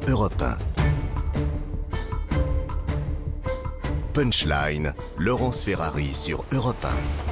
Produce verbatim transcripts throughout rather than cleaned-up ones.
Europe un. Punchline, Laurence Ferrari sur Europe un.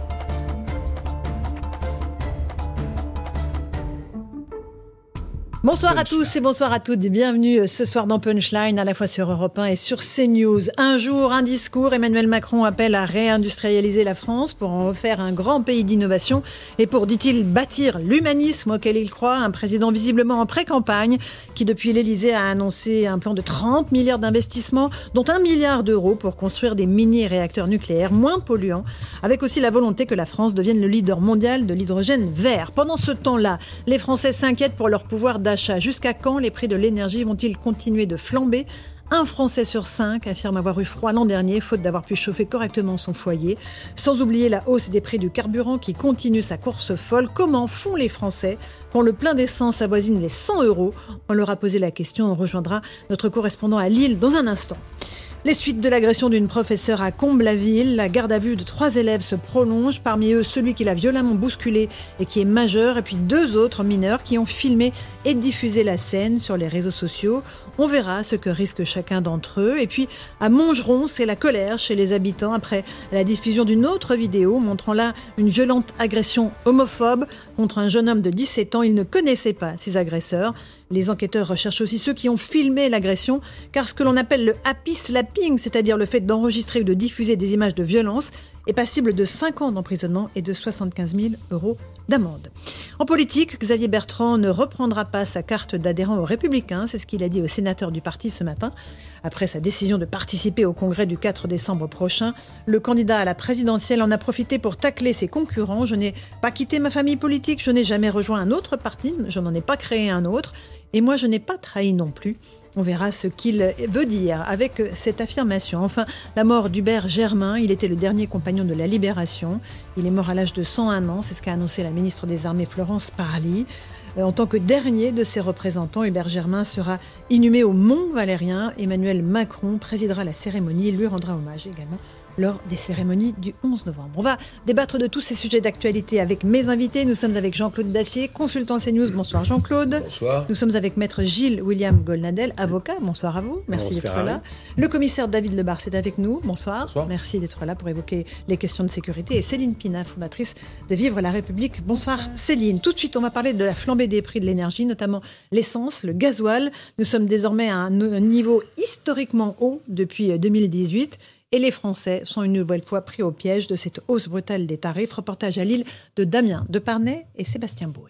Bonsoir à tous et bonsoir à toutes. Bienvenue ce soir dans Punchline, à la fois sur Europe un et sur CNews. Un jour, un discours. Emmanuel Macron appelle à réindustrialiser la France pour en refaire un grand pays d'innovation et pour, dit-il, bâtir l'humanisme auquel il croit. Un président visiblement en pré-campagne qui, depuis l'Élysée, a annoncé un plan de trente milliards d'investissements, dont un milliard d'euros pour construire des mini-réacteurs nucléaires moins polluants, avec aussi la volonté que la France devienne le leader mondial de l'hydrogène vert. Pendant ce temps-là, les Français s'inquiètent pour leur pouvoir d'achat. Jusqu'à quand les prix de l'énergie vont-ils continuer de flamber ? Un Français sur cinq affirme avoir eu froid l'an dernier, faute d'avoir pu chauffer correctement son foyer. Sans oublier la hausse des prix du carburant qui continue sa course folle. Comment font les Français quand le plein d'essence avoisine les cent euros ? On leur a posé la question. On rejoindra notre correspondant à Lille dans un instant. Les suites de l'agression d'une professeure à Comble-la-Ville, la garde à vue de trois élèves se prolonge. Parmi eux, celui qui l'a violemment bousculé et qui est majeur, et puis deux autres mineurs qui ont filmé et diffusé la scène sur les réseaux sociaux. On verra ce que risque chacun d'entre eux. Et puis, à Montgeron, c'est la colère chez les habitants après la diffusion d'une autre vidéo montrant là une violente agression homophobe contre un jeune homme de dix-sept ans. Il ne connaissait pas ses agresseurs. Les enquêteurs recherchent aussi ceux qui ont filmé l'agression, car ce que l'on appelle le happy slapping, c'est-à-dire le fait d'enregistrer ou de diffuser des images de violence, est passible de cinq ans d'emprisonnement et de soixante-quinze mille euros d'amende. En politique, Xavier Bertrand ne reprendra pas sa carte d'adhérent aux Républicains, c'est ce qu'il a dit aux sénateurs du parti ce matin. Après sa décision de participer au congrès du quatre décembre prochain, le candidat à la présidentielle en a profité pour tacler ses concurrents. Je n'ai pas quitté ma famille politique, je n'ai jamais rejoint un autre parti, je n'en ai pas créé un autre, et moi je n'ai pas trahi non plus. On verra ce qu'il veut dire avec cette affirmation. Enfin, la mort d'Hubert Germain, il était le dernier compagnon de la Libération. Il est mort à l'âge de cent un ans, c'est ce qu'a annoncé la ministre des Armées Florence Parly. En tant que dernier de ses représentants, Hubert Germain sera inhumé au Mont Valérien. Emmanuel Macron présidera la cérémonie, lui rendra hommage également lors des cérémonies du onze novembre. On va débattre de tous ces sujets d'actualité avec mes invités. Nous sommes avec Jean-Claude Dacier, consultant CNews. Bonsoir Jean-Claude. Bonsoir. Nous sommes avec maître Gilles William Golnadel, avocat. Bonsoir à vous. Merci Bonsoir d'être là. Le commissaire David Lebars est avec nous. Bonsoir. Bonsoir. Merci d'être là pour évoquer les questions de sécurité. Et Céline Pina, fondatrice de Vivre la République. Bonsoir, Bonsoir Céline. Tout de suite, on va parler de la flambée des prix de l'énergie, notamment l'essence, le gasoil. Nous sommes désormais à un niveau historiquement haut depuis deux mille dix-huit. Et les Français sont une nouvelle fois pris au piège de cette hausse brutale des tarifs. Reportage à Lille de Damien Deparnay et Sébastien Boué.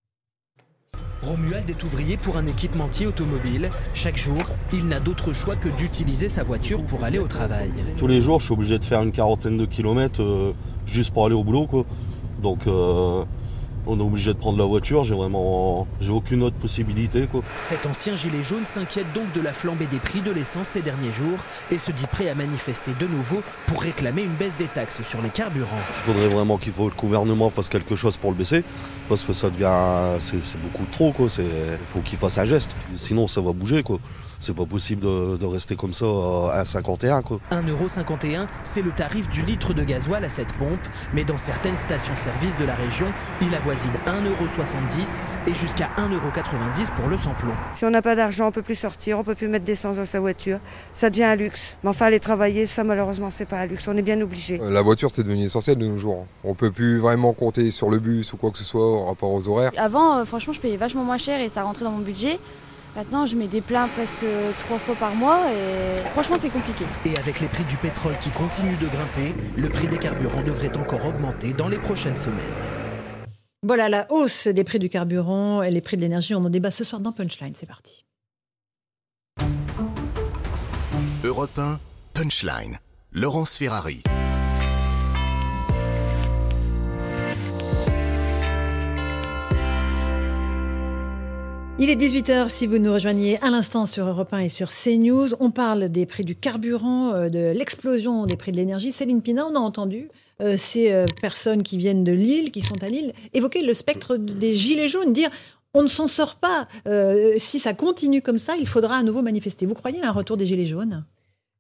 Romuald est ouvrier pour un équipementier automobile. Chaque jour, il n'a d'autre choix que d'utiliser sa voiture pour aller au travail. Tous les jours, je suis obligé de faire une quarantaine de kilomètres euh, juste pour aller au boulot, quoi. Donc, euh, on est obligé de prendre la voiture. J'ai vraiment, j'ai aucune autre possibilité, quoi. Cet ancien gilet jaune s'inquiète donc de la flambée des prix de l'essence ces derniers jours et se dit prêt à manifester de nouveau pour réclamer une baisse des taxes sur les carburants. Il faudrait vraiment qu'il faut, le gouvernement fasse quelque chose pour le baisser, parce que ça devient, c'est, c'est beaucoup trop, quoi. C'est, faut qu'il fasse un geste. Sinon, ça va bouger, quoi. C'est pas possible de, de rester comme ça à un cinquante et un, quoi. un euro cinquante et un, c'est le tarif du litre de gasoil à cette pompe, mais dans certaines stations-service de la région, il avoisine un euro soixante-dix et jusqu'à un euro quatre-vingt-dix pour le sans-plomb. Si on n'a pas d'argent, on peut plus sortir, on peut plus mettre d'essence dans sa voiture. Ça devient un luxe. Mais enfin, aller travailler, ça malheureusement, c'est pas un luxe. On est bien obligé. La voiture, c'est devenu essentiel de nos jours. On peut plus vraiment compter sur le bus ou quoi que ce soit en rapport aux horaires. Avant, euh, franchement, je payais vachement moins cher et ça rentrait dans mon budget. Maintenant, je mets des pleins presque trois fois par mois et franchement, c'est compliqué. Et avec les prix du pétrole qui continuent de grimper, le prix des carburants devrait encore augmenter dans les prochaines semaines. Voilà, la hausse des prix du carburant et les prix de l'énergie, on en débat ce soir dans Punchline. C'est parti. Europe un, Punchline. Laurence Ferrari. Il est dix-huit heures si vous nous rejoignez à l'instant sur Europe un et sur CNews. On parle des prix du carburant, de l'explosion des prix de l'énergie. Céline Pina, on a entendu euh, ces euh, personnes qui viennent de Lille, qui sont à Lille, évoquer le spectre des gilets jaunes, dire on ne s'en sort pas. Euh, si ça continue comme ça, il faudra à nouveau manifester. Vous croyez à un retour des gilets jaunes ?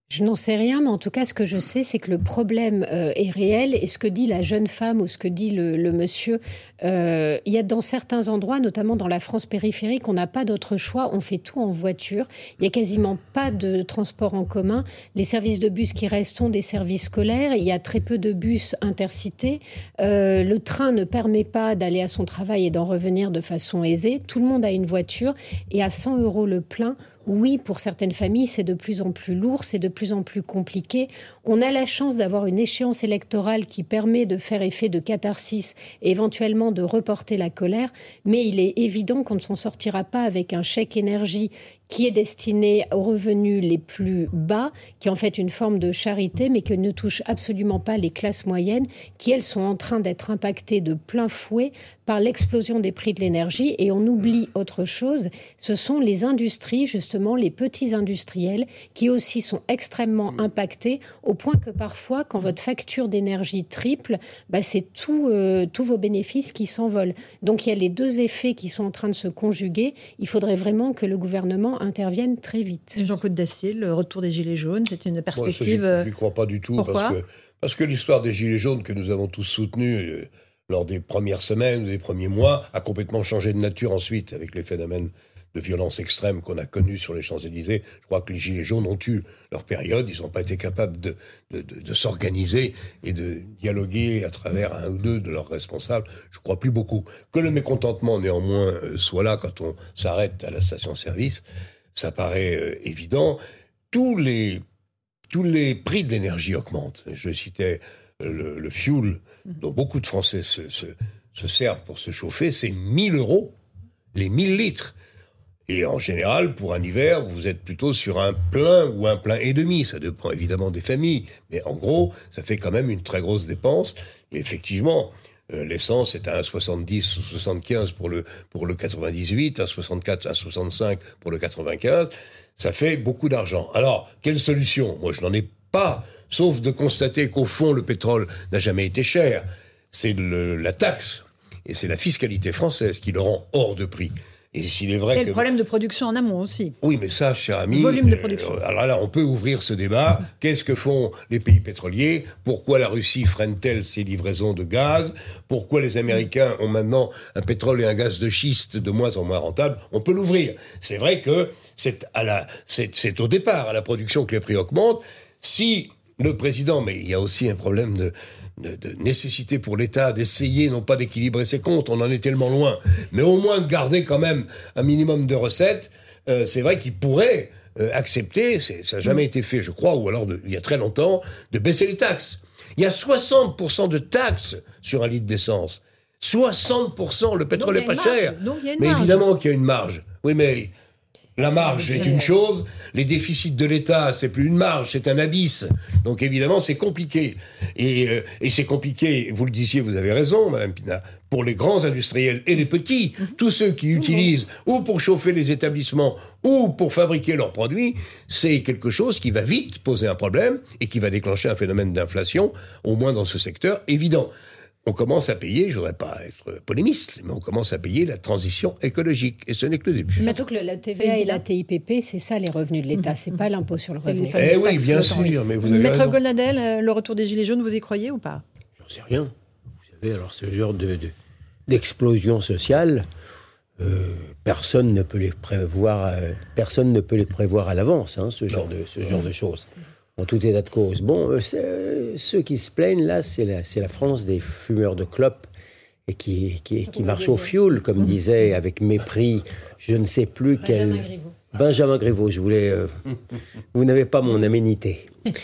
Je n'en sais rien, mais en tout cas, ce que je sais, c'est que le problème euh, est réel. Et ce que dit la jeune femme ou ce que dit le, le monsieur, euh, il y a dans certains endroits, notamment dans la France périphérique, on n'a pas d'autre choix. On fait tout en voiture. Il n'y a quasiment pas de transport en commun. Les services de bus qui restent sont des services scolaires. Il y a très peu de bus intercités. Euh, le train ne permet pas d'aller à son travail et d'en revenir de façon aisée. Tout le monde a une voiture. Et à cent euros le plein, oui, pour certaines familles, c'est de plus en plus lourd, c'est de plus en plus compliqué. On a la chance d'avoir une échéance électorale qui permet de faire effet de catharsis et éventuellement de reporter la colère, mais il est évident qu'on ne s'en sortira pas avec un chèque énergie qui est destiné aux revenus les plus bas, qui est en fait une forme de charité, mais qui ne touche absolument pas les classes moyennes, qui, elles, sont en train d'être impactées de plein fouet par l'explosion des prix de l'énergie. Et on oublie autre chose, ce sont les industries, justement, les petits industriels, qui aussi sont extrêmement impactés, au point que parfois, quand votre facture d'énergie triple, bah, c'est tout, euh, tous vos bénéfices qui s'envolent. Donc il y a les deux effets qui sont en train de se conjuguer. Il faudrait vraiment que le gouvernement interviennent très vite. Jean-Claude Dacier, le retour des Gilets jaunes, c'est une perspective... Moi, je n'y crois pas du tout. Pourquoi ? parce que, parce que l'histoire des Gilets jaunes que nous avons tous soutenus euh, lors des premières semaines, des premiers mois, a complètement changé de nature ensuite, avec les phénomènes de violence extrême qu'on a connus sur les Champs-Élysées. Je crois que les Gilets jaunes ont eu leur période, ils n'ont pas été capables de, de, de, de s'organiser et de dialoguer à travers un ou deux de leurs responsables. Je ne crois plus beaucoup. Que le mécontentement, néanmoins, soit là quand on s'arrête à la station-service, ça paraît euh, évident. Tous les, tous les prix de l'énergie augmentent. Je citais euh, le, le fuel, dont beaucoup de Français se, se, se servent pour se chauffer, c'est mille euros, les mille litres. Et en général, pour un hiver, vous êtes plutôt sur un plein ou un plein et demi. Ça dépend évidemment des familles. Mais en gros, ça fait quand même une très grosse dépense. Et effectivement, euh, l'essence est à un virgule soixante-dix ou soixante-quinze pour le, pour le quatre-vingt-dix-huit, un virgule soixante-quatre, un virgule soixante-cinq pour le quatre-vingt-quinze. Ça fait beaucoup d'argent. Alors, quelle solution ? Moi, je n'en ai pas, sauf de constater qu'au fond, le pétrole n'a jamais été cher. C'est le, la taxe et c'est la fiscalité française qui le rend hors de prix. Et s'il est vrai et que... le problème de production en amont aussi. Oui, mais ça, cher ami... Volume de production. Euh, alors là, on peut ouvrir ce débat. Qu'est-ce que font les pays pétroliers ? Pourquoi la Russie freine-t-elle ses livraisons de gaz ? Pourquoi les Américains ont maintenant un pétrole et un gaz de schiste de moins en moins rentables ? On peut l'ouvrir. C'est vrai que c'est, à la, c'est, c'est au départ, à la production, que les prix augmentent. Si le président... Mais il y a aussi un problème de... De, de nécessité pour l'État d'essayer, non pas d'équilibrer ses comptes, on en est tellement loin, mais au moins de garder quand même un minimum de recettes, euh, c'est vrai qu'il pourrait euh, accepter, c'est, ça n'a jamais été fait, je crois, ou alors de, il y a très longtemps, de baisser les taxes. Il y a soixante pour cent de taxes sur un litre d'essence. soixante pour cent, le pétrole n'est pas cher. Donc, il y a une mais marge. évidemment qu'il y a une marge. Oui, mais... La marge est une chose, les déficits de l'État, c'est plus une marge, c'est un abysse. Donc évidemment, c'est compliqué. Et, euh, et c'est compliqué, vous le disiez, vous avez raison, Madame Pina, pour les grands industriels et les petits, mmh. tous ceux qui mmh. utilisent ou pour chauffer les établissements ou pour fabriquer leurs produits, c'est quelque chose qui va vite poser un problème et qui va déclencher un phénomène d'inflation, au moins dans ce secteur évident. On commence à payer, je ne voudrais pas être polémiste, mais on commence à payer la transition écologique. Et ce n'est que le début. Surtout que la T V A et la T I P P, c'est ça les revenus de l'État, c'est pas l'impôt sur le revenu. Eh oui, bien sûr, mais vous avez Maître raison. Goldnadel, le retour des Gilets jaunes, vous y croyez ou pas ? J'en sais rien. Vous savez, alors ce genre de, de, d'explosion sociale, euh, personne ne peut les prévoir, euh, personne ne peut les prévoir à l'avance, hein, ce genre de, ce genre de choses. En tout état de cause. Bon, euh, euh, ceux qui se plaignent, là, c'est la, c'est la France des fumeurs de clopes et qui, qui, qui marchent au fioul, comme disait avec mépris, je ne sais plus quel... Benjamin Griveaux. Benjamin Griveaux, je voulais... Euh, vous n'avez pas mon aménité.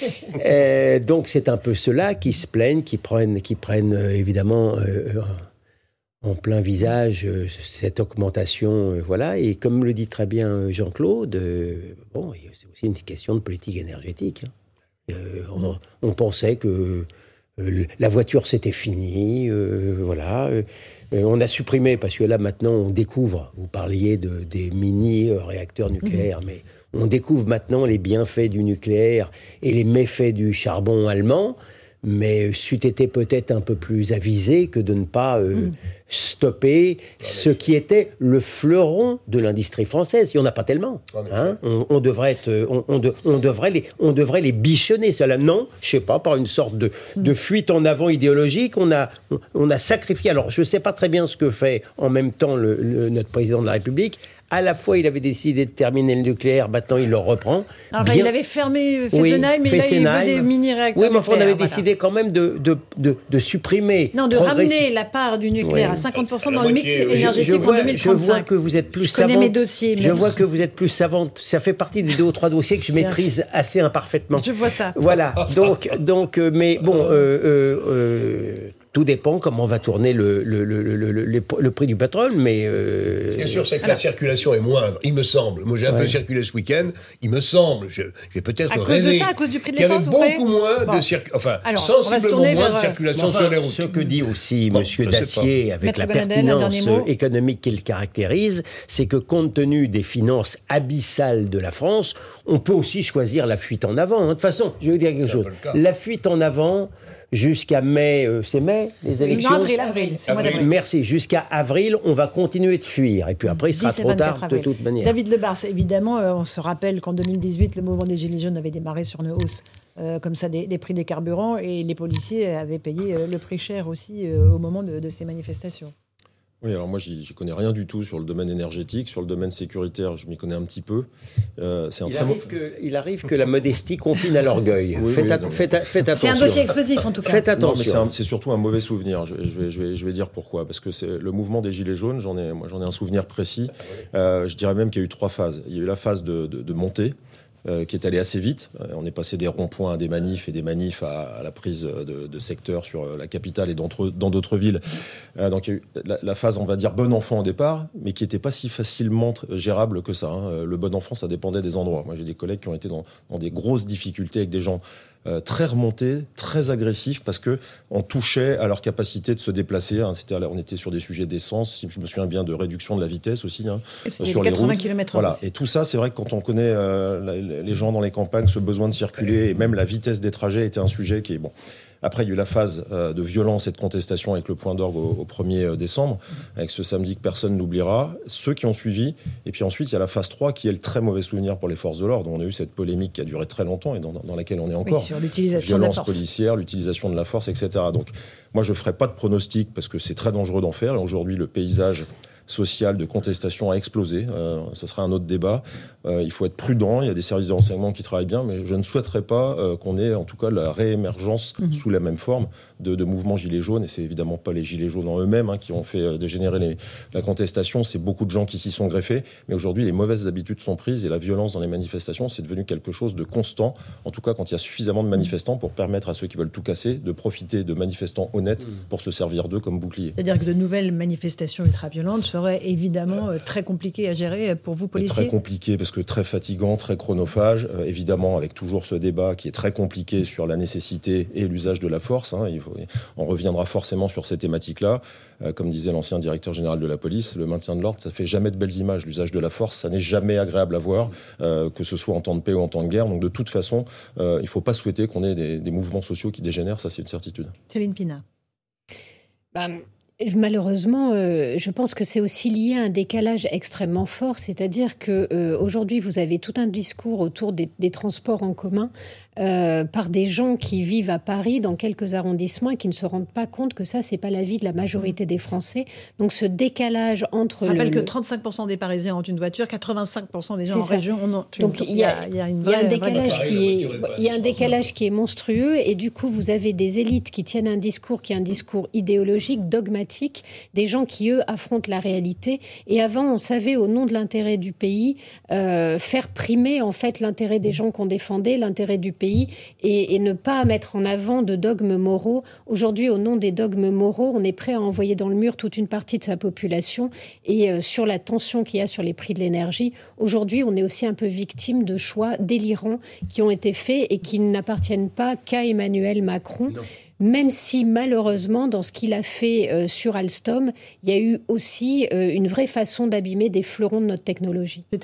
euh, donc, c'est un peu ceux-là qui se plaignent, qui prennent, qui prennent euh, évidemment euh, en plein visage euh, cette augmentation, euh, voilà. Et comme le dit très bien Jean-Claude, euh, bon, c'est aussi une question de politique énergétique, hein. Euh, on, on pensait que euh, la voiture c'était fini, euh, voilà. Euh, on a supprimé parce que là maintenant on découvre. Vous parliez de des mini réacteurs nucléaires, mmh. mais on découvre maintenant les bienfaits du nucléaire et les méfaits du charbon allemand. mais c'eût été peut-être un peu plus avisé que de ne pas euh, mmh. stopper ce qui était le fleuron de l'industrie française. Il n'y en a pas tellement. Hein. On, on, devrait être, on, on, de, on, devrait les, on devrait les bichonner. Cela, non, je ne sais pas, par une sorte de, de fuite en avant idéologique, on a, on, on a sacrifié. Alors, je ne sais pas très bien ce que fait en même temps le, le, notre président de la République. À la fois, il avait décidé de terminer le nucléaire, maintenant il le reprend. Alors, Bien... il avait fermé Fessenheim, oui, mais Fessenheim. Là, il veut des mini-réacteurs. Oui, mais enfin, on avait voilà. décidé quand même de, de, de, de supprimer... Non, de ramener la part du nucléaire oui. à cinquante pour cent dans le mix énergétique je, je vois, en deux mille trente-cinq. Je vois que vous êtes plus je savante. Je connais mes dossiers. Je vois que vous êtes plus savante. Ça fait partie des deux ou trois dossiers que je maîtrise assez imparfaitement. Je vois ça. Voilà. Donc, donc euh, mais bon... Euh, euh, euh, Tout dépend comment va tourner le, le, le, le, le, le, le prix du pétrole, mais... Euh... Ce qui est sûr, c'est que Alors... la circulation est moindre, il me semble. Moi, j'ai un ouais. peu circulé ce week-end, il me semble, je, j'ai peut-être à rêvé... À cause de ça, à cause du prix de l'essence, l'essence, qu'il y avait beaucoup moins bon. de circulation... Enfin, Alors, sensiblement moins vers... de circulation enfin, sur les routes. Ce que dit aussi bon, M. Dacier, avec Maître la Bonadel, pertinence économique qu'il caractérise, c'est que compte tenu des finances abyssales de la France, on peut aussi choisir la fuite en avant. De toute façon, je vais vous dire quelque chose. La fuite en avant... Jusqu'à mai, euh, c'est mai, les élections Non, avril, avril, c'est mois d'avril. Merci, jusqu'à avril, on va continuer de fuir. Et puis après, il sera trop tard avril. de toute manière. David Lebars, évidemment, euh, on se rappelle qu'en deux mille dix-huit, le mouvement des Gilets jaunes avait démarré sur une hausse euh, comme ça des, des prix des carburants et les policiers avaient payé euh, le prix cher aussi euh, au moment de, de ces manifestations. Oui, alors moi, j'y, j'y connais rien du tout sur le domaine énergétique. Sur le domaine sécuritaire, je m'y connais un petit peu. Euh, c'est un il, très arrive bon... que, il arrive que la modestie confine à l'orgueil. Oui, faites, oui, at- faites, faites attention. C'est un dossier explosif, en tout cas. Faites attention. Non, mais c'est, un, c'est surtout un mauvais souvenir. Je, je, vais, je, vais, je vais dire pourquoi. Parce que c'est le mouvement des Gilets jaunes, j'en ai, moi, j'en ai un souvenir précis. Euh, je dirais même qu'il y a eu trois phases. Il y a eu la phase de, de, de montée. Euh, qui est allé assez vite. Euh, on est passé des ronds-points à des manifs et des manifs à, à la prise de, de secteurs sur la capitale et dans, dans d'autres villes. Euh, donc il y a eu la, la phase, on va dire, bon enfant au départ, mais qui n'était pas si facilement gérable que ça. Hein. Le bon enfant, ça dépendait des endroits. Moi, j'ai des collègues qui ont été dans, dans des grosses difficultés avec des gens Euh, très remontés, très agressifs, parce que on touchait à leur capacité de se déplacer. Hein. C'était, on était sur des sujets d'essence, si je me souviens bien, de réduction de la vitesse aussi hein, sur les routes. Voilà. Et tout ça, c'est vrai que quand on connaît euh, la, les gens dans les campagnes, ce besoin de circuler et même la vitesse des trajets était un sujet qui est bon. Après, il y a eu la phase euh, de violence et de contestation avec le point d'orgue au, au premier décembre, avec ce samedi que personne n'oubliera, ceux qui ont suivi. Et puis ensuite, il y a la phase trois qui est le très mauvais souvenir pour les forces de l'ordre. On a eu cette polémique qui a duré très longtemps et dans, dans laquelle on est encore. Oui, sur l'utilisation violence de la force. policière, l'utilisation de la force, et cetera. Donc, moi, je ne ferai pas de pronostic parce que c'est très dangereux d'en faire. Et aujourd'hui, le paysage social de contestation a explosé. Euh, ce sera un autre débat. Euh, il faut être prudent. Il y a des services de renseignement qui travaillent bien, mais je ne souhaiterais pas euh, qu'on ait en tout cas la réémergence mmh. sous la même forme de, de mouvements gilets jaunes. Et c'est évidemment pas les gilets jaunes en eux-mêmes hein, qui ont fait euh, dégénérer les, la contestation. C'est beaucoup de gens qui s'y sont greffés. Mais aujourd'hui, les mauvaises habitudes sont prises et la violence dans les manifestations, c'est devenu quelque chose de constant. En tout cas, quand il y a suffisamment de manifestants pour permettre à ceux qui veulent tout casser de profiter de manifestants honnêtes mmh. pour se servir d'eux comme bouclier. C'est-à-dire que de nouvelles manifestations ultra-violentes serait évidemment euh, très compliqué à gérer pour vous, policiers. Très compliqué parce que très fatigant, très chronophage. Euh, évidemment, avec toujours ce débat qui est très compliqué sur la nécessité et l'usage de la force. Hein, il faut, on reviendra forcément sur ces thématiques-là. Euh, comme disait l'ancien directeur général de la police, le maintien de l'ordre, ça fait jamais de belles images. L'usage de la force, ça n'est jamais agréable à voir, euh, que ce soit en temps de paix ou en temps de guerre. Donc de toute façon, euh, il ne faut pas souhaiter qu'on ait des, des mouvements sociaux qui dégénèrent. Ça, c'est une certitude. Céline Pina. Bah... Malheureusement, euh, je pense que c'est aussi lié à un décalage extrêmement fort, c'est-à-dire que euh, aujourd'hui vous avez tout un discours autour des, des transports en commun euh, par des gens qui vivent à Paris dans quelques arrondissements et qui ne se rendent pas compte que ça c'est pas l'avis de la majorité des Français. Donc ce décalage entre. Je rappelle le, que trente-cinq pour cent des Parisiens ont une voiture, quatre-vingt-cinq pour cent des gens en ça. région en ont une. Donc il y a, il y a, une vraie, il y a un décalage qui est, il y a un décalage qui est monstrueux et du coup vous avez des élites qui tiennent un discours qui est un discours idéologique, dogmatique. Des gens qui, eux, affrontent la réalité. Et avant, on savait, au nom de l'intérêt du pays, euh, faire primer, en fait, l'intérêt des gens qu'on défendait, l'intérêt du pays, et, et ne pas mettre en avant de dogmes moraux. Aujourd'hui, au nom des dogmes moraux, on est prêt à envoyer dans le mur toute une partie de sa population. Et euh, sur la tension qu'il y a sur les prix de l'énergie, aujourd'hui, on est aussi un peu victime de choix délirants qui ont été faits et qui n'appartiennent pas qu'à Emmanuel Macron. Non. Même si, malheureusement, dans ce qu'il a fait euh, sur Alstom, il y a eu aussi euh, une vraie façon d'abîmer des fleurons de notre technologie. C'est-à-dire ?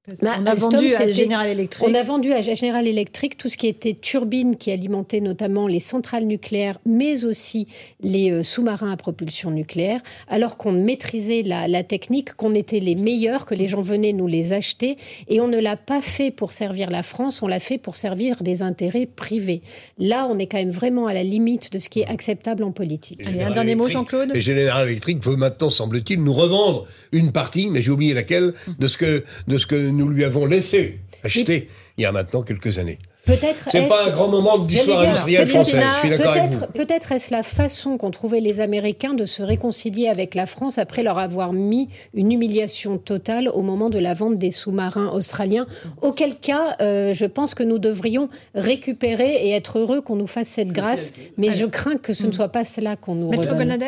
Bah, on a Alstom, vendu à General Electric. On a vendu à General Electric tout ce qui était turbines qui alimentaient notamment les centrales nucléaires, mais aussi les euh, sous-marins à propulsion nucléaire, alors qu'on maîtrisait la, la technique, qu'on était les meilleurs, que les gens venaient nous les acheter. Et on ne l'a pas fait pour servir la France, on l'a fait pour servir des intérêts privés. Là, on est quand même vraiment à la limite de ce qui est acceptable en politique. Allez, un dernier mot, Jean-Claude. Et General Electric veut maintenant, semble-t-il, nous revendre une partie, mais j'ai oublié laquelle, de ce que, de ce que nous lui avons laissé acheter oui. il y a maintenant quelques années. Peut-être c'est est-ce... pas un grand moment de l'histoire industrielle française, je suis d'accord avec vous. Peut-être est-ce la façon qu'ont trouvé les Américains de se réconcilier avec la France après leur avoir mis une humiliation totale au moment de la vente des sous-marins australiens. Auquel cas, euh, je pense que nous devrions récupérer et être heureux qu'on nous fasse cette grâce, mais je crains que ce ne soit pas cela qu'on nous Maître redonne. Gonadel ?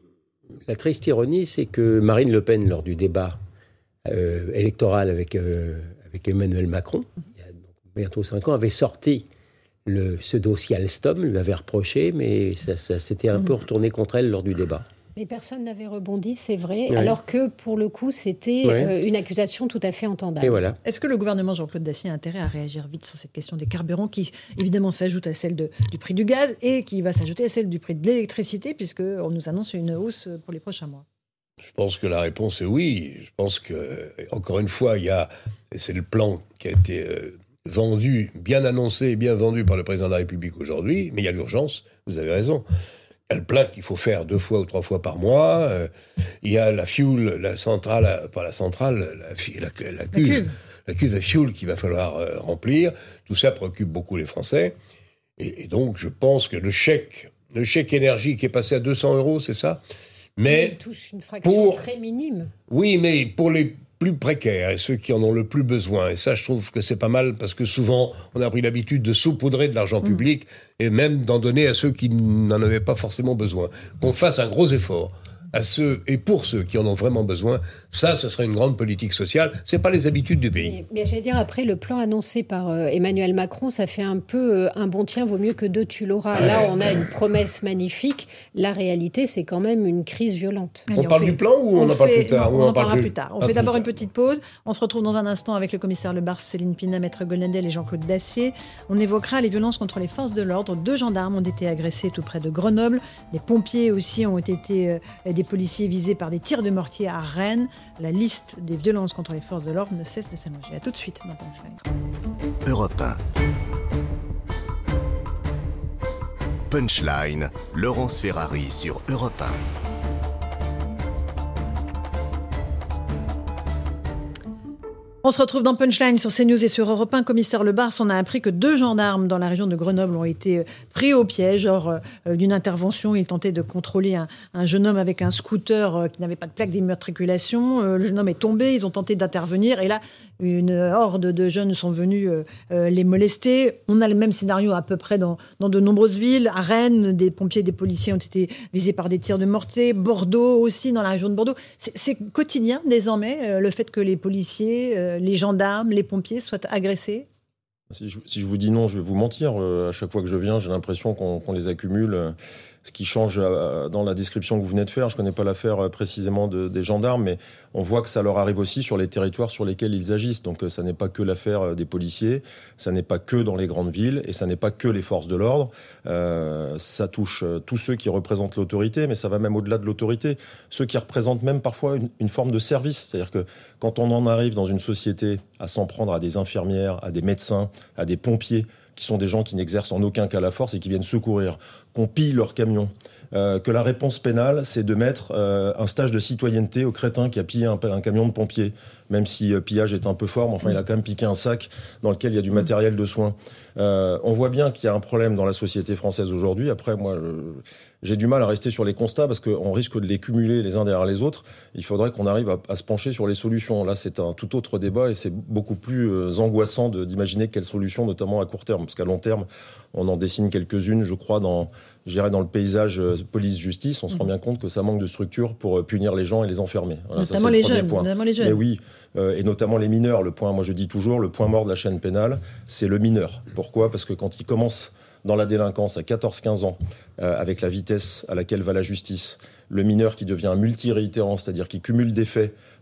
La triste ironie, c'est que Marine Le Pen, lors du débat euh, électoral avec... Euh, avec Emmanuel Macron, il y a bientôt cinq ans, avait sorti le, ce dossier Alstom, lui avait reproché, mais ça, ça s'était un mmh. peu retourné contre elle lors du débat. Mais personne n'avait rebondi, c'est vrai, oui. alors que pour le coup, c'était oui. euh, une accusation tout à fait entendable. Et voilà. Est-ce que le gouvernement Jean-Claude Dacier a intérêt à réagir vite sur cette question des carburants qui, évidemment, s'ajoute à celle de, du prix du gaz et qui va s'ajouter à celle du prix de l'électricité, puisqu'on nous annonce une hausse pour les prochains mois ? Je pense que la réponse est oui. Je pense que, encore une fois, il y a, et c'est le plan qui a été euh, vendu, bien annoncé et bien vendu par le président de la République aujourd'hui, mais il y a l'urgence, vous avez raison. Il y a le plein qu'il faut faire deux fois ou trois fois par mois. Euh, il y a la fuel, la centrale, pas la centrale, la, la, la, cuve, la cuve, la cuve à fuel qu'il va falloir euh, remplir. Tout ça préoccupe beaucoup les Français. Et, et donc, je pense que le chèque, le chèque énergie qui est passé à deux cents euros, c'est ça ? Mais il touche une fraction pour, très minime. Oui, mais pour les plus précaires et ceux qui en ont le plus besoin, et ça je trouve que c'est pas mal parce que souvent on a pris l'habitude de saupoudrer de l'argent mmh. public et même d'en donner à ceux qui n'en avaient pas forcément besoin. Qu'on fasse un gros effort à ceux et pour ceux qui en ont vraiment besoin, ça, ce serait une grande politique sociale. C'est pas les habitudes du pays. Mais, mais j'allais dire, après, le plan annoncé par euh, Emmanuel Macron, ça fait un peu euh, un bon tien vaut mieux que deux tu l'auras. Là, on a une promesse magnifique. La réalité, c'est quand même une crise violente. Allez, on, on parle fait, du plan ou on, on en parle plus tard? Non, on, on en parlera plus tard. On ah, fait d'abord une petite pause. On se retrouve dans un instant avec le commissaire Lebars, Céline Pina, Maître Gonadel et Jean-Claude Dacier. On évoquera les violences contre les forces de l'ordre. Deux gendarmes ont été agressés tout près de Grenoble. Des pompiers aussi ont été euh, des policiers visés par des tirs de mortier à Rennes. La liste des violences contre les forces de l'ordre ne cesse de s'allonger. À tout de suite dans Punchline. Europe un. Punchline, Laurence Ferrari sur Europe un. On se retrouve dans Punchline sur CNews et sur Europe un. Commissaire Lebars, on a appris que deux gendarmes dans la région de Grenoble ont été pris au piège lors euh, d'une intervention. Ils tentaient de contrôler un, un jeune homme avec un scooter euh, qui n'avait pas de plaque d'immatriculation. Euh, le jeune homme est tombé, ils ont tenté d'intervenir et là, une horde de jeunes sont venus euh, euh, les molester. On a le même scénario à peu près dans, dans de nombreuses villes. À Rennes, des pompiers et des policiers ont été visés par des tirs de mortier. Bordeaux aussi, dans la région de Bordeaux. C'est, c'est quotidien désormais, euh, le fait que les policiers... Euh, les gendarmes, les pompiers soient agressés ? Si je, si je vous dis non, je vais vous mentir. Euh, à chaque fois que je viens, j'ai l'impression qu'on, qu'on les accumule. Euh, ce qui change euh, dans la description que vous venez de faire, je ne connais pas l'affaire euh, précisément de, des gendarmes, mais on voit que ça leur arrive aussi sur les territoires sur lesquels ils agissent. Donc euh, ça n'est pas que l'affaire euh, des policiers, ça n'est pas que dans les grandes villes, et ça n'est pas que les forces de l'ordre. Euh, ça touche euh, tous ceux qui représentent l'autorité, mais ça va même au-delà de l'autorité. Ceux qui représentent même parfois une, une forme de service. C'est-à-dire que quand on en arrive dans une société à s'en prendre à des infirmières, à des médecins, à des pompiers, qui sont des gens qui n'exercent en aucun cas la force et qui viennent secourir, qu'on pille leur camion, euh, que la réponse pénale, c'est de mettre euh, un stage de citoyenneté au crétin qui a pillé un, un camion de pompiers, même si euh, pillage est un peu fort, mais enfin, il a quand même piqué un sac dans lequel il y a du matériel de soins. Euh, on voit bien qu'il y a un problème dans la société française aujourd'hui. Après, moi, je, j'ai du mal à rester sur les constats parce qu'on risque de les cumuler les uns derrière les autres. Il faudrait qu'on arrive à, à se pencher sur les solutions. Là, c'est un tout autre débat et c'est beaucoup plus euh, angoissant de, d'imaginer quelles solutions, notamment à court terme. Parce qu'à long terme, on en dessine quelques-unes, je crois, dans, je dirais dans le paysage euh, police-justice. On se rend bien compte que ça manque de structure pour euh, punir les gens et les enfermer. Voilà, notamment, ça, c'est les le premier jeunes, point. notamment les jeunes. Mais oui. Euh, et notamment les mineurs. Le point, moi je dis toujours, le point mort de la chaîne pénale, c'est le mineur. Pourquoi ? Parce que quand il commence dans la délinquance à quatorze quinze ans, euh, avec la vitesse à laquelle va la justice, le mineur qui devient un multi-réitérant, c'est-à-dire qui cumule des faits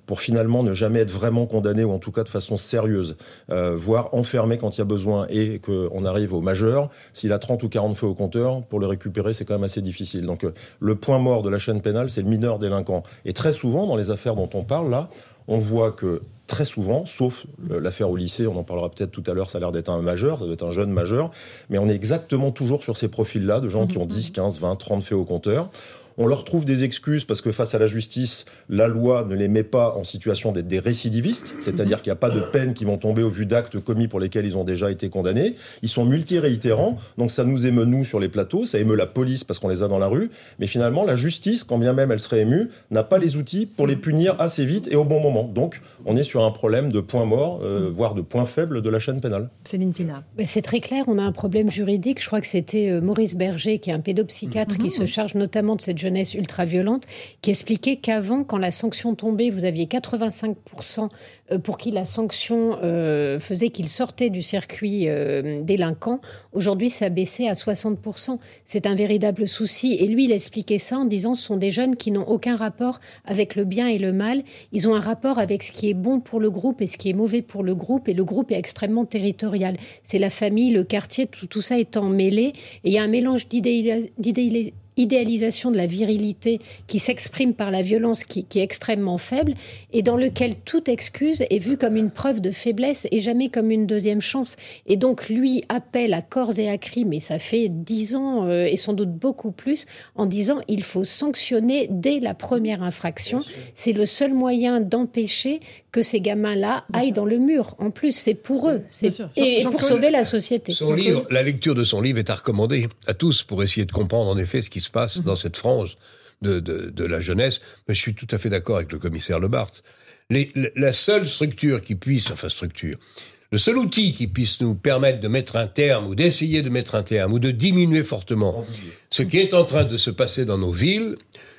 pour finalement ne jamais être vraiment condamné, ou en tout cas de façon sérieuse, euh, voire enfermé quand il y a besoin, et qu'on arrive au majeur. S'il a trente ou quarante faits au compteur, pour le récupérer, c'est quand même assez difficile. Donc euh, le point mort de la chaîne pénale, c'est le mineur délinquant. Et très souvent, dans les affaires dont on parle là, on voit que très souvent, sauf l'affaire au lycée, on en parlera peut-être tout à l'heure, ça a l'air d'être un majeur, ça doit être un jeune majeur, mais on est exactement toujours sur ces profils-là, de gens qui ont dix, quinze, vingt, trente faits au compteur. On leur trouve des excuses parce que face à la justice, la loi ne les met pas en situation d'être des récidivistes, c'est-à-dire qu'il n'y a pas de peines qui vont tomber au vu d'actes commis pour lesquels ils ont déjà été condamnés. Ils sont multiréitérants, donc ça nous émeut, nous, sur les plateaux, ça émeut la police parce qu'on les a dans la rue, mais finalement, la justice, quand bien même elle serait émue, n'a pas les outils pour les punir assez vite et au bon moment. Donc, on est sur un problème de point mort, euh, voire de point faible de la chaîne pénale. Céline Pina. Mais c'est très clair, on a un problème juridique. Je crois que c'était Maurice Berger, qui est un pédopsychiatre, mmh. qui se charge notamment de cette jeunesse ultra-violente, qui expliquait qu'avant, quand la sanction tombait, vous aviez quatre-vingt-cinq pour cent pour qui la sanction euh, faisait qu'il sortait du circuit euh, délinquant. Aujourd'hui, ça baissait à soixante pour cent. C'est un véritable souci. Et lui, il expliquait ça en disant ce sont des jeunes qui n'ont aucun rapport avec le bien et le mal. Ils ont un rapport avec ce qui est bon pour le groupe et ce qui est mauvais pour le groupe. Et le groupe est extrêmement territorial. C'est la famille, le quartier, tout, tout ça étant mêlé. Et il y a un mélange d'idéalisation d'idéalisation idéalisation de la virilité qui s'exprime par la violence qui, qui est extrêmement faible et dans lequel toute excuse est vue comme une preuve de faiblesse et jamais comme une deuxième chance. Et donc lui appelle à corps et à cri, mais ça fait dix ans euh, et sans doute beaucoup plus, en disant il faut sanctionner dès la première infraction. C'est le seul moyen d'empêcher que ces gamins-là Bien aillent sûr. Dans le mur. En plus, c'est pour eux. C'est... Et, et pour sauver la société. Son livre, la lecture de son livre est à recommander à tous pour essayer de comprendre en effet ce qui se passe mmh. dans cette frange de, de, de la jeunesse. Mais je suis tout à fait d'accord avec le commissaire Lebart. Les, la seule structure qui puisse, enfin structure, le seul outil qui puisse nous permettre de mettre un terme ou d'essayer de mettre un terme ou de diminuer fortement ce qui est en train de se passer dans nos villes,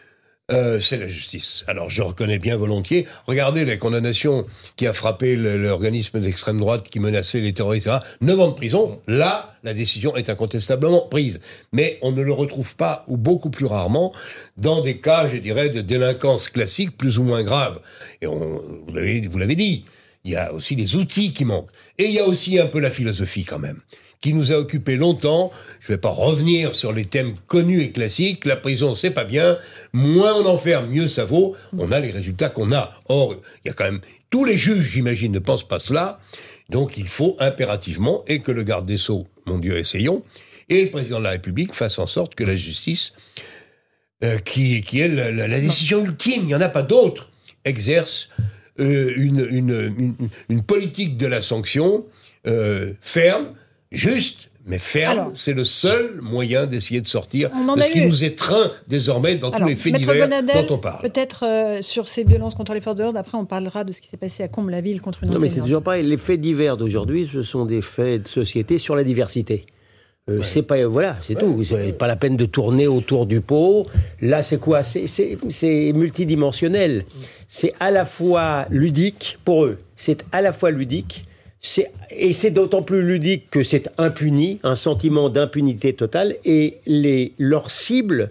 Euh, c'est la justice. Alors, je reconnais bien volontiers. Regardez la condamnation qui a frappé le, l'organisme d'extrême droite qui menaçait les terroristes. Neuf ans de prison. Là, la décision est incontestablement prise. Mais on ne le retrouve pas, ou beaucoup plus rarement, dans des cas, je dirais, de délinquance classique plus ou moins grave. Et on, vous l'avez, vous l'avez dit, il y a aussi les outils qui manquent. Et il y a aussi un peu la philosophie quand même, qui nous a occupés longtemps. Je ne vais pas revenir sur les thèmes connus et classiques. La prison, c'est pas bien. Moins on enferme, mieux ça vaut. On a les résultats qu'on a. Or, il y a quand même... Tous les juges, j'imagine, ne pensent pas cela. Donc, il faut impérativement, et que le garde des Sceaux, mon Dieu, essayons, et le président de la République fasse en sorte que la justice, euh, qui, qui est la, la, la décision non. ultime, il n'y en a pas d'autre, exerce euh, une, une, une, une politique de la sanction euh, ferme, juste, mais ferme. Alors, c'est le seul moyen d'essayer de sortir de ce qui eu. nous étreint désormais dans Alors, tous les faits divers Bonadel, dont on parle. Peut-être euh, sur ces violences contre les forces de l'ordre, après on parlera de ce qui s'est passé à Comble-la-Ville contre une enseignante. Non mais c'est toujours pareil, les faits divers d'aujourd'hui, ce sont des faits de société sur la diversité. Euh, ouais. C'est pas, voilà, c'est ouais. tout. C'est pas la peine de tourner autour du pot. Là, c'est quoi ? c'est, c'est, c'est multidimensionnel. C'est à la fois ludique, pour eux, c'est à la fois ludique, C'est, et c'est d'autant plus ludique que c'est impuni, un sentiment d'impunité totale, et les, leurs cibles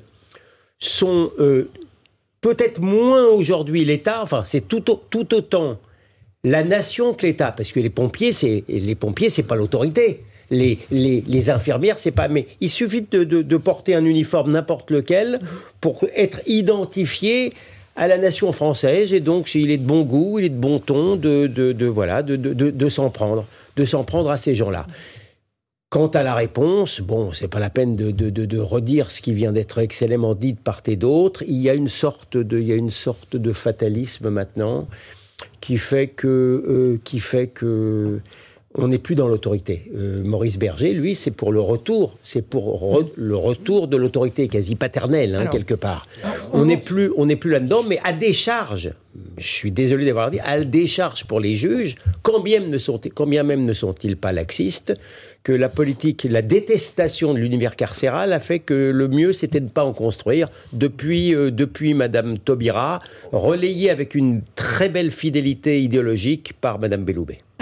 sont euh, peut-être moins aujourd'hui l'État, enfin c'est tout, tout autant la nation que l'État, parce que les pompiers, c'est, les pompiers, c'est pas l'autorité. Les, les, les infirmières, c'est pas... Mais il suffit de, de, de porter un uniforme n'importe lequel pour être identifié à la nation française, et donc il est de bon goût, il est de bon ton de, de, de, voilà, de, de, de, de s'en prendre, de s'en prendre à ces gens-là. Quant à la réponse, bon, c'est pas la peine de, de, de, de redire ce qui vient d'être excellemment dit de part et d'autre. Il y a une sorte de, il y a une sorte de fatalisme maintenant qui fait que, euh, qui fait que on n'est plus dans l'autorité. Euh, Maurice Berger, lui, c'est pour le retour, c'est pour re- le retour de l'autorité quasi paternelle, hein, alors, quelque part. On n'est plus, on n'est plus là-dedans, mais à décharge. Je suis désolé d'avoir dit, à décharge pour les juges, quand bien même ne sont, quand bien même ne sont-ils pas laxistes, que la politique, la détestation de l'univers carcéral a fait que le mieux, c'était de ne pas en construire depuis, euh, depuis Madame Taubira, relayée avec une très belle fidélité idéologique par Madame Belloubet.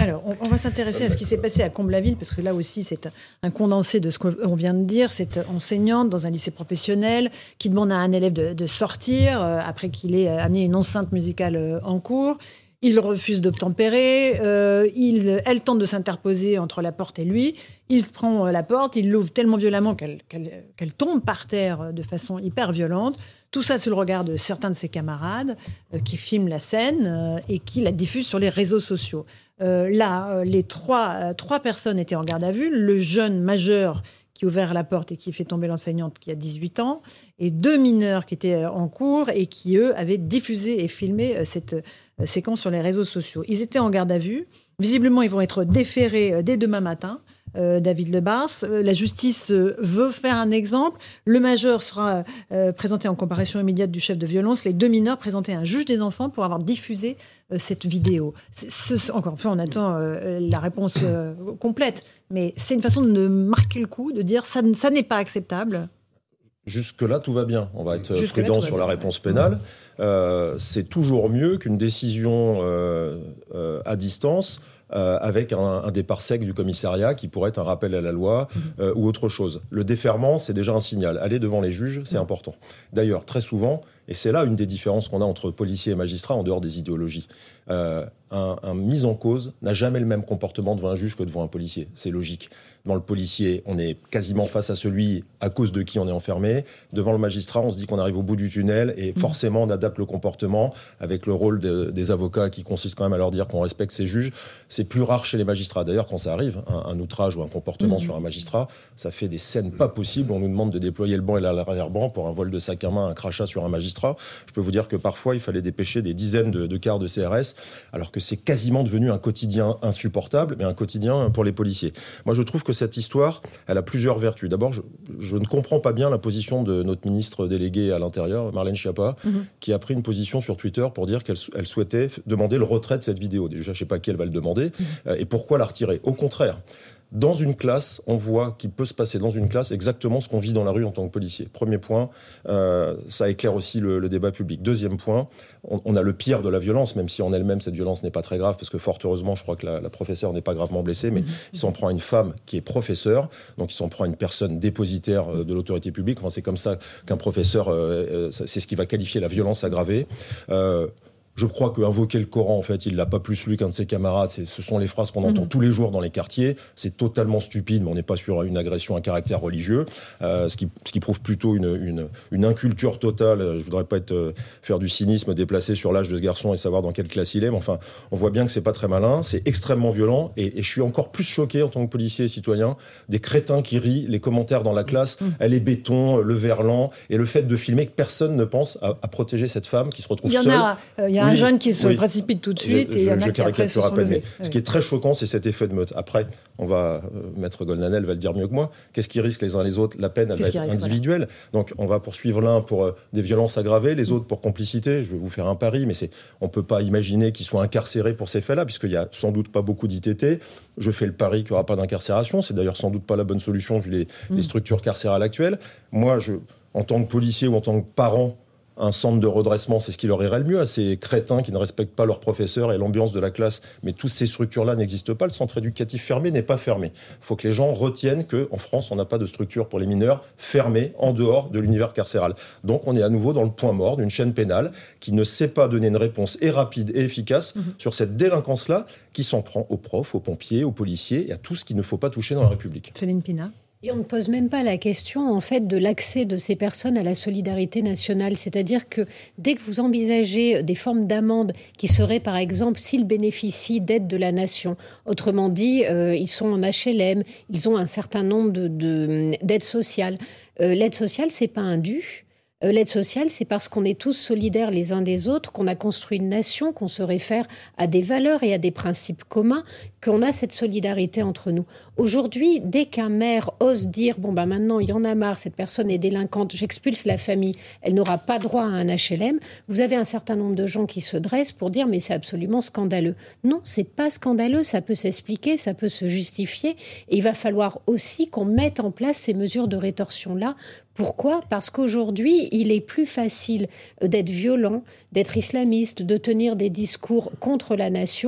Alors, on, on va s'intéresser à ce qui s'est passé à Comble-la-Ville, parce que là aussi, c'est un, un condensé de ce qu'on vient de dire. Cette enseignante dans un lycée professionnel qui demande à un élève de, de sortir euh, après qu'il ait amené une enceinte musicale euh, en cours. Il refuse d'obtempérer. Euh, il, elle tente de s'interposer entre la porte et lui. Il prend euh, la porte, il l'ouvre tellement violemment qu'elle, qu'elle, qu'elle tombe par terre de façon hyper violente. Tout ça sous le regard de certains de ses camarades euh, qui filment la scène euh, et qui la diffusent sur les réseaux sociaux. Euh, là, euh, les trois, euh, trois personnes étaient en garde à vue. Le jeune majeur qui a ouvert la porte et qui fait tomber l'enseignante qui a dix-huit ans, et deux mineurs qui étaient en cours et qui, eux, avaient diffusé et filmé euh, cette euh, séquence sur les réseaux sociaux. Ils étaient en garde à vue. Visiblement, ils vont être déférés euh, dès demain matin. Euh, David Lebars. Euh, la justice euh, veut faire un exemple. Le majeur sera euh, présenté en comparution immédiate du chef de violence. Les deux mineurs présentés à un juge des enfants pour avoir diffusé euh, cette vidéo. C'est, c'est, encore une fois, on attend euh, la réponse euh, complète. Mais c'est une façon de marquer le coup, de dire ça, ça n'est pas acceptable. Jusque-là, tout va bien. On va être Jusque-là, prudent sur la réponse pénale. Euh, c'est toujours mieux qu'une décision euh, euh, à distance euh, avec un, un départ sec du commissariat qui pourrait être un rappel à la loi euh, ou autre chose. Le déferment, c'est déjà un signal. Aller devant les juges, c'est important. D'ailleurs, très souvent, et c'est là une des différences qu'on a entre policiers et magistrats en dehors des idéologies, euh, un, un mis en cause n'a jamais le même comportement devant un juge que devant un policier. C'est logique. Devant le policier, on est quasiment face à celui à cause de qui on est enfermé. Devant le magistrat, on se dit qu'on arrive au bout du tunnel et forcément on adapte le comportement avec le rôle de, des avocats qui consiste quand même à leur dire qu'on respecte ses juges. C'est plus rare chez les magistrats. D'ailleurs, quand ça arrive, un, un outrage ou un comportement mmh. sur un magistrat, ça fait des scènes pas possibles. On nous demande de déployer le banc et l'arrière-banc pour un vol de sac à main, un crachat sur un magistrat. Je peux vous dire que parfois, il fallait dépêcher des dizaines de, de quarts de C R S, alors que c'est quasiment devenu un quotidien insupportable, mais un quotidien pour les policiers. Moi, je trouve que cette histoire, elle a plusieurs vertus. D'abord, je, je ne comprends pas bien la position de notre ministre déléguée à l'Intérieur, Marlène Schiappa, mmh. qui a pris une position sur Twitter pour dire qu'elle elle souhaitait demander le retrait de cette vidéo. Déjà, je ne sais pas qui elle va le demander, mmh. euh, et pourquoi la retirer. Au contraire, dans une classe, on voit qu'il peut se passer dans une classe exactement ce qu'on vit dans la rue en tant que policier. Premier point, euh, ça éclaire aussi le, le débat public. Deuxième point, on, on a le pire de la violence, même si en elle-même, cette violence n'est pas très grave, parce que fort heureusement, je crois que la, la professeure n'est pas gravement blessée, mais mmh. il s'en prend à une femme qui est professeure, donc il s'en prend à une personne dépositaire euh, de l'autorité publique. Enfin, c'est comme ça qu'un professeur, euh, euh, c'est ce qui va qualifier la violence aggravée. Euh, Je crois qu'invoquer le Coran, en fait, il l'a pas plus lu qu'un de ses camarades. C'est, ce sont les phrases qu'on entend mmh. tous les jours dans les quartiers. C'est totalement stupide, mais on n'est pas sur une agression à caractère religieux, euh, ce, qui, ce qui prouve plutôt une, une, une inculture totale. Je voudrais pas être, euh, faire du cynisme déplacé sur l'âge de ce garçon et savoir dans quelle classe il est, mais enfin, on voit bien que c'est pas très malin, c'est extrêmement violent, et, et je suis encore plus choqué en tant que policier et citoyen des crétins qui rient, les commentaires dans la classe, mmh. elle est béton, le verlan, et le fait de filmer que personne ne pense à, à protéger cette femme qui se retrouve seule. Il y en a, euh, il y a oui, un jeune qui se oui. précipite tout de suite, je, et il y en je, a je qui après se sont mais levés. Ce qui est très choquant, c'est cet effet de meute. Après, on va, euh, Maître Golnadel va le dire mieux que moi, qu'est-ce qu'ils risquent les uns les autres? La peine, elle qu'est-ce va être individuelle. Voilà. Donc, on va poursuivre l'un pour euh, des violences aggravées, les autres pour complicité. Je vais vous faire un pari, mais c'est, on ne peut pas imaginer qu'ils soient incarcérés pour ces faits-là, puisqu'il n'y a sans doute pas beaucoup d'I T T. Je fais le pari qu'il n'y aura pas d'incarcération. C'est d'ailleurs sans doute pas la bonne solution vu les, mmh. les structures carcérales actuelles. Moi, je, en tant que policier ou en tant que parent, un centre de redressement, c'est ce qui leur irait le mieux à ces crétins qui ne respectent pas leurs professeurs et l'ambiance de la classe. Mais toutes ces structures-là n'existent pas. Le centre éducatif fermé n'est pas fermé. Il faut que les gens retiennent qu'en France, on n'a pas de structure pour les mineurs fermée en dehors de l'univers carcéral. Donc, on est à nouveau dans le point mort d'une chaîne pénale qui ne sait pas donner une réponse et rapide et efficace mmh. sur cette délinquance-là qui s'en prend aux profs, aux pompiers, aux policiers et à tout ce qu'il ne faut pas toucher dans la République. Céline Pina. Et on ne pose même pas la question, en fait, de l'accès de ces personnes à la solidarité nationale. C'est-à-dire que dès que vous envisagez des formes d'amende qui seraient, par exemple, s'ils bénéficient d'aide de la nation, autrement dit, euh, ils sont en H L M, ils ont un certain nombre de, de, d'aides sociales. Euh, l'aide sociale, c'est pas un dû. Euh, l'aide sociale, c'est parce qu'on est tous solidaires les uns des autres, qu'on a construit une nation, qu'on se réfère à des valeurs et à des principes communs, qu'on a cette solidarité entre nous. Aujourd'hui, dès qu'un maire ose dire « bon, ben maintenant, il y en a marre, cette personne est délinquante, j'expulse la famille, elle n'aura pas droit à un H L M », vous avez un certain nombre de gens qui se dressent pour dire « mais c'est absolument scandaleux ». Non, c'est pas scandaleux, ça peut s'expliquer, ça peut se justifier, et il va falloir aussi qu'on mette en place ces mesures de rétorsion-là. Pourquoi ? Parce qu'aujourd'hui, il est plus facile d'être violent, d'être islamiste, de tenir des discours contre la nation,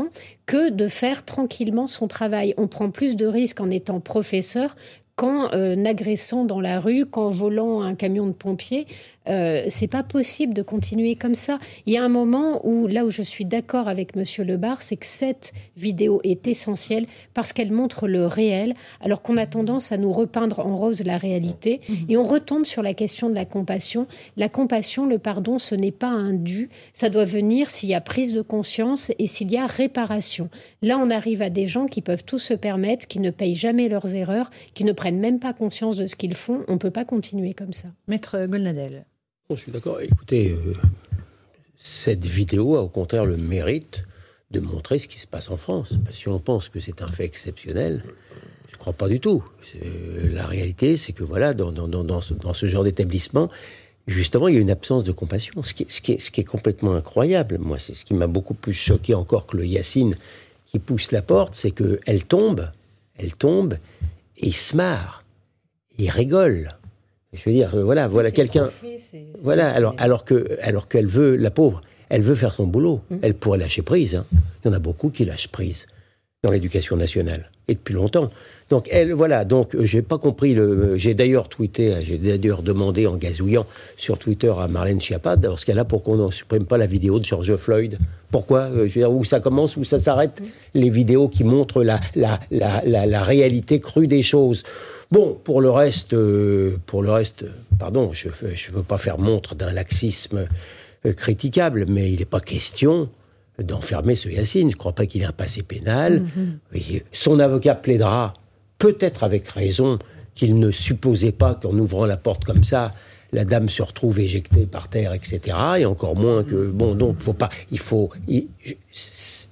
que de faire tranquillement son travail. On prend plus de risques en étant professeur qu'en euh, agressant dans la rue, qu'en volant un camion de pompiers. Euh, c'est pas possible de continuer comme ça. Il y a un moment où, là où je suis d'accord avec Monsieur Lebar, c'est que cette vidéo est essentielle parce qu'elle montre le réel, alors qu'on a tendance à nous repeindre en rose la réalité. Et on retombe sur la question de la compassion. La compassion, le pardon, ce n'est pas un dû. Ça doit venir s'il y a prise de conscience et s'il y a réparation. Là, on arrive à des gens qui peuvent tout se permettre, qui ne payent jamais leurs erreurs, qui ne prennent même pas conscience de ce qu'ils font. On ne peut pas continuer comme ça. Maître Golnadel. Je suis d'accord. Écoutez, euh, cette vidéo a au contraire le mérite de montrer ce qui se passe en France. Parce que si on pense que c'est un fait exceptionnel, je ne crois pas du tout. C'est, la réalité, c'est que voilà, dans, dans, dans, dans, ce, dans ce genre d'établissement, justement, il y a une absence de compassion. Ce qui, ce qui, est, ce qui est complètement incroyable, moi, c'est ce qui m'a beaucoup plus choqué encore que le Yacine qui pousse la porte, c'est qu'elle tombe, elle tombe, et il se marre, il rigole. Je veux dire, voilà, voilà c'est quelqu'un. Fait, c'est, c'est, voilà, c'est... alors, alors que, alors qu'elle veut, la pauvre, elle veut faire son boulot. Mmh. Elle pourrait lâcher prise. Hein. Il y en a beaucoup qui lâchent prise dans l'éducation nationale et depuis longtemps. Donc elle, voilà. Donc j'ai pas compris le. J'ai d'ailleurs tweeté, j'ai d'ailleurs demandé en gazouillant sur Twitter à Marlène Schiappa dans ce cas-là pour qu'on ne supprime pas la vidéo de George Floyd. Pourquoi ? Je veux dire, où ça commence, où ça s'arrête ? Mmh. Les vidéos qui montrent la la la la, la réalité crue des choses. Bon, pour le reste, euh, pour le reste, pardon, je ne veux pas faire montre d'un laxisme euh, critiquable, mais il n'est pas question d'enfermer ce Yacine. Je ne crois pas qu'il ait un passé pénal. Mm-hmm. Son avocat plaidera, peut-être avec raison, qu'il ne supposait pas qu'en ouvrant la porte comme ça, la dame se retrouve éjectée par terre, et cetera. Et encore moins que... Bon, donc, faut pas, il faut... Il, ce,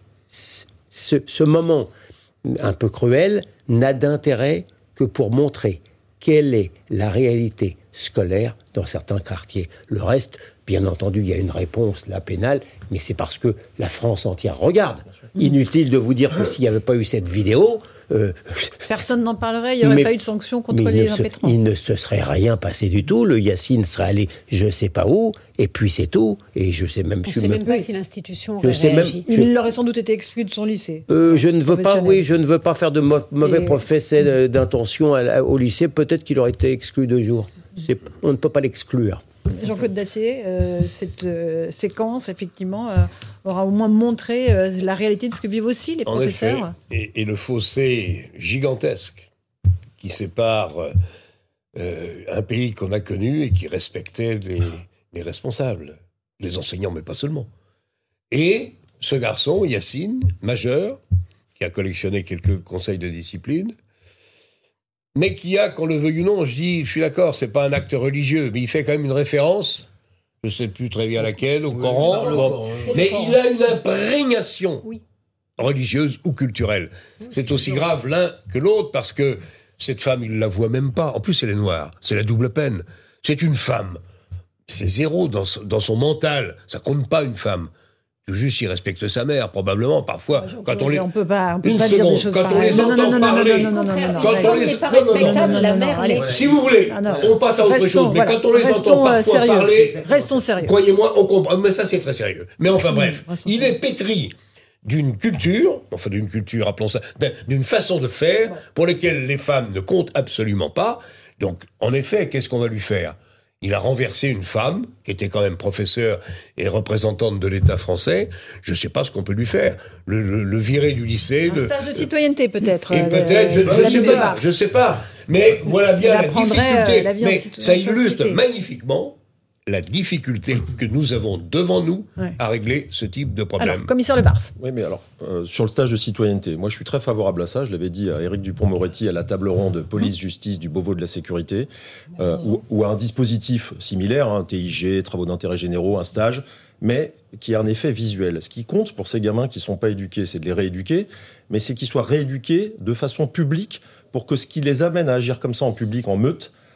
ce moment un peu cruel n'a d'intérêt que pour montrer quelle est la réalité scolaire dans certains quartiers. Le reste, bien entendu, il y a une réponse, la pénale, mais c'est parce que la France entière regarde. Inutile de vous dire que s'il n'y avait pas eu cette vidéo... Euh, Personne n'en parlerait, il n'y aurait mais, pas eu de sanction contre les impétrants. Il ne se serait rien passé du tout, le Yacine serait allé je ne sais pas où, et puis c'est tout, et je sais même... On ne sait même pas si l'institution aurait réagi. Même, je... Il aurait sans doute été exclu de son lycée. Euh, je ne veux pas, oui, je ne veux pas faire de mo- mauvais et... professé d'intention à, à, au lycée, peut-être qu'il aurait été exclu deux jours. C'est, on ne peut pas l'exclure. Jean-Claude Dacier, euh, cette euh, séquence, effectivement, euh, aura au moins montré euh, la réalité de ce que vivent aussi les en professeurs. Effet, et, et le fossé gigantesque qui sépare euh, un pays qu'on a connu et qui respectait les, les responsables, les enseignants, mais pas seulement. Et ce garçon, Yacine, majeur, qui a collectionné quelques conseils de discipline, mais qui a, qu'on le veuille ou non, je dis, je suis d'accord, c'est pas un acte religieux, mais il fait quand même une référence, je sais plus très bien laquelle, au oui, Coran, bon. Coran mais Coran. Il a une imprégnation oui. religieuse ou culturelle. Oui, c'est, c'est aussi grave l'un que l'autre, parce que cette femme, il la voit même pas. En plus, elle est noire, c'est la double peine. C'est une femme. C'est zéro dans, dans son mental, ça compte pas une femme. Juste, il respecte sa mère, probablement, parfois. Je quand on les... On peut pas, on peut Une pas seconde, dire des choses quand pareilles. on les entend parler... Non, non, non, non, non, non. Quand on les... n'est pas respectable, la mère l'est. Si vous voulez, on passe à autre restons, chose. Mais voilà. quand on les restons entend parfois sérieux. parler... Restons sérieux. Croyez-moi, on comprend. Mais ça, c'est très sérieux. Mais enfin, bref, mmh, il est pétri d'une culture, enfin d'une culture, appelons ça, d'une façon de faire pour lesquelles les femmes ne comptent absolument pas. Donc, en effet, qu'est-ce qu'on va lui faire ? Il a renversé une femme, qui était quand même professeure et représentante de l'État français. Je ne sais pas ce qu'on peut lui faire. Le, le, le virer du lycée... Un le, stage de citoyenneté, peut-être. Et euh, peut-être, je ne sais pas, je sais pas. Mais voilà bien la difficulté. La mais ça illustre société. magnifiquement la difficulté que nous avons devant nous ouais. à régler ce type de problème. Alors, commissaire Lebars. Oui, mais alors, euh, sur le stage de citoyenneté, moi je suis très favorable à ça. Je l'avais dit à Éric Dupond-Moretti à la table ronde de police-justice du Beauvau de la sécurité, euh, ou, ou à un dispositif similaire, hein, T I G, travaux d'intérêt généraux, un stage, mais qui a un effet visuel. Ce qui compte pour ces gamins qui ne sont pas éduqués, c'est de les rééduquer, mais c'est qu'ils soient rééduqués de façon publique pour que ce qui les amène à agir comme ça en public, en meute,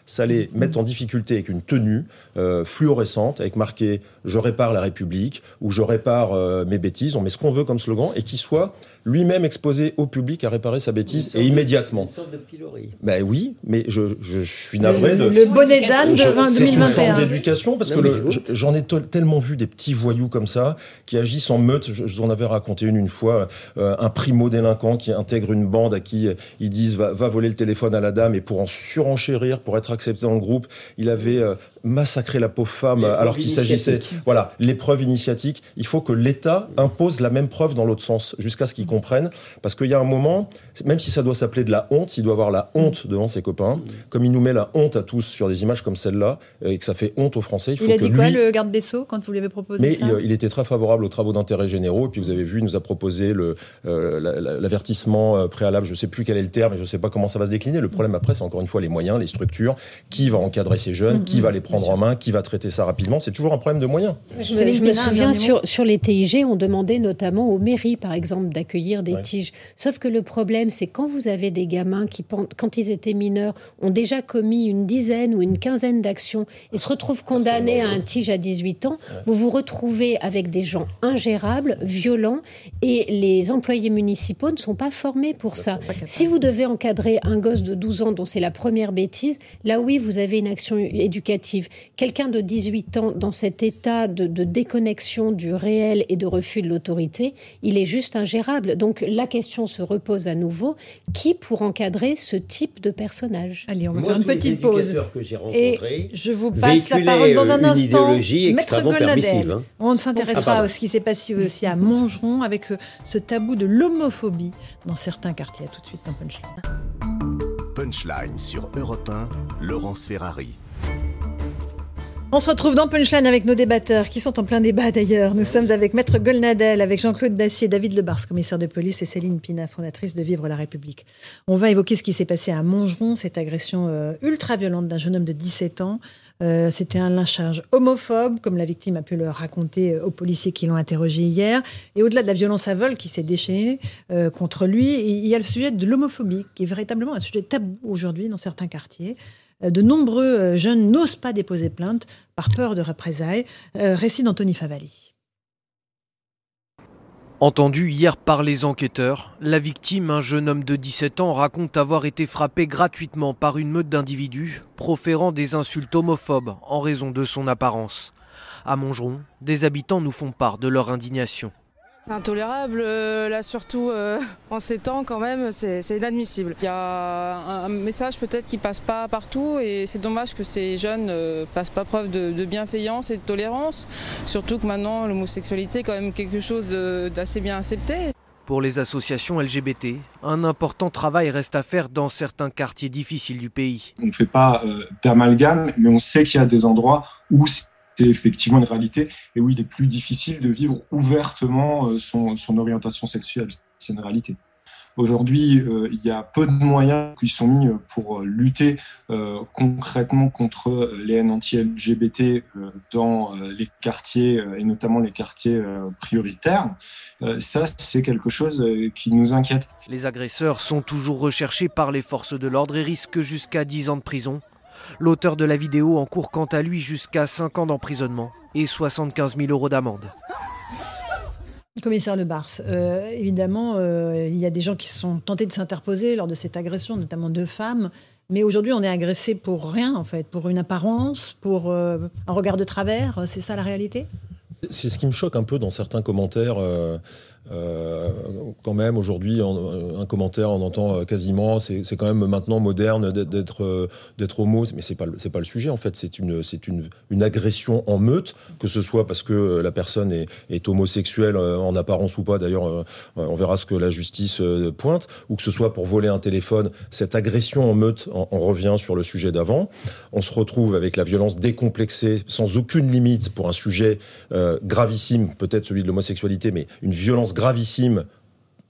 ça les met en difficulté avec une tenue euh, fluorescente, avec marqué « Je répare la République » ou « Je répare euh, mes bêtises ». On met ce qu'on veut comme slogan et qui soit lui-même exposé au public à réparer sa bêtise et immédiatement. Une sorte de pilori. Ben oui, mais je, je, je suis navré de... Le bonnet d'âne de je, deux mille vingt et un. C'est une forme d'éducation, parce non, que le, je, j'en ai to- tellement vu des petits voyous comme ça, qui agissent en meute. Je, je vous en avais raconté une une fois, euh, un primo-délinquant qui intègre une bande à qui euh, ils disent va, va voler le téléphone à la dame, et pour en surenchérir, pour être accepté dans le groupe, il avait euh, massacré la pauvre femme l'épreuve alors qu'il s'agissait... Voilà, l'épreuve initiatique. Il faut que l'État impose la même preuve dans l'autre sens, jusqu'à ce qu'ils comprennent, parce qu'il y a un moment, même si ça doit s'appeler de la honte, il doit avoir la honte devant ses copains, comme il nous met la honte à tous sur des images comme celle-là, et que ça fait honte aux Français. Il, faut il a que dit quoi, lui... le garde des Sceaux, quand vous lui avez proposé Mais ça il, il était très favorable aux travaux d'intérêt généraux, et puis vous avez vu, il nous a proposé le, euh, la, la, l'avertissement préalable, je ne sais plus quel est le terme, et je ne sais pas comment ça va se décliner. Le problème après, c'est encore une fois les moyens, les structures, qui va encadrer ces jeunes, mmh, qui va les prendre en main, qui va traiter ça rapidement. C'est toujours un problème de moyens. Je me, je me souviens, sur, sur les T I G, on demandait notamment aux mairies, par exemple, d'accueillir des ouais. tiges. Sauf que le problème, c'est quand vous avez des gamins qui, quand ils étaient mineurs, ont déjà commis une dizaine ou une quinzaine d'actions et se retrouvent condamnés à un tige à dix-huit ans, ouais. vous vous retrouvez avec des gens ingérables, violents, et les employés municipaux ne sont pas formés pour ça. Si vous devez encadrer un gosse de douze ans dont c'est la première bêtise, là oui, vous avez une action éducative. Quelqu'un de dix-huit ans, dans cet état de, de déconnexion du réel et de refus de l'autorité, il est juste ingérable. Donc la question se repose à nouveau, qui pour encadrer ce type de personnage ? Allez, on va Moi, faire une petite pause. Que j'ai et je vous passe la parole dans un une instant. Idéologie extrêmement permissive. Hein. On s'intéressera ah, à ce qui s'est passé aussi à Montgeron avec ce, ce tabou de l'homophobie dans certains quartiers. À tout de suite dans Punchline. Punchline sur Europe un, Laurence Ferrari. On se retrouve dans Punchline avec nos débatteurs, qui sont en plein débat d'ailleurs. Nous sommes avec Maître Golnadel, avec Jean-Claude Dacier, David Lebars, commissaire de police, et Céline Pina, fondatrice de Vivre la République. On va évoquer ce qui s'est passé à Montgeron, cette agression euh, ultra-violente d'un jeune homme de dix-sept ans. Euh, c'était un lynchage homophobe, comme la victime a pu le raconter aux policiers qui l'ont interrogé hier. Et au-delà de la violence à vol qui s'est déchaînée euh, contre lui, il y a le sujet de l'homophobie, qui est véritablement un sujet tabou aujourd'hui dans certains quartiers. De nombreux jeunes n'osent pas déposer plainte par peur de représailles. Euh, récit d'Anthony Favalli. Entendu hier par les enquêteurs, la victime, un jeune homme de dix-sept ans, raconte avoir été frappé gratuitement par une meute d'individus proférant des insultes homophobes en raison de son apparence. À Montgeron, des habitants nous font part de leur indignation. C'est intolérable, euh, là surtout euh, en ces temps quand même, c'est, c'est inadmissible. Il y a un, un message peut-être qui passe pas partout et c'est dommage que ces jeunes ne euh, fassent pas preuve de, de bienveillance et de tolérance. Surtout que maintenant l'homosexualité est quand même quelque chose de, d'assez bien accepté. Pour les associations L G B T, un important travail reste à faire dans certains quartiers difficiles du pays. On ne fait pas euh, d'amalgame, mais on sait qu'il y a des endroits où c'est effectivement une réalité et où il est plus difficile de vivre ouvertement son, son orientation sexuelle. C'est une réalité. Aujourd'hui, euh, il y a peu de moyens qui sont mis pour lutter euh, concrètement contre les haines anti-L G B T euh, dans les quartiers, et notamment les quartiers euh, prioritaires. Euh, ça, c'est quelque chose qui nous inquiète. Les agresseurs sont toujours recherchés par les forces de l'ordre et risquent jusqu'à dix ans de prison. L'auteur de la vidéo encourt quant à lui jusqu'à cinq ans d'emprisonnement et soixante-quinze mille euros d'amende. Commissaire Lebars, euh, évidemment, euh, il y a des gens qui sont tentés de s'interposer lors de cette agression, notamment deux femmes. Mais aujourd'hui, on est agressé pour rien, en fait, pour une apparence, pour euh, un regard de travers. C'est ça la réalité ? C'est ce qui me choque un peu dans certains commentaires. Euh, euh, quand même, aujourd'hui, en, un commentaire, on entend quasiment, c'est, c'est quand même maintenant moderne d'être, d'être, d'être homo, mais c'est pas, c'est pas le sujet en fait. C'est une, c'est une, une agression en meute, que ce soit parce que la personne est, est homosexuelle en apparence ou pas. D'ailleurs, on verra ce que la justice pointe, ou que ce soit pour voler un téléphone. Cette agression en meute, on, on revient sur le sujet d'avant. On se retrouve avec la violence décomplexée, sans aucune limite pour un sujet euh, gravissime, peut-être celui de l'homosexualité, mais une violence gravissime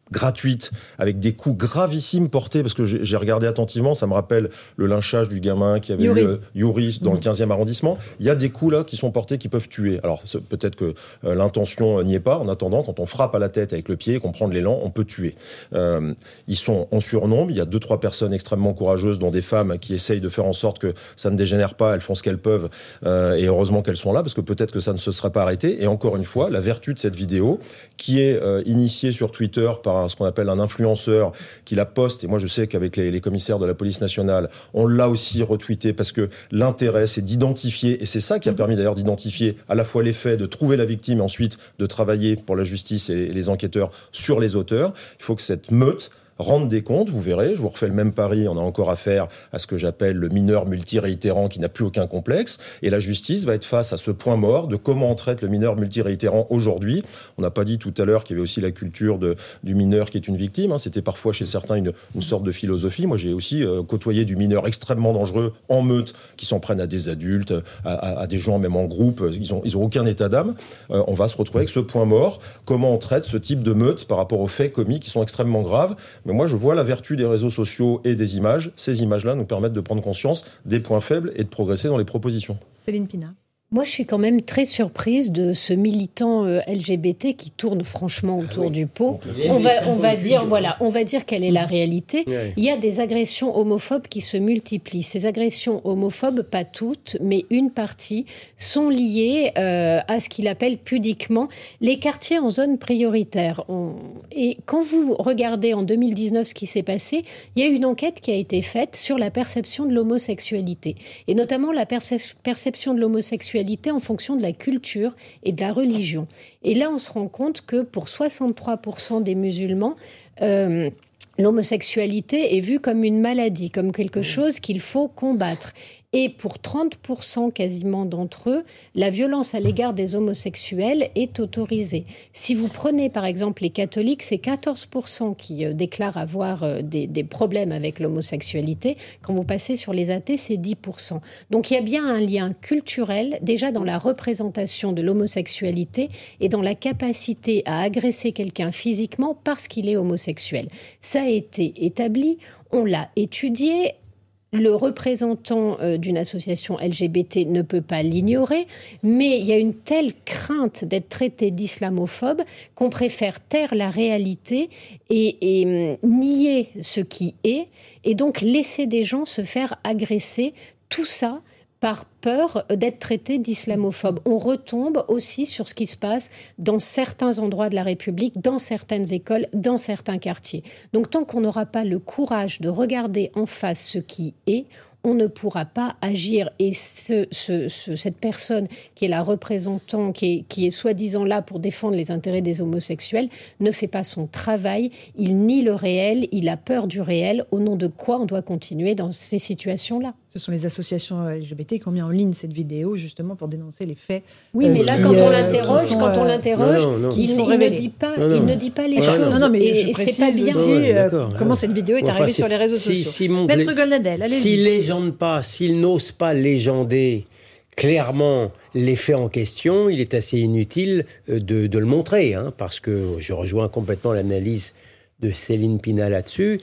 gratuite, avec des coups gravissimes portés, parce que j'ai, j'ai regardé attentivement, ça me rappelle le lynchage du gamin qui avait Yuri. eu euh, Yuri dans Mmh. le quinzième arrondissement. Il y a des coups là qui sont portés qui peuvent tuer. Alors c'est, peut-être que euh, l'intention euh, n'y est pas. En attendant, quand on frappe à la tête avec le pied, qu'on prend de l'élan, on peut tuer. Euh, ils sont en surnombre. Il y a deux, trois personnes extrêmement courageuses, dont des femmes qui essayent de faire en sorte que ça ne dégénère pas. Elles font ce qu'elles peuvent. Euh, et heureusement qu'elles sont là, parce que peut-être que ça ne se serait pas arrêté. Et encore une fois, la vertu de cette vidéo, qui est euh, initiée sur Twitter par un, ce qu'on appelle un influenceur, qui la poste, et moi je sais qu'avec les, les commissaires de la police nationale, on l'a aussi retweeté, parce que l'intérêt c'est d'identifier, et c'est ça qui a permis d'ailleurs d'identifier à la fois les faits, de trouver la victime, et ensuite de travailler pour la justice et les enquêteurs sur les auteurs. Il faut que cette meute rendre des comptes, vous verrez, je vous refais le même pari, on a encore affaire à ce que j'appelle le mineur multiréitérant qui n'a plus aucun complexe, et la justice va être face à ce point mort de comment on traite le mineur multiréitérant aujourd'hui. On n'a pas dit tout à l'heure qu'il y avait aussi la culture de, du mineur qui est une victime, hein. C'était parfois chez certains une, une sorte de philosophie. Moi j'ai aussi euh, côtoyé du mineur extrêmement dangereux en meute, qui s'en prennent à des adultes, à, à, à des gens même en groupe, ils ont, ils ont aucun état d'âme. Euh, on va se retrouver avec ce point mort, comment on traite ce type de meute par rapport aux faits commis qui sont extrêmement graves. Mais moi, je vois la vertu des réseaux sociaux et des images. Ces images-là nous permettent de prendre conscience des points faibles et de progresser dans les propositions. Céline Pina. Moi, je suis quand même très surprise de ce militant euh, L G B T qui tourne franchement autour ah oui. du pot. On va, on va dire, voilà, on va dire quelle est la réalité. Oui. Il y a des agressions homophobes qui se multiplient. Ces agressions homophobes, pas toutes, mais une partie, sont liées euh, à ce qu'il appelle pudiquement les quartiers en zone prioritaire. On... Et quand vous regardez en deux mille dix-neuf ce qui s'est passé, il y a une enquête qui a été faite sur la perception de l'homosexualité, et notamment la perce- perception de l'homosexualité en fonction de la culture et de la religion. Et là, on se rend compte que pour soixante-trois pour cent des musulmans, euh, l'homosexualité est vue comme une maladie, comme quelque chose qu'il faut combattre. Et pour trente pour cent quasiment d'entre eux, la violence à l'égard des homosexuels est autorisée. Si vous prenez par exemple les catholiques, c'est quatorze pour cent qui euh, déclarent avoir euh, des, des problèmes avec l'homosexualité. Quand vous passez sur les athées, c'est dix pour cent. Donc il y a bien un lien culturel, déjà dans la représentation de l'homosexualité et dans la capacité à agresser quelqu'un physiquement parce qu'il est homosexuel. Ça a été établi, on l'a étudié. Le représentant euh, d'une association L G B T ne peut pas l'ignorer, mais il y a une telle crainte d'être traité d'islamophobe qu'on préfère taire la réalité et, et hum, nier ce qui est, et donc laisser des gens se faire agresser. Tout ça par peur d'être traité d'islamophobe. On retombe aussi sur ce qui se passe dans certains endroits de la République, dans certaines écoles, dans certains quartiers. Donc tant qu'on n'aura pas le courage de regarder en face ce qui est, on ne pourra pas agir. Et ce, ce, ce, cette personne qui est la représentante, qui est, qui est soi-disant là pour défendre les intérêts des homosexuels, ne fait pas son travail. Il nie le réel, il a peur du réel. Au nom de quoi on doit continuer dans ces situations-là ? Ce sont les associations L G B T qui ont mis en ligne cette vidéo justement pour dénoncer les faits. Oui, mais là, qui, quand on euh, l'interroge, sont, quand on euh, l'interroge, non, non, non. il, il ne dit pas, non, non. il ne dit pas les ouais, choses. Non, non, mais et, je et c'est pas bien. aussi ouais, euh, comment cette vidéo est enfin, arrivée c'est, sur les réseaux si, sociaux. Si mon Maître lé... Goldnadel, allez-y. S'ils légendent pas, s'ils n'osent pas légender clairement les faits en question, il est assez inutile de, de le montrer, hein, parce que je rejoins complètement l'analyse de Céline Pina là-dessus.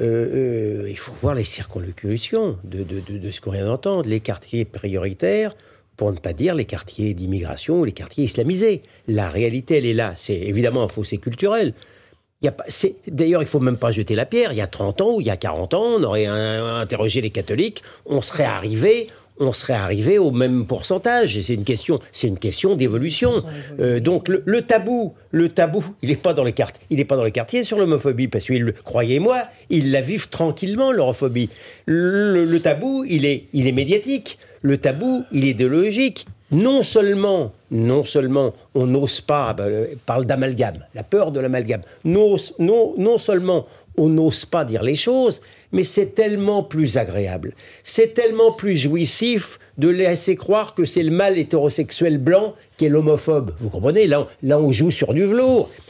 Euh, euh, il faut voir les circonscriptions de, de, de, de ce qu'on vient d'entendre, les quartiers prioritaires, pour ne pas dire les quartiers d'immigration ou les quartiers islamisés. La réalité, elle est là. C'est évidemment un fossé culturel. Il y a pas, c'est, d'ailleurs, il ne faut même pas jeter la pierre. Il y a trente ans ou il y a quarante ans, on aurait un, interrogé les catholiques, on serait arrivé... on serait arrivé au même pourcentage. Et c'est une question, c'est une question d'évolution. Euh, donc le, le tabou, le tabou, il n'est pas dans les quartiers, il n'est pas dans les quartiers sur l'homophobie, parce que croyez-moi, ils la vivent tranquillement l'homophobie. Le, le, le tabou, il est, il est médiatique. Le tabou, il est idéologique. Non seulement, non seulement, on n'ose pas, bah, on parle d'amalgame, la peur de l'amalgame. Non, non, non seulement on n'ose pas dire les choses, mais c'est tellement plus agréable, c'est tellement plus jouissif de laisser croire que c'est le mâle hétérosexuel blanc qui est l'homophobe. Vous comprenez ? Là, on, là, on joue sur du velours.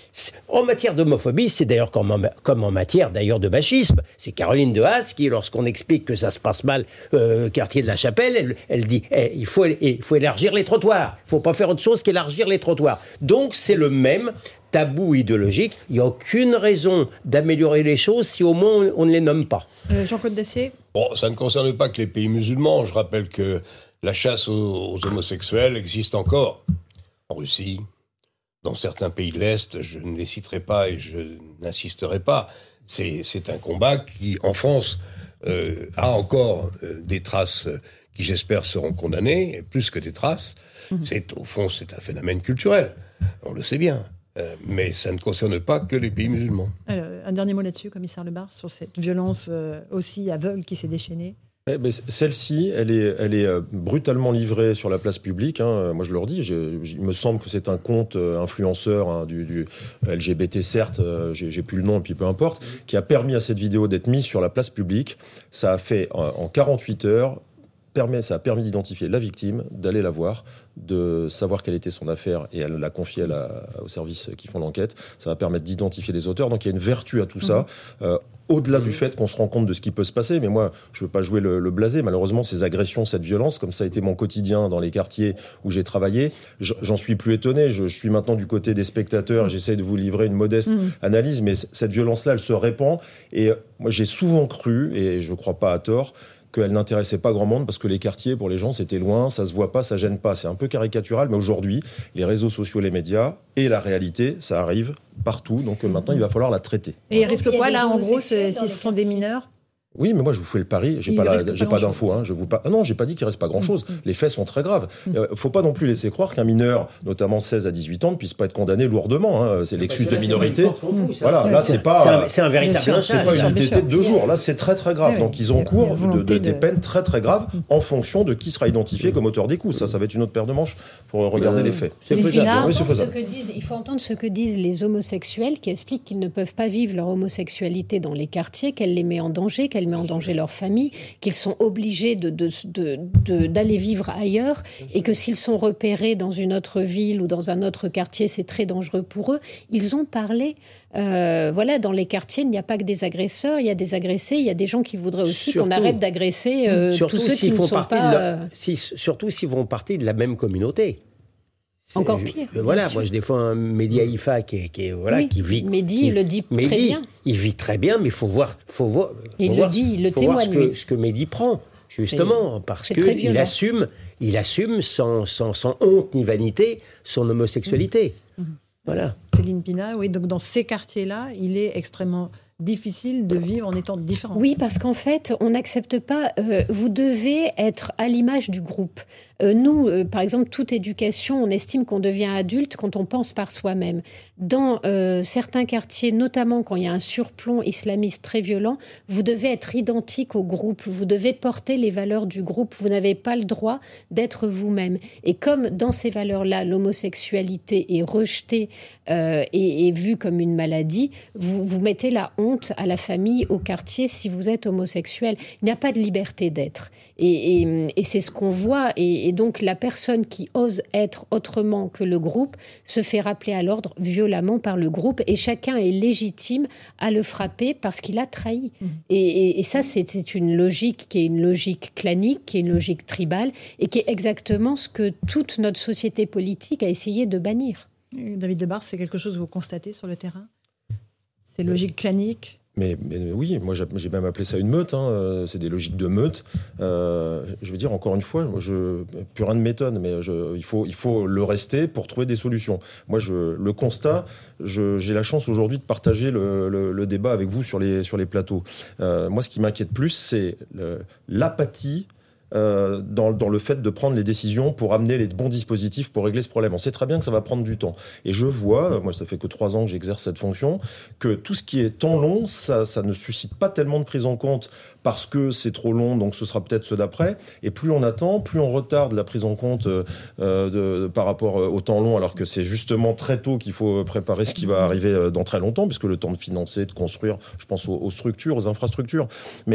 En matière d'homophobie, c'est d'ailleurs comme en, comme en matière d'ailleurs de machisme. C'est Caroline de Haas qui, lorsqu'on explique que ça se passe mal euh, quartier de la Chapelle, elle, elle dit eh, il, faut, il faut élargir les trottoirs. Il ne faut pas faire autre chose qu'élargir les trottoirs. Donc c'est le même tabou idéologique. Il n'y a aucune raison d'améliorer les choses si au moins on, on ne les nomme pas. Euh, Jean-Claude Dacier. Bon, ça ne concerne pas que les pays musulmans. Je rappelle que la chasse aux, aux homosexuels existe encore en Russie, dans certains pays de l'Est. Je ne les citerai pas et je n'insisterai pas. C'est, c'est un combat qui, en France, euh, a encore euh, des traces euh, qui, j'espère, seront condamnées, et plus que des traces. Mmh. C'est, au fond, c'est un phénomène culturel. On le sait bien. Euh, mais ça ne concerne pas que les pays musulmans. Alors, un dernier mot là-dessus, commissaire Lebars, sur cette violence euh, aussi aveugle qui s'est déchaînée. Eh ben, celle-ci, elle est, elle est brutalement livrée sur la place publique. Hein. Moi, je le redis, j'ai, il me semble que c'est un compte influenceur hein, du, du L G B T, certes, euh, j'ai, j'ai plus le nom, et puis peu importe, qui a permis à cette vidéo d'être mise sur la place publique. Ça a fait, en, en quarante-huit heures, permet, ça a permis d'identifier la victime, d'aller la voir, de savoir quelle était son affaire, et elle l'a confiée à la, aux services qui font l'enquête. Ça va permettre d'identifier les auteurs. Donc il y a une vertu à tout mmh. ça. Euh, Au-delà mmh. du fait qu'on se rend compte de ce qui peut se passer, mais moi, je ne veux pas jouer le, le blasé. Malheureusement, ces agressions, cette violence, comme ça a été mon quotidien dans les quartiers où j'ai travaillé, j'en suis plus étonné. Je, je suis maintenant du côté des spectateurs. Mmh. J'essaie de vous livrer une modeste mmh. analyse, mais c- cette violence-là, elle se répand. Et moi, j'ai souvent cru, et je ne crois pas à tort, qu'elle n'intéressait pas grand monde parce que les quartiers, pour les gens, c'était loin, ça se voit pas, ça gêne pas. C'est un peu caricatural, mais aujourd'hui, les réseaux sociaux, les médias et la réalité, ça arrive partout. Donc euh, maintenant, il va falloir la traiter. Et il risque quoi, là, en gros, si ce sont des mineurs ? Oui, mais moi, je vous fais le pari. J'ai il pas, la, j'ai pas, pas d'infos. Hein, je vous pas. Ah non, j'ai pas dit qu'il reste pas grand-chose. Mmh. Les faits sont très graves. Il mmh. euh, faut pas non plus laisser croire qu'un mineur, notamment seize à dix-huit ans, ne puisse pas être condamné lourdement. Hein. C'est l'excuse de minorité. Mmh. Voilà, là, c'est, c'est pas. C'est un, c'est un véritable c'est, c'est pas une I T T de deux jours. Là, c'est très très grave. Oui, donc, ils encourent de, de, de... des peines très très graves en fonction de qui sera identifié comme auteur des coups. Ça, ça va être une autre paire de manches pour regarder euh, les faits. C'est faisable. Oui, c'est faisable. Il faut entendre ce que disent les homosexuels qui expliquent qu'ils ne peuvent pas vivre leur homosexualité dans les quartiers, qu'elle les met en danger, qu'elle met en danger leur famille, qu'ils sont obligés de, de, de, de, d'aller vivre ailleurs et que s'ils sont repérés dans une autre ville ou dans un autre quartier, c'est très dangereux pour eux. Ils ont parlé, euh, voilà, dans les quartiers, il n'y a pas que des agresseurs, il y a des agressés, il y a des gens qui voudraient aussi surtout, qu'on arrête d'agresser euh, tous ceux qui ne sont pas... La, si, surtout s'ils font partie de la même communauté. C'est, Encore pire. Je, voilà, moi je défends un Mehdi Haïfa qui, est, qui, est, voilà, oui, qui vit. Mehdi qui, le dit Mehdi, très bien. Il vit très bien, mais il faut voir. Faut voir il faut le voir, dit, il le faut témoigne. Voir ce que, ce que Mehdi prend, justement, c'est, parce qu'il assume, il assume sans, sans, sans honte ni vanité son homosexualité. Mmh. Voilà. Céline Pina, oui, donc dans ces quartiers-là, il est extrêmement difficile de vivre en étant différent. Oui, parce qu'en fait, on n'accepte pas... Euh, vous devez être à l'image du groupe. Euh, nous, euh, par exemple, toute éducation, on estime qu'on devient adulte quand on pense par soi-même. Dans euh, certains quartiers, notamment quand il y a un surplomb islamiste très violent, vous devez être identique au groupe, vous devez porter les valeurs du groupe, vous n'avez pas le droit d'être vous-même. Et comme dans ces valeurs-là, l'homosexualité est rejetée euh, et, et vue comme une maladie, vous, vous mettez la honte à la famille, au quartier, si vous êtes homosexuel. Il n'y a pas de liberté d'être. Et, et, et c'est ce qu'on voit. Et, et donc, la personne qui ose être autrement que le groupe se fait rappeler à l'ordre violemment par le groupe. Et chacun est légitime à le frapper parce qu'il a trahi. Mmh. Et, et, et ça, c'est, c'est une logique qui est une logique clanique, qui est une logique tribale, et qui est exactement ce que toute notre société politique a essayé de bannir. David Lebars, c'est quelque chose que vous constatez sur le terrain ? C'est logique clanique ? Mais, mais oui, moi j'ai même appelé ça une meute, hein. C'est des logiques de meute. Euh, je veux dire, encore une fois, je, plus rien de m'étonne, mais je, il, faut, il faut le rester pour trouver des solutions. Moi, je, le constat, je, j'ai la chance aujourd'hui de partager le, le, le débat avec vous sur les, sur les plateaux. Euh, moi, ce qui m'inquiète plus, c'est le, l'apathie Euh, dans, dans le fait de prendre les décisions pour amener les bons dispositifs pour régler ce problème. On sait très bien que ça va prendre du temps. Et je vois, moi ça fait que trois ans que j'exerce cette fonction, que tout ce qui est temps long, ça, ça ne suscite pas tellement de prise en compte parce que c'est trop long, donc ce sera peut-être ceux d'après. Et plus on attend, plus on retarde la prise en compte euh, de, de, par rapport au temps long, alors que c'est justement très tôt qu'il faut préparer ce qui va arriver dans très longtemps, puisque le temps de financer, de construire, je pense aux, aux structures, aux infrastructures. Mais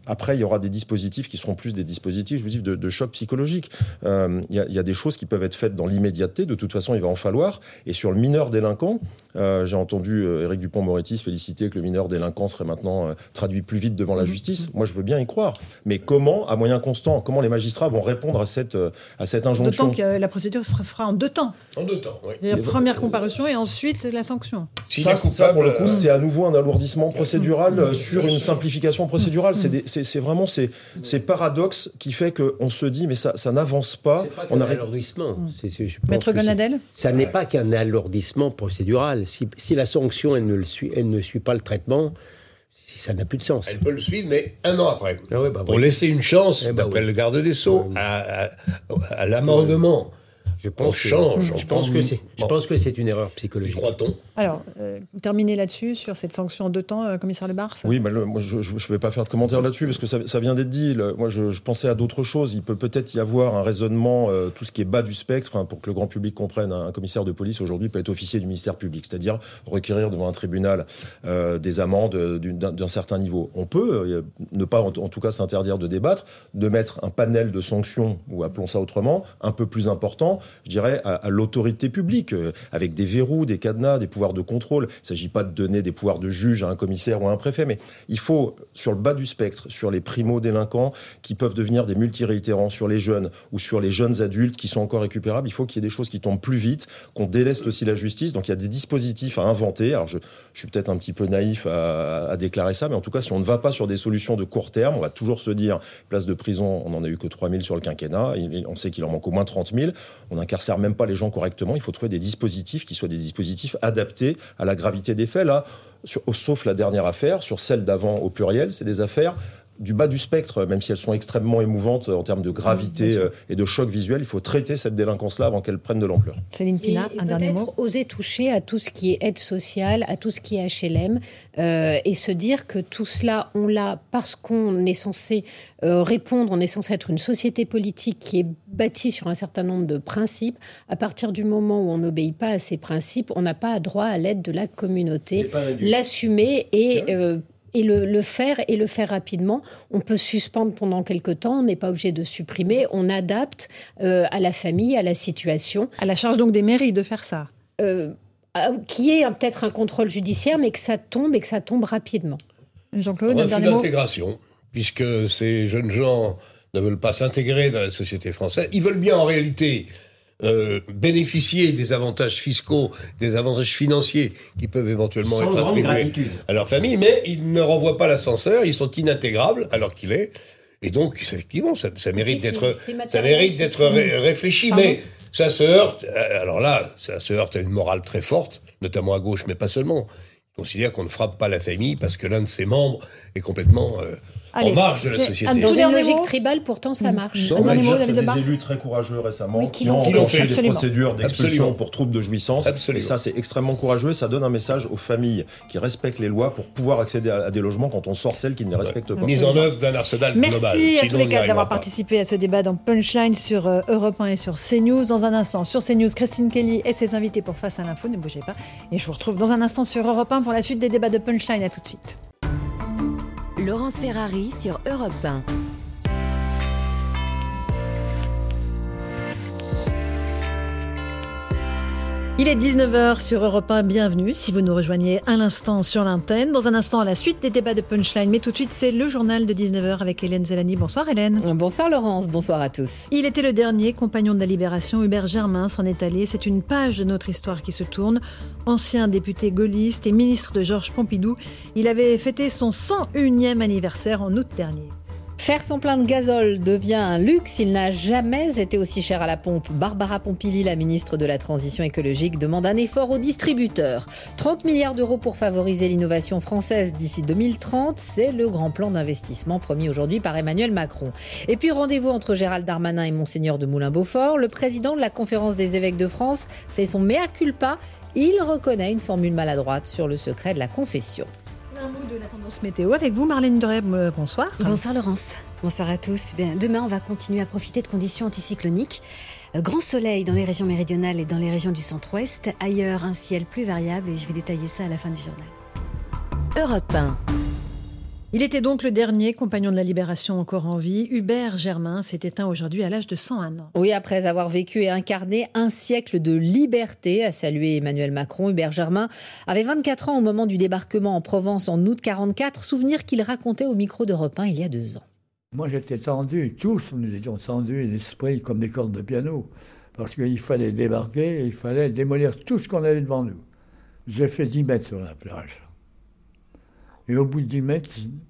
Après, il y aura des dispositifs qui seront plus des dispositifs, je vous dis, de, de choc psychologique. Euh, il y a, il y a des choses qui peuvent être faites dans l'immédiateté. De toute façon, il va en falloir. Et sur le mineur délinquant, euh, j'ai entendu euh, Éric Dupond-Moretti se féliciter que le mineur délinquant serait maintenant euh, traduit plus vite devant la justice. Moi, je veux bien y croire. Mais comment, à moyen constant, comment les magistrats vont répondre à cette, euh, à cette injonction ? D'autant que euh, la procédure se fera en deux temps. En deux temps, oui. La première comparution et ensuite la sanction. Ça, ça, pour le coup, c'est à nouveau un alourdissement procédural euh, sur une simplification procédurale. C'est, des, c'est, c'est vraiment ces, ces paradoxes qui fait qu'on se dit, mais ça, ça n'avance pas. C'est pas on qu'un arrive... alourdissement. C'est, c'est, je pense Maître que Gonadel ? Ça n'est pas qu'un alourdissement procédural. Si, si la sanction, elle ne, le suit, elle ne suit pas le traitement, ça n'a plus de sens. Elle peut le suivre, mais un an après. Ah ouais, bah, pour oui. laisser une chance, Eh bah, d'après oui. le garde des Sceaux, Oui. à, à, à l'amendement. Je pense on que, change. Je on pense, prend- que c'est, je Bon. pense que c'est une erreur psychologique. Y croit-on ? Alors, euh, terminez là-dessus, sur cette sanction en deux temps, euh, commissaire Lebars. Oui, mais le- moi, je ne vais pas faire de commentaire là-dessus parce que ça, ça vient d'être dit. Le- moi, je, je pensais à d'autres choses. Il peut peut-être y avoir un raisonnement, euh, tout ce qui est bas du spectre, hein, pour que le grand public comprenne. Un, un commissaire de police aujourd'hui peut être officier du ministère public, c'est-à-dire requérir devant un tribunal euh, des amendes euh, d'un, d'un certain niveau. On peut euh, ne pas, en, en tout cas, s'interdire de débattre, de mettre un panel de sanctions, ou appelons ça autrement, un peu plus important, je dirais, à, à l'autorité publique, euh, avec des verrous, des cadenas, des pouvoirs de contrôle. Il ne s'agit pas de donner des pouvoirs de juge à un commissaire ou à un préfet, mais il faut, sur le bas du spectre, sur les primo-délinquants qui peuvent devenir des multiréitérants, sur les jeunes ou sur les jeunes adultes qui sont encore récupérables, il faut qu'il y ait des choses qui tombent plus vite, qu'on déleste aussi la justice. Donc il y a des dispositifs à inventer. Alors je, je suis peut-être un petit peu naïf à, à déclarer ça, mais en tout cas, si on ne va pas sur des solutions de court terme, on va toujours se dire, place de prison, on n'en a eu que trois mille sur le quinquennat, on sait qu'il en manque au moins trente mille, on n'incarcère même pas les gens correctement, il faut trouver des dispositifs qui soient des dispositifs adaptés à la gravité des faits. Là, sur, sauf la dernière affaire, sur celle d'avant au pluriel, c'est des affaires du bas du spectre, même si elles sont extrêmement émouvantes en termes de gravité euh, et de choc visuel. Il faut traiter cette délinquance-là avant qu'elle prenne de l'ampleur. Céline Pina, Et, et un dernier mot. oser toucher à tout ce qui est aide sociale, à tout ce qui est H L M, euh, et se dire que tout cela, on l'a parce qu'on est censé euh, répondre, on est censé être une société politique qui est bâtie sur un certain nombre de principes. À partir du moment où on n'obéit pas à ces principes, on n'a pas droit à l'aide de la communauté. L'assumer et... Euh, et le, le faire, et le faire rapidement. On peut suspendre pendant quelque temps, on n'est pas obligé de supprimer, on adapte euh, à la famille, à la situation. À la charge donc des mairies de faire ça. Euh, qui est peut-être un contrôle judiciaire, mais que ça tombe et que ça tombe rapidement. Jean-Claude, un un refus dernier mot. d'intégration, puisque ces jeunes gens ne veulent pas s'intégrer dans la société française. Ils veulent bien en réalité Euh, bénéficier des avantages fiscaux, des avantages financiers qui peuvent éventuellement Sans être grande attribués gratitude. à leur famille, mais ils ne renvoient pas l'ascenseur, ils sont inintégrables alors qu'il est. Et donc, effectivement, ça, ça mérite c'est- d'être, c'est ça mérite d'être ré- réfléchi, Pardon. mais ça se heurte. Alors là, ça se heurte à une morale très forte, notamment à gauche, mais pas seulement. Ils considèrent qu'on ne frappe pas la famille parce que l'un de ses membres est complètement euh, Allez, en marge de la c'est société. un Dans tout une dernier logique mot. tribale, pourtant, ça marche. Un dernier mot, Il y a David des Lebars. élus très courageux récemment Oui, qui qui l'ont ont fait. enclenché des Absolument. procédures d'expulsion Absolument. pour trouble de jouissance. Absolument. Et ça, c'est extrêmement courageux. Et ça donne un message aux familles qui respectent les lois pour pouvoir accéder à, à des logements quand on sorcelle qu'ils ne les respectent pas. Mise en œuvre d'un arsenal global. Merci à Sinon, tous les on n'y quatre arrivera d'avoir pas. participé à ce débat dans Punchline sur euh, Europe un et sur CNews. Dans un instant, sur CNews, Christine Kelly et ses invités pour Face à l'info. Ne bougez pas. Et je vous retrouve dans un instant sur Europe un pour la suite des débats de Punchline. À tout de suite. Laurence Ferrari sur Europe un. Il est dix-neuf heures sur Europe un, bienvenue si vous nous rejoignez à l'instant sur l'antenne. Dans un instant, à la suite des débats de Punchline, mais tout de suite, c'est le journal de dix-neuf heures avec Hélène Zellani. Bonsoir Hélène. Bonsoir Laurence, bonsoir à tous. Il était le dernier compagnon de la Libération, Hubert Germain s'en est allé. C'est une page de notre histoire qui se tourne. Ancien député gaulliste et ministre de Georges Pompidou, il avait fêté son cent unième anniversaire en août dernier. Faire son plein de gazole devient un luxe. Il n'a jamais été aussi cher à la pompe. Barbara Pompili, la ministre de la Transition écologique, demande un effort aux distributeurs. trente milliards d'euros pour favoriser l'innovation française d'ici deux mille trente. C'est le grand plan d'investissement promis aujourd'hui par Emmanuel Macron. Et puis rendez-vous entre Gérald Darmanin et Monseigneur de Moulin-Beaufort. Le président de la Conférence des évêques de France fait son mea culpa. Il reconnaît une formule maladroite sur le secret de la confession. Un mot de la tendance météo avec vous, Marlène Doreb. Bonsoir. Bonsoir Laurence. Bonsoir à tous. Bien, demain, on va continuer à profiter de conditions anticycloniques. Euh, grand soleil dans les régions méridionales et dans les régions du centre-ouest. Ailleurs, un ciel plus variable et je vais détailler ça à la fin du journal. Europe un. Il était donc le dernier compagnon de la Libération encore en vie. Hubert Germain s'est éteint aujourd'hui à l'âge de cent un ans. Oui, après avoir vécu et incarné un siècle de liberté, a salué Emmanuel Macron. Hubert Germain avait vingt-quatre ans au moment du débarquement en Provence en août quarante-quatre. Souvenir qu'il racontait au micro d'Europe un il y a deux ans. Moi j'étais tendu, tous nous étions tendus, l'esprit comme des cordes de piano. Parce qu'il fallait débarquer et il fallait démolir tout ce qu'on avait devant nous. J'ai fait dix mètres sur la plage. Et au bout de dix mètres,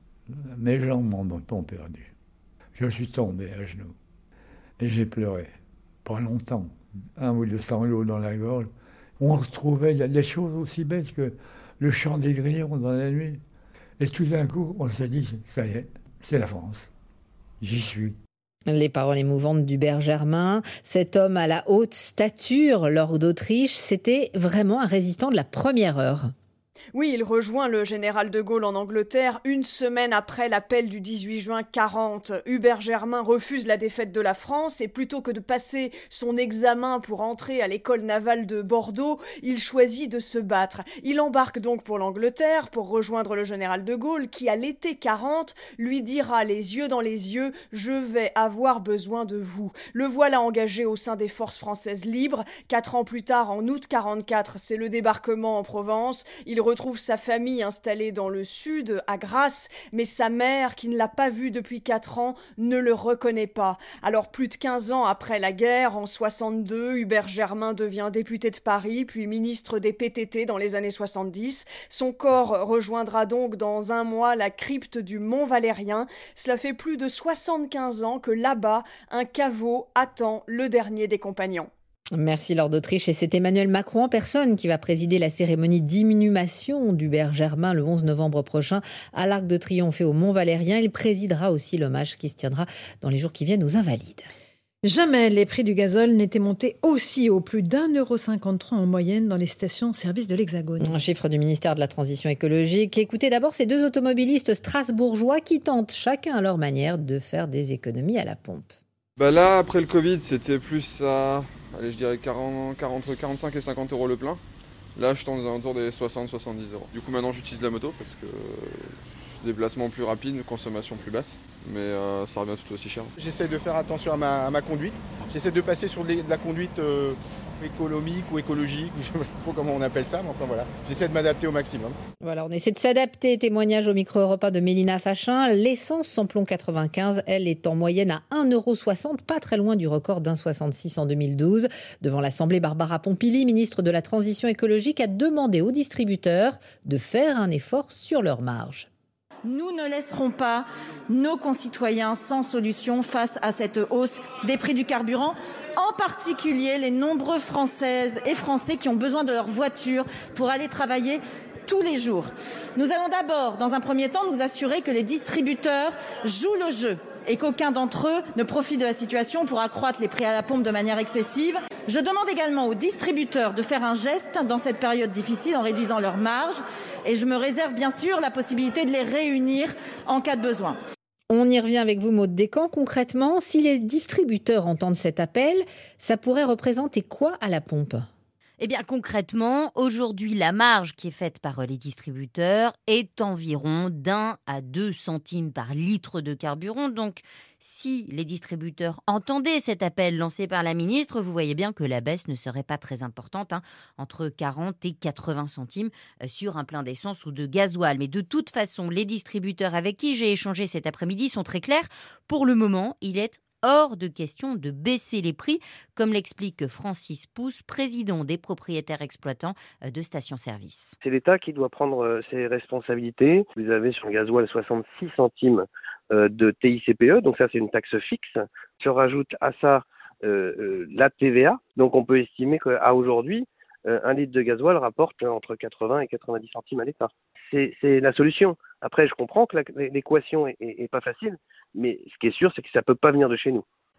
mes jambes m'ont perdu. Je suis tombé à genoux. Et j'ai pleuré. Pas longtemps. Un ou deux sanglots dans la gorge. On retrouvait des choses aussi bêtes que le chant des grillons dans la nuit. Et tout d'un coup, on s'est dit, ça y est, c'est la France. J'y suis. Les paroles émouvantes d'Hubert Germain. Cet homme à la haute stature, lord d'Autriche, c'était vraiment un résistant de la première heure. Oui, il rejoint le général de Gaulle en Angleterre une semaine après l'appel du dix-huit juin quarante. Hubert Germain refuse la défaite de la France et plutôt que de passer son examen pour entrer à l'école navale de Bordeaux, il choisit de se battre. Il embarque donc pour l'Angleterre pour rejoindre le général de Gaulle qui, à l'été quarante, lui dira les yeux dans les yeux « Je vais avoir besoin de vous ». Le voilà engagé au sein des forces françaises libres. Quatre ans plus tard, en août quarante-quatre, c'est le débarquement en Provence. Il retrouve sa famille installée dans le sud, à Grasse, mais sa mère, qui ne l'a pas vu depuis quatre ans, ne le reconnaît pas. Alors plus de quinze ans après la guerre, en soixante-deux, Hubert Germain devient député de Paris, puis ministre des P T T dans les années soixante-dix. Son corps rejoindra donc dans un mois la crypte du Mont Valérien. Cela fait plus de soixante-quinze ans que là-bas, un caveau attend le dernier des compagnons. Merci lord d'Autriche. Et c'est Emmanuel Macron en personne qui va présider la cérémonie d'inhumation d'Hubert Germain le onze novembre prochain à l'Arc de Triomphe et au Mont Valérien. Il présidera aussi l'hommage qui se tiendra dans les jours qui viennent aux Invalides. Jamais les prix du gazole n'étaient montés aussi haut, plus d'un euro cinquante-trois en moyenne dans les stations-service de l'Hexagone. Un chiffre du ministère de la Transition écologique. Écoutez d'abord ces deux automobilistes strasbourgeois qui tentent chacun à leur manière de faire des économies à la pompe. Bah là, après le Covid, c'était plus à, allez, je dirais quarante, quarante, quarante-cinq et cinquante euros le plein. Là, je tends aux alentours des soixante à soixante-dix euros. Du coup, maintenant, j'utilise la moto parce que déplacement plus rapide, consommation plus basse, mais euh, ça revient tout aussi cher. J'essaie de faire attention à ma, à ma conduite. J'essaie de passer sur de la conduite euh, économique ou écologique, ou je ne sais pas trop comment on appelle ça, mais enfin voilà. J'essaie de m'adapter au maximum. Voilà, on essaie de s'adapter. Témoignage au micro européen de Mélina Fachin. L'essence samplon quatre-vingt-quinze, elle, est en moyenne à un euro soixante, pas très loin du record d'un virgule soixante-six en deux mille douze. Devant l'Assemblée, Barbara Pompili, ministre de la Transition écologique, a demandé aux distributeurs de faire un effort sur leurs marges. Nous ne laisserons pas nos concitoyens sans solution face à cette hausse des prix du carburant, en particulier les nombreux Françaises et Français qui ont besoin de leur voiture pour aller travailler tous les jours. Nous allons d'abord, dans un premier temps, nous assurer que les distributeurs jouent le jeu et qu'aucun d'entre eux ne profite de la situation pour accroître les prix à la pompe de manière excessive. Je demande également aux distributeurs de faire un geste dans cette période difficile en réduisant leurs marges et je me réserve bien sûr la possibilité de les réunir en cas de besoin. On y revient avec vous, Maud Descamps. Concrètement, si les distributeurs entendent cet appel, ça pourrait représenter quoi à la pompe ? Eh bien, concrètement, aujourd'hui, la marge qui est faite par les distributeurs est environ d'un à deux centimes par litre de carburant. Donc, si les distributeurs entendaient cet appel lancé par la ministre, vous voyez bien que la baisse ne serait pas très importante, hein, entre quarante et quatre-vingts centimes sur un plein d'essence ou de gasoil. Mais de toute façon, les distributeurs avec qui j'ai échangé cet après-midi sont très clairs. Pour le moment, il est hors de question de baisser les prix, comme l'explique Francis Pousse, président des propriétaires exploitants de stations-service. C'est l'État qui doit prendre ses responsabilités. Vous avez sur le gasoil soixante-six centimes de T I C P E, donc ça c'est une taxe fixe. Se rajoute à ça euh, euh, la T V A, donc on peut estimer qu'à aujourd'hui, euh, un litre de gasoil rapporte entre quatre-vingts et quatre-vingt-dix centimes à l'État. C'est, c'est la solution. Après, je comprends que la, l'équation est, est, est pas facile, mais ce qui est sûr, c'est que ça peut pas venir de chez nous.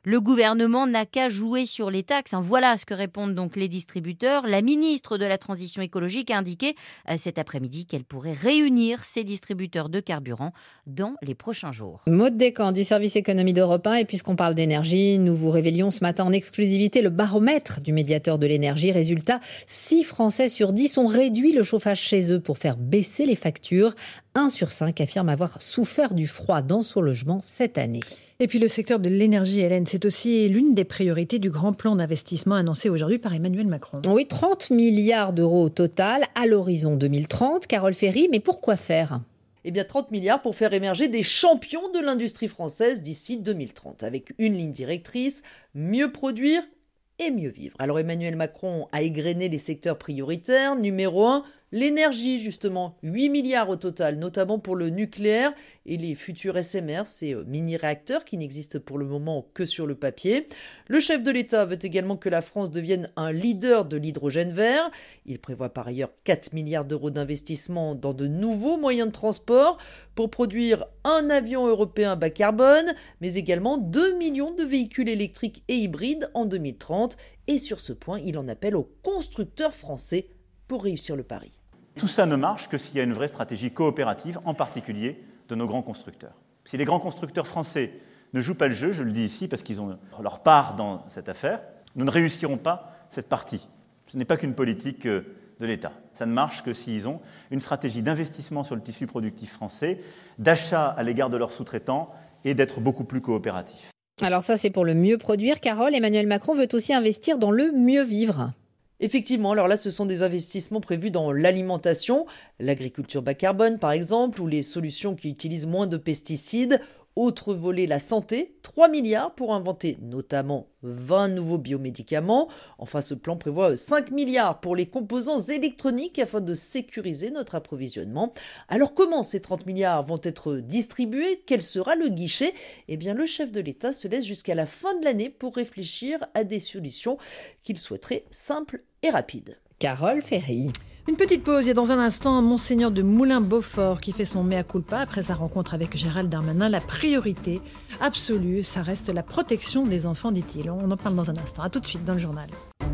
Le gouvernement n'a qu'à jouer sur les taxes. Voilà ce que répondent donc les distributeurs. La ministre de la Transition écologique a indiqué cet après-midi qu'elle pourrait réunir ses distributeurs de carburant dans les prochains jours. Maud Descamps du service économie d'Europe un. Et puisqu'on parle d'énergie, nous vous révélions ce matin en exclusivité le baromètre du médiateur de l'énergie. Résultat, six Français sur dix ont réduit le chauffage chez eux pour faire baisser les factures. un sur cinq affirme avoir souffert du froid dans son logement cette année. Et puis le secteur de l'énergie, Hélène, c'est aussi l'une des priorités du grand plan d'investissement annoncé aujourd'hui par Emmanuel Macron. Oui, trente milliards d'euros au total à l'horizon deux mille trente. Carole Ferry, mais pourquoi faire ? Eh bien, trente milliards pour faire émerger des champions de l'industrie française d'ici deux mille trente, avec une ligne directrice, mieux produire et mieux vivre. Alors Emmanuel Macron a égrené les secteurs prioritaires. Numéro un, l'énergie justement, huit milliards au total, notamment pour le nucléaire et les futurs S M R, ces mini-réacteurs qui n'existent pour le moment que sur le papier. Le chef de l'État veut également que la France devienne un leader de l'hydrogène vert. Il prévoit par ailleurs quatre milliards d'euros d'investissement dans de nouveaux moyens de transport pour produire un avion européen bas carbone, mais également deux millions de véhicules électriques et hybrides en deux mille trente. Et sur ce point, il en appelle aux constructeurs français pour réussir le pari. Tout ça ne marche que s'il y a une vraie stratégie coopérative, en particulier de nos grands constructeurs. Si les grands constructeurs français ne jouent pas le jeu, je le dis ici parce qu'ils ont leur part dans cette affaire, nous ne réussirons pas cette partie. Ce n'est pas qu'une politique de l'État. Ça ne marche que s'ils ont une stratégie d'investissement sur le tissu productif français, d'achat à l'égard de leurs sous-traitants et d'être beaucoup plus coopératifs. Alors ça, c'est pour le mieux produire. Carole, Emmanuel Macron veut aussi investir dans le mieux vivre. Effectivement, alors là, ce sont des investissements prévus dans l'alimentation, l'agriculture bas carbone par exemple, ou les solutions qui utilisent moins de pesticides. Autre volet, la santé, trois milliards pour inventer notamment vingt nouveaux biomédicaments. Enfin, ce plan prévoit cinq milliards pour les composants électroniques afin de sécuriser notre approvisionnement. Alors comment ces trente milliards vont être distribués ? Quel sera le guichet ? Eh bien, le chef de l'État se laisse jusqu'à la fin de l'année pour réfléchir à des solutions qu'il souhaiterait simples et rapides. Carole Ferry. Une petite pause et dans un instant, Monseigneur de Moulins-Beaufort qui fait son mea culpa après sa rencontre avec Gérald Darmanin. La priorité absolue, ça reste la protection des enfants, dit-il. On en parle dans un instant. À tout de suite dans le journal.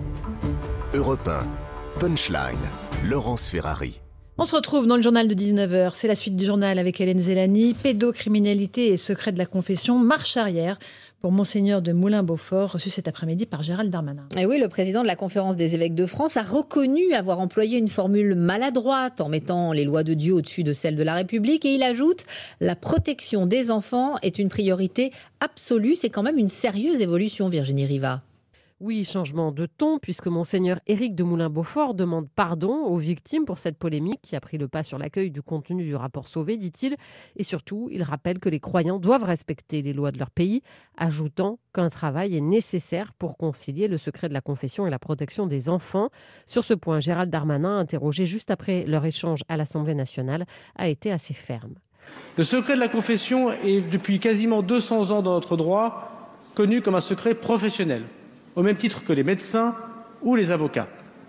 Europe un, Punchline, Laurence Ferrari. On se retrouve dans le journal de dix-neuf heures. C'est la suite du journal avec Hélène Zellani. Pédocriminalité et secret de la confession, marche arrière pour Monseigneur de Moulins-Beaufort, reçu cet après-midi par Gérald Darmanin. Et oui, le président de la Conférence des évêques de France a reconnu avoir employé une formule maladroite en mettant les lois de Dieu au-dessus de celles de la République. Et il ajoute « La protection des enfants est une priorité absolue ». C'est quand même une sérieuse évolution, Virginie Riva. Oui, changement de ton, puisque Monseigneur Éric de Moulins-Beaufort demande pardon aux victimes pour cette polémique qui a pris le pas sur l'accueil du contenu du rapport Sauvé, dit-il. Et surtout, il rappelle que les croyants doivent respecter les lois de leur pays, ajoutant qu'un travail est nécessaire pour concilier le secret de la confession et la protection des enfants. Sur ce point, Gérald Darmanin, interrogé juste après leur échange à l'Assemblée nationale, a été assez ferme. Le secret de la confession est, depuis quasiment deux cents ans dans notre droit, connu comme un secret professionnel, au même titre que les médecins ou les avocats.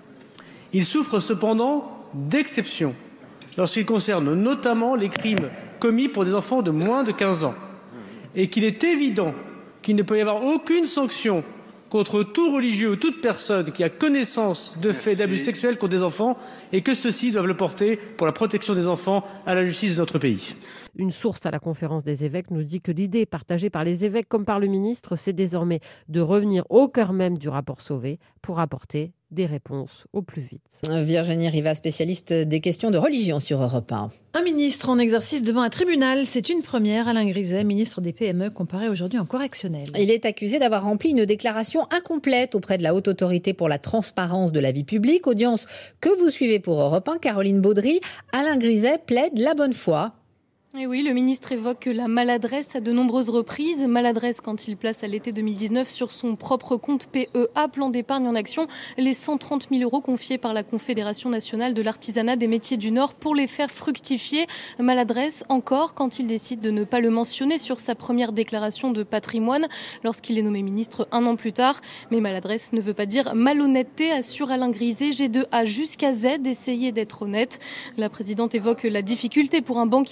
Il souffre cependant d'exceptions lorsqu'il concerne notamment les crimes commis pour des enfants de moins de quinze ans et qu'il est évident qu'il ne peut y avoir aucune sanction contre tout religieux ou toute personne qui a connaissance de faits d'abus sexuels contre des enfants et que ceux-ci doivent le porter pour la protection des enfants à la justice de notre pays. Une source à la conférence des évêques nous dit que l'idée partagée par les évêques comme par le ministre, c'est désormais de revenir au cœur même du rapport Sauvé pour apporter des réponses au plus vite. Virginie Riva, spécialiste des questions de religion sur Europe un. Un ministre en exercice devant un tribunal, c'est une première. Alain Griset, ministre des P M E, comparé aujourd'hui en correctionnel. Il est accusé d'avoir rempli une déclaration incomplète auprès de la Haute Autorité pour la transparence de la vie publique. Audience que vous suivez pour Europe un, Caroline Baudry. Alain Griset plaide la bonne foi. Et oui, le ministre évoque la maladresse à de nombreuses reprises. Maladresse quand il place à l'été deux mille dix-neuf sur son propre compte P E A, plan d'épargne en action, les cent trente mille euros confiés par la Confédération nationale de l'artisanat des métiers du Nord pour les faire fructifier. Maladresse encore quand il décide de ne pas le mentionner sur sa première déclaration de patrimoine lorsqu'il est nommé ministre un an plus tard. Mais maladresse ne veut pas dire malhonnêteté, assure Alain Griset. J'ai de A jusqu'à Z essayé d'être honnête. La présidente évoque la difficulté pour un banquier de distinguer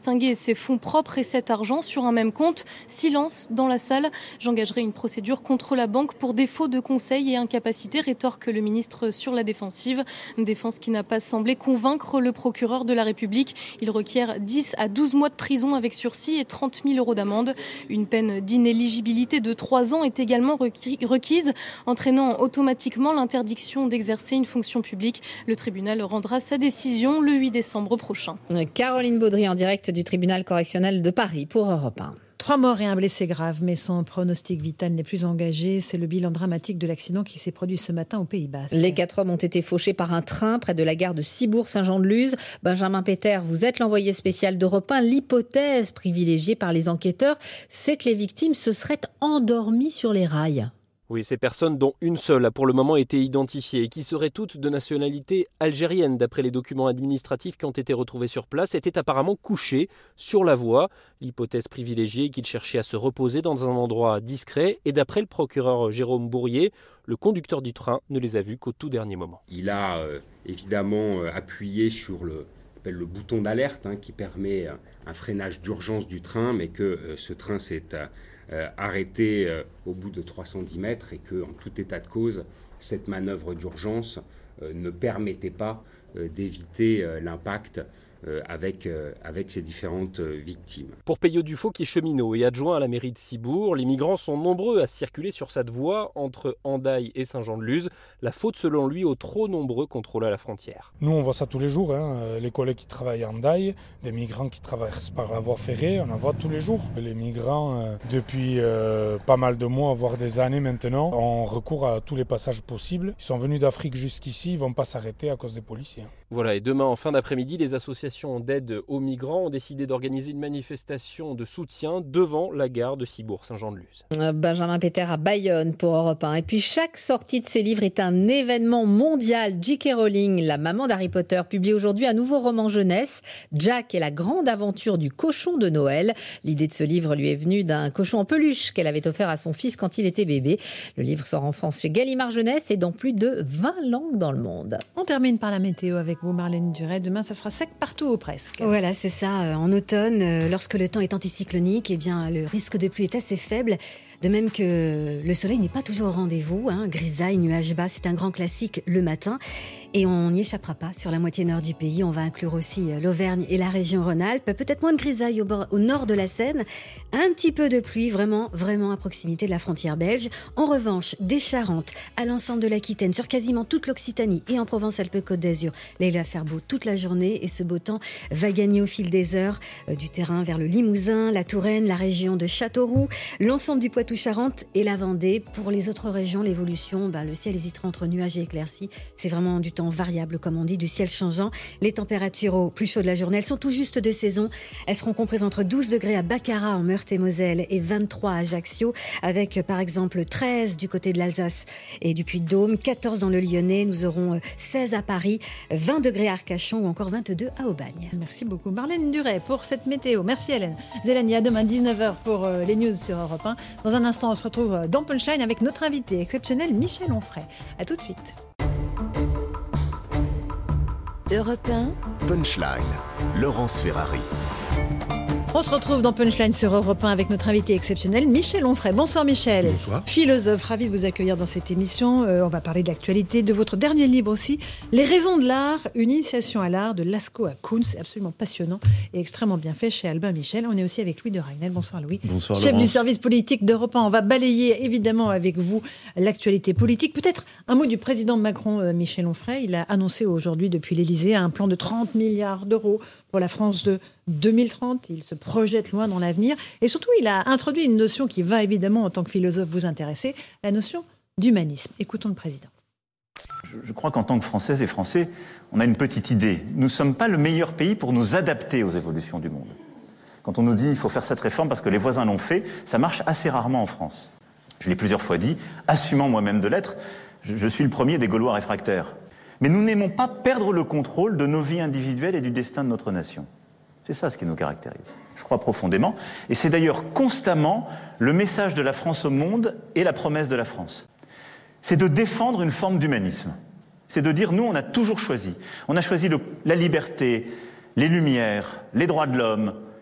distinguer ses fonds propres et cet argent sur un même compte. Silence dans la salle. J'engagerai une procédure contre la banque pour défaut de conseil et incapacité, rétorque le ministre sur la défensive. Une défense qui n'a pas semblé convaincre le procureur de la République. Il requiert dix à douze mois de prison avec sursis et trente mille euros d'amende. Une peine d'inéligibilité de trois ans est également requise, entraînant automatiquement l'interdiction d'exercer une fonction publique. Le tribunal rendra sa décision le huit décembre prochain. Caroline Baudry en direct du tribunal correctionnel de Paris pour Europe un. Trois morts et un blessé grave, mais son pronostic vital n'est plus engagé. C'est le bilan dramatique de l'accident qui s'est produit ce matin au Pays Basque. Les quatre hommes ont été fauchés par un train près de la gare de Cibourg-Saint-Jean-de-Luz. Benjamin Péter, vous êtes l'envoyé spécial d'Europe un. L'hypothèse privilégiée par les enquêteurs, c'est que les victimes se seraient endormies sur les rails. Oui, ces personnes, dont une seule a pour le moment été identifiée et qui seraient toutes de nationalité algérienne, d'après les documents administratifs qui ont été retrouvés sur place, étaient apparemment couchées sur la voie. L'hypothèse privilégiée est qu'ils cherchaient à se reposer dans un endroit discret. Et d'après le procureur Jérôme Bourrier, le conducteur du train ne les a vus qu'au tout dernier moment. Il a euh, évidemment euh, appuyé sur le, le bouton d'alerte hein, qui permet euh, un freinage d'urgence du train, mais que euh, ce train s'est euh, Euh, arrêté euh, au bout de trois cent dix mètres et qu'en tout état de cause, cette manœuvre d'urgence euh, ne permettait pas euh, d'éviter euh, l'impact euh, avec, euh, avec ces différentes euh, victimes. Pour Peyo Dufaux, qui est cheminot et adjoint à la mairie de Cibourg, les migrants sont nombreux à circuler sur cette voie entre Hendaye et Saint-Jean-de-Luz. La faute, selon lui, aux trop nombreux contrôles à la frontière. Nous, on voit ça tous les jours. Hein. Les collègues qui travaillent à Hendaye, des migrants qui traversent par la voie ferrée, on en voit tous les jours. Les migrants, euh, depuis euh, pas mal de mois, voire des années maintenant, ont recours à tous les passages possibles. Ils sont venus d'Afrique jusqu'ici, ils ne vont pas s'arrêter à cause des policiers. Voilà, et demain, en fin d'après-midi, les associations d'aide aux migrants ont décidé d'organiser une manifestation de soutien devant la gare de Cibourg-Saint-Jean-de-Luz. Benjamin Péter à Bayonne pour Europe un. Et puis chaque sortie de ses livres est un événement mondial. J K Rowling, la maman d'Harry Potter, publie aujourd'hui un nouveau roman jeunesse, Jack et la grande aventure du cochon de Noël. L'idée de ce livre lui est venue d'un cochon en peluche qu'elle avait offert à son fils quand il était bébé. Le livre sort en France chez Gallimard Jeunesse et dans plus de vingt langues dans le monde. On termine par la météo avec vous, Marlène Duret. Demain, ça sera sec partout ou presque. Voilà, c'est ça. En automne, lorsque le temps est anticyclonique, eh bien, le risque de pluie est assez faible. De même que le soleil n'est pas toujours au rendez-vous. Hein. Grisaille, nuages bas, c'est un grand classique le matin. Et on n'y échappera pas sur la moitié nord du pays. On va inclure aussi l'Auvergne et la région Rhône-Alpes. Peut-être moins de grisaille au, bord, au nord de la Seine. Un petit peu de pluie, vraiment, vraiment à proximité de la frontière belge. En revanche, des Charentes à l'ensemble de l'Aquitaine, sur quasiment toute l'Occitanie et en Provence-Alpes-Côte d'Azur. Là, il va faire beau toute la journée et ce beau temps va gagner au fil des heures euh, du terrain vers le Limousin, la Touraine, la région de Châteauroux, l'ensemble du Poitou-Charentes et la Vendée. Pour les autres régions, l'évolution, bah, le ciel hésitera entre nuages et éclaircies. C'est vraiment du temps variable, comme on dit, du ciel changeant. Les températures au plus chaud de la journée, elles sont tout juste de saison. Elles seront comprises entre douze degrés à Baccarat en Meurthe-et-Moselle et vingt-trois à Ajaccio, avec par exemple treize du côté de l'Alsace et du Puy-de-Dôme, quatorze dans le Lyonnais. Nous aurons seize à Paris, vingt degrés à Arcachon ou encore vingt-deux à Aubagne. Merci beaucoup Marlène Duret pour cette météo. Merci Hélène. Zélanie, à demain dix-neuf heures pour euh, les news sur Europe un. Dans un instant, on se retrouve dans Punchline avec notre invité exceptionnel Michel Onfray. A tout de suite. Europe un. Punchline, Laurence Ferrari. On se retrouve dans Punchline sur Europe un avec notre invité exceptionnel, Michel Onfray. Bonsoir Michel. Bonsoir. Philosophe, ravi de vous accueillir dans cette émission. Euh, on va parler de l'actualité, de votre dernier livre aussi, Les raisons de l'art, une initiation à l'art de Lascaux à Kuhn. C'est absolument passionnant et extrêmement bien fait chez Albin Michel. On est aussi avec Louis de Ragnel. Bonsoir Louis. Bonsoir Chef Laurence. du service politique d'Europe un. On va balayer évidemment avec vous l'actualité politique. Peut-être un mot du président Macron, euh, Michel Onfray. Il a annoncé aujourd'hui depuis l'Élysée un plan de trente milliards d'euros pour la France de deux mille trente. Il se projette loin dans l'avenir. Et surtout, il a introduit une notion qui va évidemment, en tant que philosophe, vous intéresser, la notion d'humanisme. Écoutons le président. Je, je crois qu'en tant que Françaises et Français, on a une petite idée. Nous ne sommes pas le meilleur pays pour nous adapter aux évolutions du monde. Quand on nous dit qu'il faut faire cette réforme parce que les voisins l'ont fait, ça marche assez rarement en France. Je l'ai plusieurs fois dit, assumant moi-même de l'être, je, je suis le premier des Gaulois réfractaires. Mais nous n'aimons pas perdre le contrôle de nos vies individuelles et du destin de notre nation. C'est ça ce qui nous caractérise. Je crois profondément. Et c'est d'ailleurs constamment le message de la France au monde et la promesse de la France. C'est de défendre une forme d'humanisme. C'est de dire, nous, on a toujours choisi. On a choisi le, la liberté, les lumières, les droits de l'homme,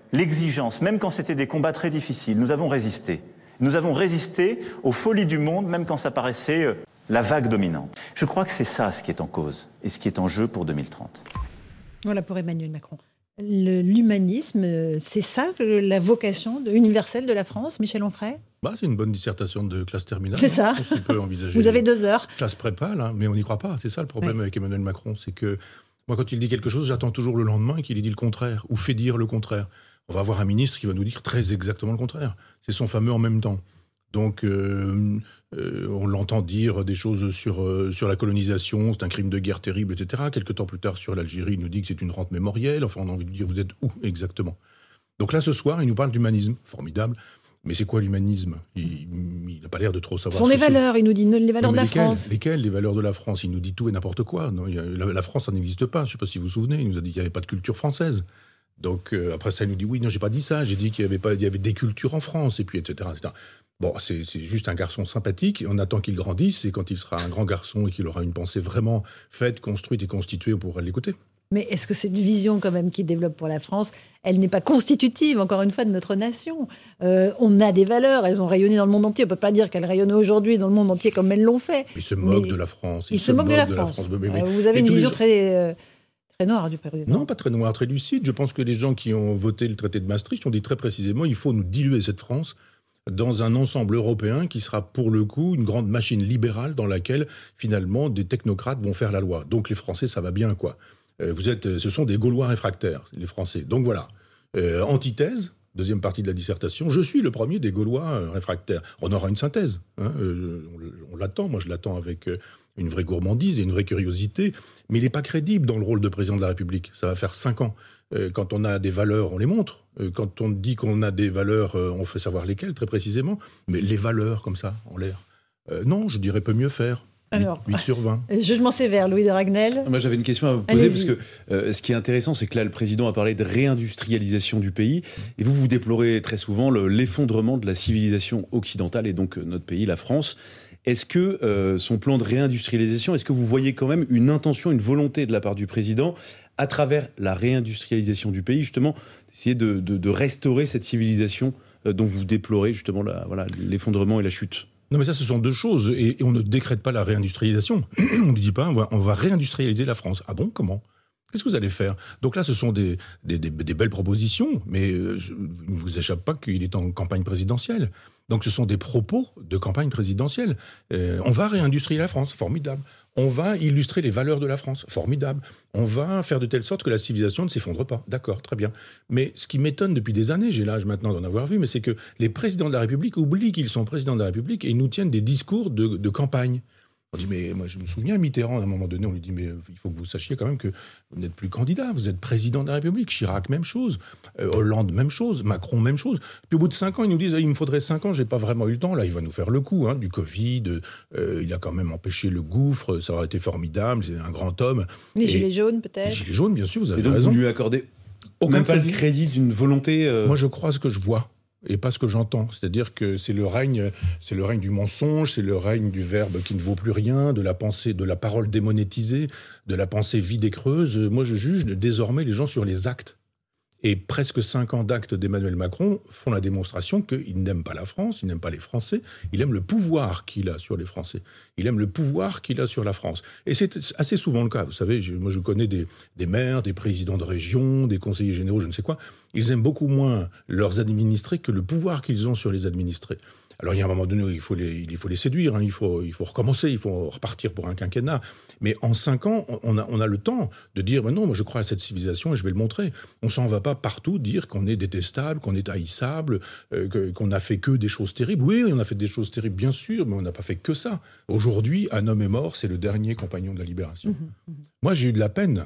l'exigence, même quand c'était des combats très difficiles. Nous avons résisté. Nous avons résisté aux folies du monde, même quand ça paraissait la vague dominante. Je crois que c'est ça ce qui est en cause et ce qui est en jeu pour deux mille trente. Voilà pour Emmanuel Macron. Le, l'humanisme, c'est ça la vocation de, universelle de la France, Michel Onfray ? Bah, c'est une bonne dissertation de classe terminale. C'est ça. On peut envisager. Vous avez deux heures. Classe prépa, là, mais on n'y croit pas. C'est ça le problème oui. avec Emmanuel Macron. C'est que moi, quand il dit quelque chose, j'attends toujours le lendemain qu'il ait dit le contraire ou fait dire le contraire. On va avoir un ministre qui va nous dire très exactement le contraire. C'est son fameux en même temps. Donc, euh, euh, on l'entend dire des choses sur, euh, sur la colonisation, c'est un crime de guerre terrible, et cetera. Quelques temps plus tard, sur l'Algérie, il nous dit que c'est une rente mémorielle. Enfin, on a envie de dire, vous êtes où exactement ? Donc là, ce soir, il nous parle d'humanisme. Formidable. Mais c'est quoi l'humanisme ? Il n'a pas l'air de trop savoir. Ce sont les valeurs, il nous dit, les valeurs de la lesquelles, France. Lesquelles, les valeurs de la France ? Il nous dit tout et n'importe quoi. Non, il a, la, la France, ça n'existe pas. Je ne sais pas si vous vous souvenez. Il nous a dit qu'il n'y avait pas de culture française. Donc, euh, après ça, il nous dit, oui, non, j'ai pas dit ça. J'ai dit qu'il y avait, pas, il y avait des cultures en France, et puis, et cetera, et cetera. Bon, c'est, c'est juste un garçon sympathique. On attend qu'il grandisse, et quand il sera un grand garçon et qu'il aura une pensée vraiment faite, construite et constituée, on pourra l'écouter. Mais est-ce que cette vision quand même qu'il développe pour la France, elle n'est pas constitutive, encore une fois, de notre nation ? euh, On a des valeurs, elles ont rayonné dans le monde entier. On ne peut pas dire qu'elles rayonnent aujourd'hui dans le monde entier comme elles l'ont fait. Il se moque de la France. Il, il se, se moque de la, de la France. France. Mais, mais, euh, vous avez une vision gens... très, euh, très noire du président. Non, pas très noire, très lucide. Je pense que les gens qui ont voté le traité de Maastricht ont dit très précisément il faut nous diluer cette France dans un ensemble européen qui sera pour le coup une grande machine libérale dans laquelle finalement des technocrates vont faire la loi. Donc les Français, ça va bien, quoi. Vous êtes, ce sont des Gaulois réfractaires, les Français. Donc voilà, euh, antithèse, deuxième partie de la dissertation, je suis le premier des Gaulois réfractaires. On aura une synthèse, hein, euh, on, on l'attend, moi je l'attends avec une vraie gourmandise et une vraie curiosité, mais il n'est pas crédible dans le rôle de président de la République. Ça va faire cinq ans. Euh, quand on a des valeurs, on les montre. Euh, quand on dit qu'on a des valeurs, euh, on fait savoir lesquelles très précisément, mais les valeurs comme ça, en l'air. Euh, non, je dirais peut mieux faire. Alors, huit sur vingt. Jugement sévère, Louis de Ragnel. Moi, j'avais une question à vous poser, Allez-y. parce que euh, ce qui est intéressant, c'est que là, le président a parlé de réindustrialisation du pays, et vous, vous déplorez très souvent le, l'effondrement de la civilisation occidentale, et donc euh, notre pays, la France. Est-ce que euh, son plan de réindustrialisation, est-ce que vous voyez quand même une intention, une volonté de la part du président, à travers la réindustrialisation du pays, justement, d'essayer de, de, de restaurer cette civilisation euh, dont vous déplorez justement la, voilà, l'effondrement et la chute ? Non mais ça, ce sont deux choses, et, et on ne décrète pas la réindustrialisation. On ne dit pas, on va, on va réindustrialiser la France. Ah bon, comment ? Qu'est-ce que vous allez faire ? Donc là, ce sont des, des, des, des belles propositions, mais euh, je, il ne vous échappe pas qu'il est en campagne présidentielle. Donc ce sont des propos de campagne présidentielle. Euh, on va réindustrialiser la France, formidable. On va illustrer les valeurs de la France, formidable. On va faire de telle sorte que la civilisation ne s'effondre pas. D'accord, très bien. Mais ce qui m'étonne depuis des années, j'ai l'âge maintenant d'en avoir vu, mais c'est que les présidents de la République oublient qu'ils sont présidents de la République et ils nous tiennent des discours de, de campagne. On dit, mais moi je me souviens, Mitterrand, à un moment donné, on lui dit, mais il faut que vous sachiez quand même que vous n'êtes plus candidat, vous êtes président de la République. Chirac, même chose. Euh, Hollande, même chose. Macron, même chose. Puis au bout de cinq ans, ils nous disent, ah, il me faudrait cinq ans, j'ai pas vraiment eu le temps. Là, il va nous faire le coup, hein, du Covid. Euh, il a quand même empêché le gouffre, ça aurait été formidable, c'est un grand homme. Les Et, gilets jaunes, peut-être. Les gilets jaunes, bien sûr, vous avez Et donc raison. vous lui accordez aucun même pas le crédit d'une volonté. Euh... Moi, je crois ce que je vois. Et pas ce que j'entends. C'est-à-dire que c'est le règne, c'est le règne du mensonge, c'est le règne du verbe qui ne vaut plus rien, de la pensée, de la parole démonétisée, de la pensée vide et creuse. Moi, je juge désormais les gens sur les actes. Et presque cinq ans d'actes d'Emmanuel Macron font la démonstration qu'il n'aime pas la France, il n'aime pas les Français, il aime le pouvoir qu'il a sur les Français. Il aime le pouvoir qu'il a sur la France. Et c'est assez souvent le cas. Vous savez, je, moi je connais des, des maires, des présidents de région, des conseillers généraux, je ne sais quoi. Ils aiment beaucoup moins leurs administrés que le pouvoir qu'ils ont sur les administrés. Alors il y a un moment donné où il faut les, il faut les séduire, hein, il, faut, il faut recommencer, il faut repartir pour un quinquennat. Mais en cinq ans, on a, on a le temps de dire ben non, moi je crois à cette civilisation et je vais le montrer. On s'en va pas partout dire qu'on est détestable, qu'on est haïssable, euh, que, qu'on a fait que des choses terribles. Oui, on a fait des choses terribles, bien sûr, mais on n'a pas fait que ça. Aujourd'hui, un homme est mort, c'est le dernier compagnon de la libération. Mmh, mmh. Moi, j'ai eu de la peine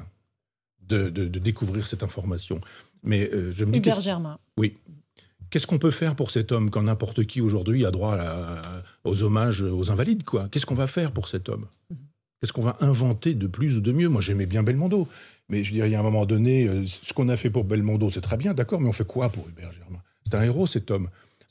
de, de, de découvrir cette information. Mais euh, je me dis... Hubert Germain. Oui. Qu'est-ce qu'on peut faire pour cet homme quand n'importe qui aujourd'hui a droit à, à, aux hommages aux invalides, quoi ? Qu'est-ce qu'on va faire pour cet homme ? Qu'est-ce qu'on va inventer de plus ou de mieux ? Moi, j'aimais bien Belmondo. Mais je dirais, il y a un moment donné, ce qu'on a fait pour Belmondo, c'est très bien, d'accord, mais on fait quoi pour Hubert Germain ? C'est un héros, cet homme.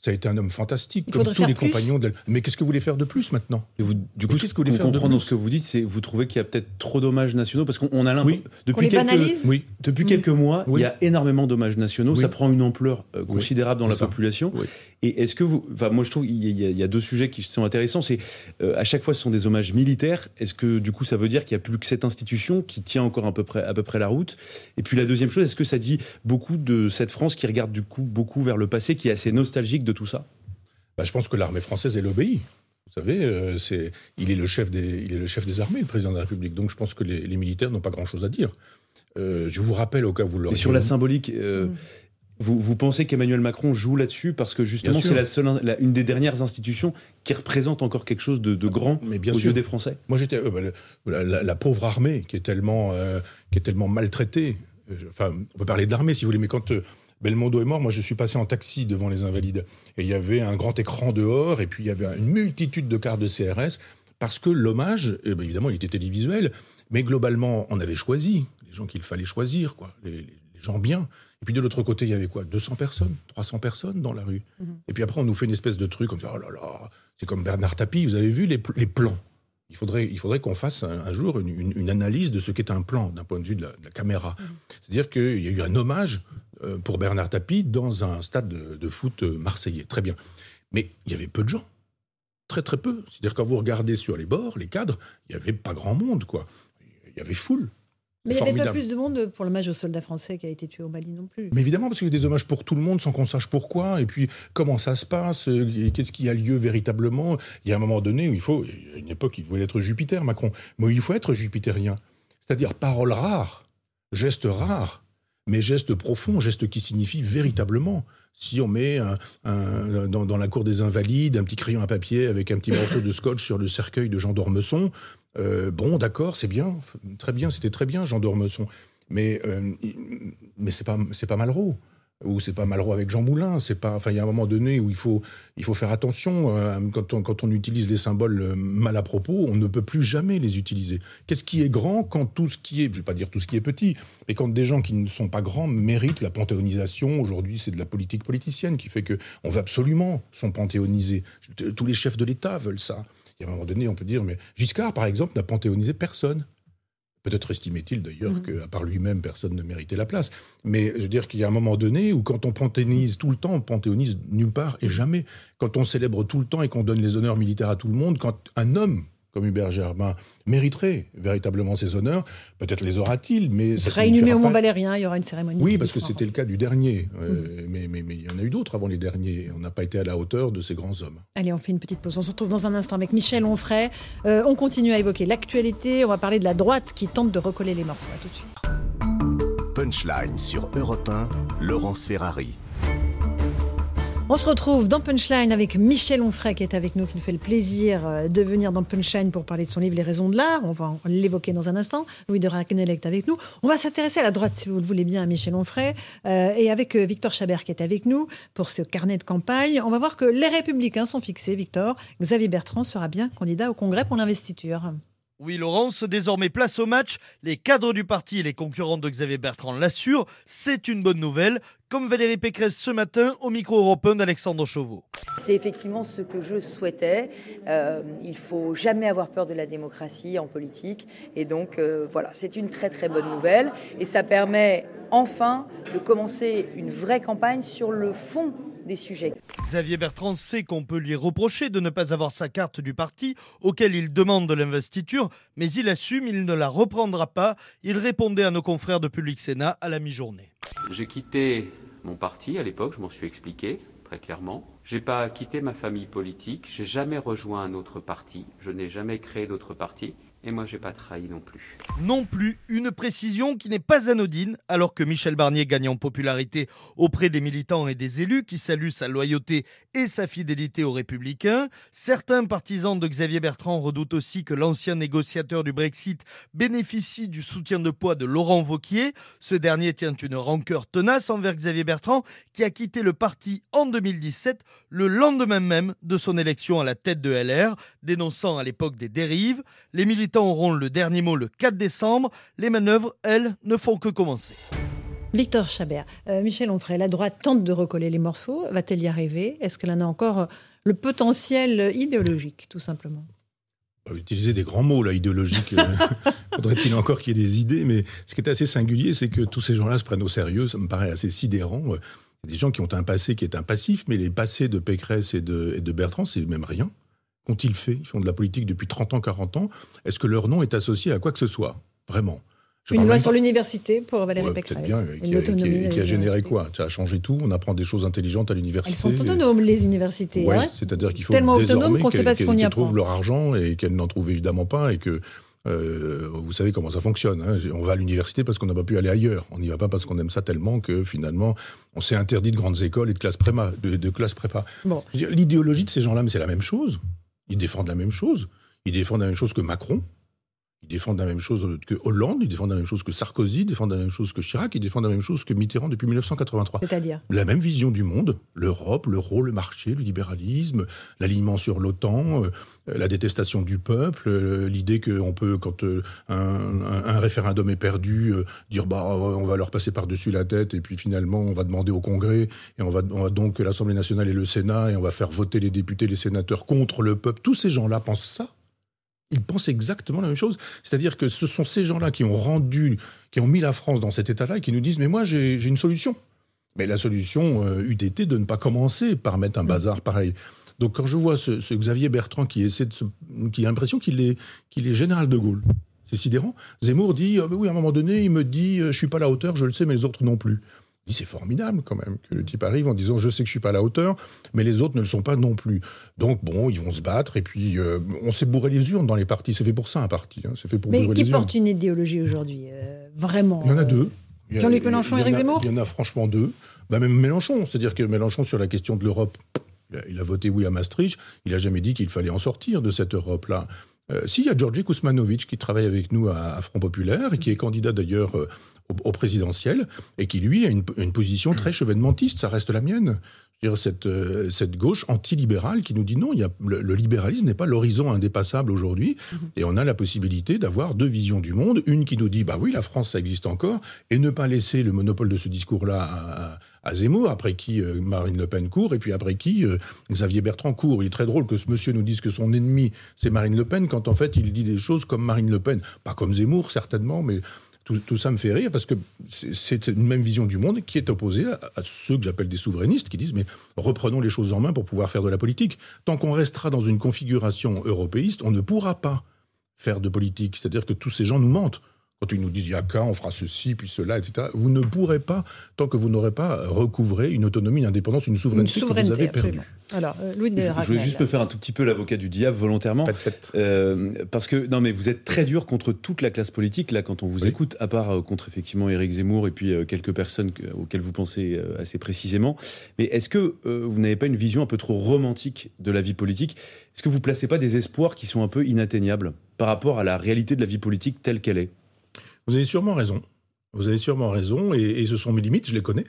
Ça a été un homme fantastique, Il comme tous les plus. compagnons. De... Mais qu'est-ce que vous voulez faire de plus maintenant? Et vous, du coup, ce que vous voulez faire de plus dans ce que vous dites, c'est vous trouvez qu'il y a peut-être trop d'hommages nationaux parce qu'on a l'impression oui. depuis quelques oui. depuis mmh. quelques mois, oui. il y a énormément d'hommages nationaux. Oui. Ça prend une ampleur euh, considérable oui. dans la ça. population. Oui. Et est-ce que vous, enfin, moi je trouve il y, y, y a deux sujets qui sont intéressants. C'est euh, à chaque fois ce sont des hommages militaires. Est-ce que du coup ça veut dire qu'il n'y a plus que cette institution qui tient encore à peu près à peu près la route? Et puis la deuxième chose, est-ce que ça dit beaucoup de cette France qui regarde du coup beaucoup vers le passé, qui est assez nostalgique de tout ça? Bah, je pense que l'armée française, elle obéit. Vous savez, euh, c'est, il, est le chef des, il est le chef des armées, le président de la République. Donc je pense que les, les militaires n'ont pas grand-chose à dire. Euh, je vous rappelle, au cas où vous l'aurez... Et sur la symbolique, euh, mmh. vous, vous pensez qu'Emmanuel Macron joue là-dessus? Parce que justement, c'est la seule, la, une des dernières institutions qui représente encore quelque chose de, de grand Mais bien aux sûr. yeux des Français. Moi, j'étais... Euh, bah, le, la, la, la pauvre armée, qui est tellement, euh, qui est tellement maltraitée. Euh, enfin, on peut parler de l'armée, si vous voulez, mais quand... Euh, Belmondo est mort, moi je suis passé en taxi devant les Invalides. Et il y avait un grand écran dehors, et puis il y avait une multitude de cartes de C R S, parce que l'hommage, eh bien, évidemment, il était télévisuel, mais globalement, on avait choisi, les gens qu'il fallait choisir, quoi, les, les, les gens bien. Et puis de l'autre côté, il y avait quoi, deux cents personnes, trois cents personnes dans la rue. Mmh. Et puis après, on nous fait une espèce de truc, on dit, oh là là, c'est comme Bernard Tapie, vous avez vu les, les plans. Il faudrait, il faudrait qu'on fasse un, un jour une, une, une analyse de ce qu'est un plan, d'un point de vue de la, de la caméra. Mmh. C'est-à-dire qu'il y a eu un hommage pour Bernard Tapie dans un stade de, de foot marseillais. Très bien. Mais il y avait peu de gens. Très, très peu. C'est-à-dire quand vous regardez sur les bords, les cadres, il n'y avait pas grand monde, quoi. Il y avait foule. Mais il n'y avait pas plus de monde pour l'hommage aux soldats français qui a été tué au Mali non plus. Mais évidemment, parce qu'il y a des hommages pour tout le monde sans qu'on sache pourquoi, et puis comment ça se passe, et qu'est-ce qui a lieu véritablement. Il y a un moment donné où il faut, il y a une époque, il voulait être Jupiter, Macron, mais il faut être jupitérien. C'est-à-dire paroles rares, gestes rares, mais geste profond, geste qui signifie véritablement. Si on met un, un, dans, dans la cour des Invalides un petit crayon à papier avec un petit morceau de scotch sur le cercueil de Jean d'Ormesson, euh, bon, d'accord, c'est bien, très bien, c'était très bien, Jean d'Ormesson. Mais, euh, mais c'est pas, c'est pas Malraux. Ou c'est pas Malraux avec Jean Moulin, c'est pas. Enfin, il y a un moment donné où il faut, il faut faire attention. Euh, quand, on, quand on utilise les symboles mal à propos, on ne peut plus jamais les utiliser. Qu'est-ce qui est grand quand tout ce qui est, je vais pas dire tout ce qui est petit, mais quand des gens qui ne sont pas grands méritent la panthéonisation. Aujourd'hui, c'est de la politique politicienne qui fait que on veut absolument sont panthéonisés. Tous les chefs de l'État veulent ça. Il y a un moment donné, on peut dire, mais Giscard, par exemple, n'a panthéonisé personne. Peut-être estimait-il d'ailleurs mmh. qu'à part lui-même, personne ne méritait la place. Mais je veux dire qu'il y a un moment donné où quand on panthéonise tout le temps, on panthéonise nulle part et jamais. Quand on célèbre tout le temps et qu'on donne les honneurs militaires à tout le monde, quand un homme comme Hubert Germain mériterait véritablement ces honneurs, peut-être les aura-t-il, mais... Il sera inhumé au Mont Valérien, il y aura une cérémonie. Oui, parce que c'était le cas du dernier. Mmh. Euh, mais, mais, mais il y en a eu d'autres avant les derniers. On n'a pas été à la hauteur de ces grands hommes. Allez, on fait une petite pause. On se retrouve dans un instant avec Michel Onfray. Euh, on continue à évoquer l'actualité. On va parler de la droite qui tente de recoller les morceaux. À tout de suite. Punchline sur Europe un, Laurence Ferrari. On se retrouve dans Punchline avec Michel Onfray qui est avec nous, qui nous fait le plaisir de venir dans Punchline pour parler de son livre Les raisons de l'art. On va l'évoquer dans un instant. Louis de Raquenel est avec nous. On va s'intéresser à la droite, si vous le voulez bien, à Michel Onfray. Euh, et avec Victor Chabert qui est avec nous pour ce carnet de campagne. On va voir que les Républicains sont fixés, Victor. Xavier Bertrand sera bien candidat au Congrès pour l'investiture. Oui, Laurence, désormais place au match. Les cadres du parti et les concurrents de Xavier Bertrand l'assurent. C'est une bonne nouvelle, comme Valérie Pécresse ce matin au micro européen d'Alexandre Chauveau. C'est effectivement ce que je souhaitais. Euh, il ne faut jamais avoir peur de la démocratie en politique. Et donc, euh, voilà, c'est une très très bonne nouvelle. Et ça permet enfin de commencer une vraie campagne sur le fond des sujets. Xavier Bertrand sait qu'on peut lui reprocher de ne pas avoir sa carte du parti, auquel il demande de l'investiture, mais il assume, il ne la reprendra pas. Il répondait à nos confrères de Public Sénat à la mi-journée. J'ai quitté mon parti à l'époque, je m'en suis expliqué très clairement. J'ai pas quitté ma famille politique, j'ai jamais rejoint un autre parti, je n'ai jamais créé d'autre parti. Et moi, j'ai pas trahi non plus. Non plus, une précision qui n'est pas anodine, alors que Michel Barnier gagne en popularité auprès des militants et des élus qui saluent sa loyauté et sa fidélité aux Républicains. Certains partisans de Xavier Bertrand redoutent aussi que l'ancien négociateur du Brexit bénéficie du soutien de poids de Laurent Wauquiez. Ce dernier tient une rancœur tenace envers Xavier Bertrand, qui a quitté le parti en deux mille dix-sept, le lendemain même de son élection à la tête de L R, dénonçant à l'époque des dérives. Les militants auront le dernier mot le quatre décembre. Les manœuvres, elles, ne font que commencer. Victor Chabert, euh, Michel Onfray, la droite tente de recoller les morceaux. Va-t-elle y arriver ? Est-ce qu'elle en a encore le potentiel idéologique, tout simplement ? Utiliser des grands mots, là, idéologique. Faudrait-il encore qu'il y ait des idées ? Mais ce qui est assez singulier, c'est que tous ces gens-là se prennent au sérieux. Ça me paraît assez sidérant. Il y a des gens qui ont un passé qui est un passif, mais les passés de Pécresse et de, et de Bertrand, c'est même rien. Qu'ont-ils fait ? Ils font de la politique depuis trente ans, quarante ans. Est-ce que leur nom est associé à quoi que ce soit ? Vraiment ? Je Une loi pas... sur l'université pour Valérie ouais, Pécresse. Bien, une qui, a, autonomie qui, a, qui a généré quoi ? Ça a changé tout. On apprend des choses intelligentes à l'université. Elles sont autonomes, les universités. Oui, hein c'est-à-dire qu'il faut tellement désormais qu'on sait pas ce qu'on y qu'elles apprend. trouvent leur argent et qu'elles n'en trouvent évidemment pas et que euh, vous savez comment ça fonctionne. Hein. On va à l'université parce qu'on n'a pas pu aller ailleurs. On n'y va pas parce qu'on aime ça tellement que finalement on s'est interdit de grandes écoles et de classes prépa. De, de classes prépa. Bon. L'idéologie de ces gens-là, mais c'est la même chose. Ils défendent la même chose. Ils défendent la même chose que Macron. Ils défendent la même chose que Hollande, ils défendent la même chose que Sarkozy, ils défendent la même chose que Chirac, ils défendent la même chose que Mitterrand depuis mille neuf cent quatre-vingt-trois. C'est-à-dire ? La même vision du monde, l'Europe, l'euro, le marché, le libéralisme, l'alignement sur l'OTAN, euh, la détestation du peuple, euh, l'idée qu'on peut, quand euh, un, un, un référendum est perdu, euh, dire bah on va leur passer par-dessus la tête et puis finalement on va demander au Congrès et on va, on va donc l'Assemblée nationale et le Sénat et on va faire voter les députés, les sénateurs contre le peuple. Tous ces gens-là pensent ça. Ils pensent exactement la même chose. C'est-à-dire que ce sont ces gens-là qui ont rendu, qui ont mis la France dans cet état-là et qui nous disent « Mais moi, j'ai, j'ai une solution ». Mais la solution euh, eût été de ne pas commencer par mettre un bazar pareil. Donc quand je vois ce, ce Xavier Bertrand qui essaie de se, qui a l'impression qu'il est, qu'il est général de Gaulle, c'est sidérant. Zemmour dit oh, « Oui, à un moment donné, il me dit « Je ne suis pas à la hauteur, je le sais, mais les autres non plus ». C'est formidable quand même que le type arrive en disant je sais que je suis pas à la hauteur, mais les autres ne le sont pas non plus. Donc bon, ils vont se battre et puis euh, on s'est bourré les urnes dans les partis. C'est fait pour ça un parti. Hein. C'est fait pour mais bourrer qui les porte urnes. une idéologie aujourd'hui euh, vraiment Il y en a deux. Jean-Luc Mélenchon et Éric Zemmour. Il y en a franchement deux. Bah, même Mélenchon, c'est-à-dire que Mélenchon sur la question de l'Europe, il a voté oui à Maastricht. Il a jamais dit qu'il fallait en sortir de cette Europe-là. Euh, si, il y a Georgi Kuzmanovic qui travaille avec nous à, à Front Populaire et qui est candidat d'ailleurs euh, au, au présidentiel et qui, lui, a une, une position très chevènementiste. Ça reste la mienne. Je veux dire, cette, euh, cette gauche antilibérale qui nous dit non, il y a, le, le libéralisme n'est pas l'horizon indépassable aujourd'hui mmh. et on a la possibilité d'avoir deux visions du monde. Une qui nous dit, bah oui, la France, ça existe encore et ne pas laisser le monopole de ce discours-là à, à, à Zemmour, après qui euh, Marine Le Pen court et puis après qui euh, Xavier Bertrand court. Il est très drôle que ce monsieur nous dise que son ennemi, c'est Marine Le Pen, quand en fait, il dit des choses comme Marine Le Pen. Pas comme Zemmour, certainement, mais tout, tout ça me fait rire parce que c'est, c'est une même vision du monde qui est opposée à, à ceux que j'appelle des souverainistes qui disent mais reprenons les choses en main pour pouvoir faire de la politique. Tant qu'on restera dans une configuration européiste, on ne pourra pas faire de politique. C'est-à-dire que tous ces gens nous mentent. Quand ils nous disent « il y a qu'un, on fera ceci, puis cela, et cetera » Vous ne pourrez pas, tant que vous n'aurez pas recouvré une autonomie, une indépendance, une souveraineté, une souveraineté que vous avez perdue. Alors, euh, Louis de je, je voulais juste me faire un tout petit peu l'avocat du diable volontairement. Faites, faites. Euh, parce que, non mais vous êtes très dur contre toute la classe politique, là, quand on vous oui. écoute, à part euh, contre effectivement Éric Zemmour et puis euh, quelques personnes que, auxquelles vous pensez euh, assez précisément. Mais est-ce que euh, vous n'avez pas une vision un peu trop romantique de la vie politique ? Est-ce que vous ne placez pas des espoirs qui sont un peu inatteignables par rapport à la réalité de la vie politique telle qu'elle est ? Vous avez sûrement raison. Vous avez sûrement raison, et, et ce sont mes limites, je les connais.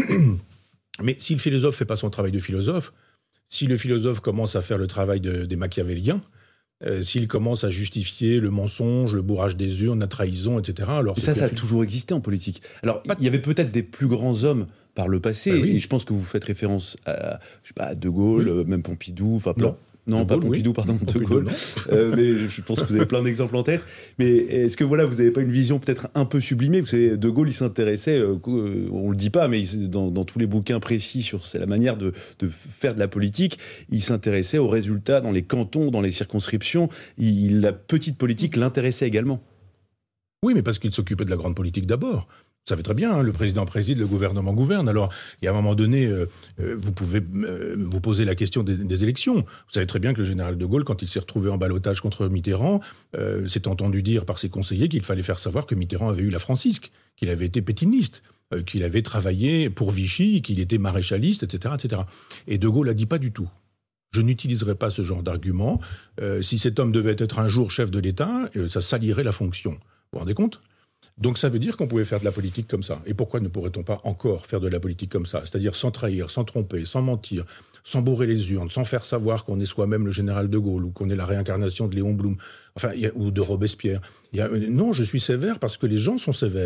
Mais si le philosophe ne fait pas son travail de philosophe, si le philosophe commence à faire le travail de, des machiavéliens, euh, s'il commence à justifier le mensonge, le bourrage des urnes, la trahison, et cetera. Alors et ça, ça a toujours existé en politique. Alors, il y avait peut-être des plus grands hommes par le passé, bah oui. et je pense que vous faites référence à, je sais pas, à De Gaulle, oui. même Pompidou, enfin plein. Non, de pas Gaulle, Pompidou, oui. pardon, de Pompidou, Gaulle. euh, mais je pense que vous avez plein d'exemples en tête. Mais est-ce que voilà, vous n'avez pas une vision peut-être un peu sublimée ? Vous savez, De Gaulle, il s'intéressait, euh, on le dit pas, mais il, dans, dans tous les bouquins précis sur c'est la manière de, de faire de la politique, il s'intéressait aux résultats dans les cantons, dans les circonscriptions. Il, la petite politique l'intéressait également. Oui, mais parce qu'il s'occupait de la grande politique d'abord. Vous savez très bien, hein, le président préside, le gouvernement gouverne. Alors, il y a un moment donné, euh, vous pouvez euh, vous poser la question des, des élections. Vous savez très bien que le général de Gaulle, quand il s'est retrouvé en ballottage contre Mitterrand, euh, s'est entendu dire par ses conseillers qu'il fallait faire savoir que Mitterrand avait eu la francisque, qu'il avait été pétiniste, euh, qu'il avait travaillé pour Vichy, qu'il était maréchaliste, et cetera, et cetera. Et de Gaulle a dit pas du tout. Je n'utiliserai pas ce genre d'argument. Euh, si cet homme devait être un jour chef de l'État, euh, ça salirait la fonction. Vous vous rendez compte ? Donc ça veut dire qu'on pouvait faire de la politique comme ça. Et pourquoi ne pourrait-on pas encore faire de la politique comme ça ? C'est-à-dire sans trahir, sans tromper, sans mentir, sans bourrer les urnes, sans faire savoir qu'on est soi-même le général de Gaulle ou qu'on est la réincarnation de Léon Blum, enfin, y a, ou de Robespierre. Y a, non, je suis sévère parce que les gens sont sévères.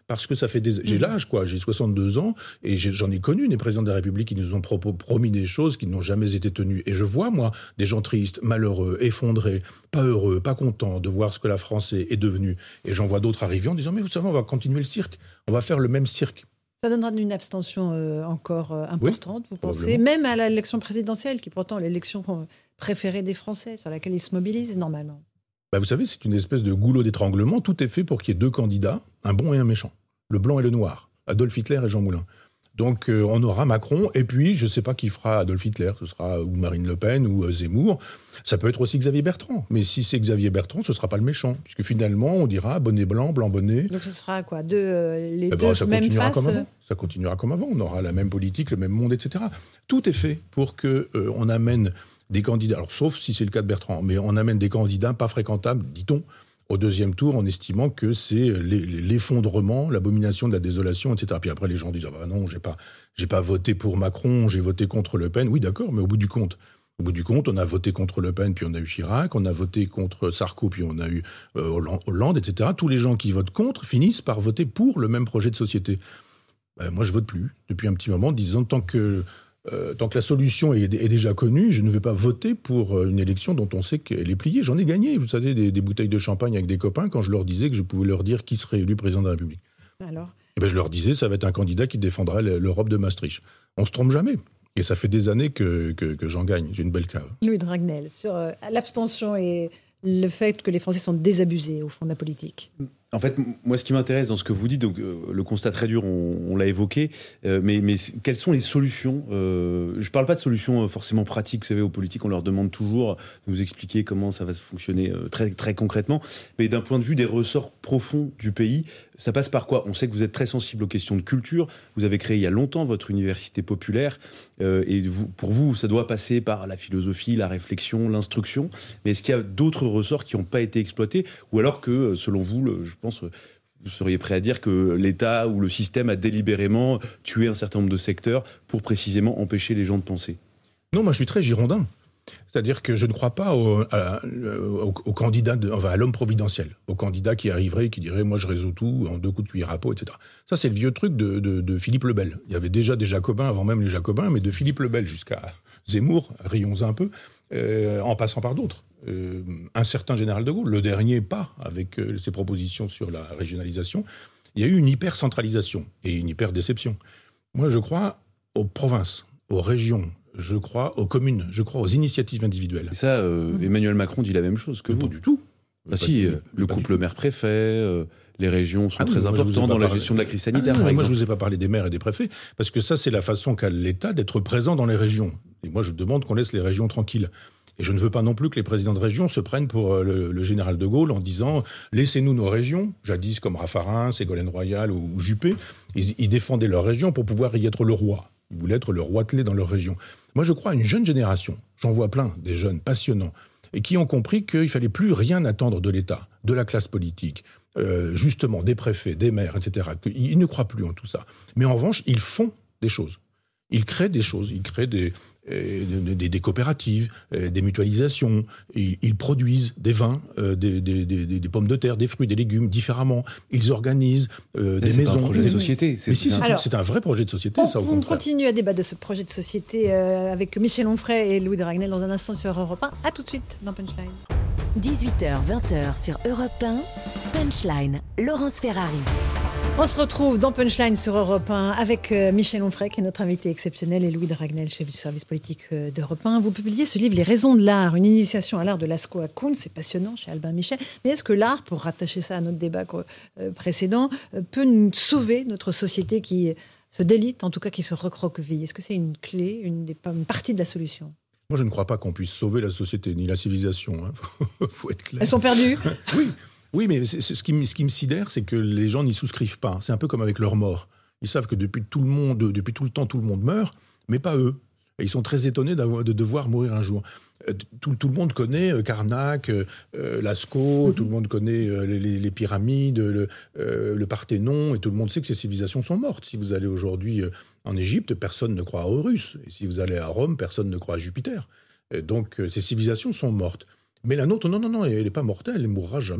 Parce que ça fait des... J'ai l'âge, quoi. J'ai soixante-deux ans et j'ai... j'en ai connu des présidents de la République qui nous ont pro- promis des choses qui n'ont jamais été tenues. Et je vois, moi, des gens tristes, malheureux, effondrés, pas heureux, pas contents de voir ce que la France est, est devenue. Et j'en vois d'autres arriver en disant « Mais vous savez, on va continuer le cirque. On va faire le même cirque. » Ça donnera une abstention euh, encore euh, importante, oui, vous pensez, même à l'élection présidentielle, qui est pourtant l'élection préférée des Français, sur laquelle ils se mobilisent normalement. Bah, vous savez, c'est une espèce de goulot d'étranglement. Tout est fait pour qu'il y ait deux candidats, un bon et un méchant. Le blanc et le noir, Adolf Hitler et Jean Moulin. Donc euh, on aura Macron, et puis je ne sais pas qui fera Adolf Hitler, ce sera ou Marine Le Pen ou euh, Zemmour. Ça peut être aussi Xavier Bertrand, mais si c'est Xavier Bertrand, ce ne sera pas le méchant, puisque finalement on dira bonnet blanc, blanc bonnet. Donc ce sera quoi, deux, euh, les eh deux ben, ça mêmes continuera faces comme avant. Ça continuera comme avant, on aura la même politique, le même monde, et cetera. Tout est fait pour qu'on euh, amène des candidats, alors sauf si c'est le cas de Bertrand, mais on amène des candidats pas fréquentables, dit-on, au deuxième tour, en estimant que c'est l'effondrement, l'abomination de la désolation, et cetera. Puis après, les gens disent ah bah non, j'ai pas, j'ai pas voté pour Macron, j'ai voté contre Le Pen. Oui, d'accord, mais au bout du compte, au bout du compte, on a voté contre Le Pen, puis on a eu Chirac, on a voté contre Sarko, puis on a eu euh, Hollande, et cetera. Tous les gens qui votent contre finissent par voter pour le même projet de société. Ben, moi, je vote plus depuis un petit moment, disant tant que Euh, tant que la solution est, est déjà connue, je ne vais pas voter pour une élection dont on sait qu'elle est pliée. J'en ai gagné, vous savez, des, des bouteilles de champagne avec des copains quand je leur disais que je pouvais leur dire qui serait élu président de la République. Alors et ben, je leur disais, ça va être un candidat qui défendra l'Europe de Maastricht. On ne se trompe jamais. Et ça fait des années que, que, que j'en gagne. J'ai une belle cave. Louis de Ragnel, sur euh, l'abstention et le fait que les Français sont désabusés au fond de la politique. En fait, moi, ce qui m'intéresse dans ce que vous dites, donc euh, le constat très dur, on, on l'a évoqué, euh, mais, mais quelles sont les solutions euh, Je ne parle pas de solutions forcément pratiques, vous savez, aux politiques, on leur demande toujours de vous expliquer comment ça va se fonctionner euh, très, très concrètement, mais d'un point de vue des ressorts profonds du pays, ça passe par quoi? On sait que vous êtes très sensible aux questions de culture, vous avez créé il y a longtemps votre université populaire, euh, et vous, pour vous, ça doit passer par la philosophie, la réflexion, l'instruction, mais est-ce qu'il y a d'autres ressorts qui n'ont pas été exploités, ou alors que, selon vous, le, je pense, vous seriez prêt à dire que l'État ou le système a délibérément tué un certain nombre de secteurs pour précisément empêcher les gens de penser? Non, moi je suis très girondin. C'est-à-dire que je ne crois pas au, à, au, au candidat, de, enfin à l'homme providentiel, au candidat qui arriverait et qui dirait « moi je résous tout en deux coups de cuillère à peau », et cetera. Ça c'est le vieux truc de, de, de Philippe le Bel. Il y avait déjà des Jacobins avant même les Jacobins, mais de Philippe le Bel jusqu'à Zemmour, rions un peu, euh, en passant par d'autres. Euh, un certain général de Gaulle, le dernier pas avec euh, ses propositions sur la régionalisation, il y a eu une hyper-centralisation et une hyper-déception. Moi, je crois aux provinces, aux régions, je crois aux communes, je crois aux initiatives individuelles. Et ça, euh, mmh. Emmanuel Macron dit la même chose que mais vous. Pas du tout. Ah si, euh, le couple maire-préfet, euh, les régions sont ah, très importantes dans la parlé... gestion de la crise sanitaire. Ah, non, par moi, je ne vous ai pas parlé des maires et des préfets, parce que ça, c'est la façon qu'a l'État d'être présent dans les régions. Et moi, je demande qu'on laisse les régions tranquilles. Et je ne veux pas non plus que les présidents de région se prennent pour euh, le, le général de Gaulle en disant « laissez-nous nos régions », jadis comme Raffarin, Ségolène Royal ou, ou Juppé. Ils, ils défendaient leur région pour pouvoir y être le roi. Ils voulaient être le roitelet dans leur région. Moi, je crois à une jeune génération, j'en vois plein, des jeunes passionnants, et qui ont compris qu'il ne fallait plus rien attendre de l'État, de la classe politique, euh, justement des préfets, des maires, et cetera. Ils ne croient plus en tout ça. Mais en revanche, ils font des choses. Ils créent des choses, ils créent des, euh, des, des coopératives, euh, des mutualisations, ils, ils produisent des vins, euh, des, des, des, des pommes de terre, des fruits, des légumes différemment. Ils organisent euh, des maisons. C'est un projet de société. C'est, Mais si, c'est, Alors, c'est un vrai projet de société, on, ça, au on contraire. continue à débattre de ce projet de société euh, avec Michel Onfray et Louis de Ragnel dans un instant sur Europe un. À tout de suite dans Punchline. dix-huit heures vingt sur Europe un, Punchline, Laurence Ferrari. On se retrouve dans Punchline sur Europe un avec euh, Michel Onfray, qui est notre invité exceptionnel, et Louis de Ragnel, chef du service politique euh, d'Europe un. Vous publiez ce livre, Les raisons de l'art, une initiation à l'art de Lascaux à Kuhn. C'est passionnant chez Albin Michel. Mais est-ce que l'art, pour rattacher ça à notre débat euh, précédent, euh, peut nous sauver notre société qui se délite, en tout cas qui se recroqueville? Est-ce que c'est une clé, une, une partie de la solution? Moi, je ne crois pas qu'on puisse sauver la société, ni la civilisation. Hein. Faut, faut être clair. Elles sont perdues. Oui. Oui, mais c'est, c'est, ce, qui, ce qui me sidère, c'est que les gens n'y souscrivent pas. C'est un peu comme avec leur mort. Ils savent que depuis tout le monde, depuis tout le temps, tout le monde meurt, mais pas eux. Et ils sont très étonnés de devoir mourir un jour. Tout, tout le monde connaît Karnak, euh, Lascaux, mm-hmm. tout le monde connaît euh, les, les pyramides, le, euh, le Parthénon, et tout le monde sait que ces civilisations sont mortes. Si vous allez aujourd'hui euh, en Égypte, personne ne croit aux Russes. Et si vous allez à Rome, personne ne croit à Jupiter. Et donc, euh, ces civilisations sont mortes. Mais la nôtre, non, non, non, elle n'est pas mortelle, elle ne mourra jamais.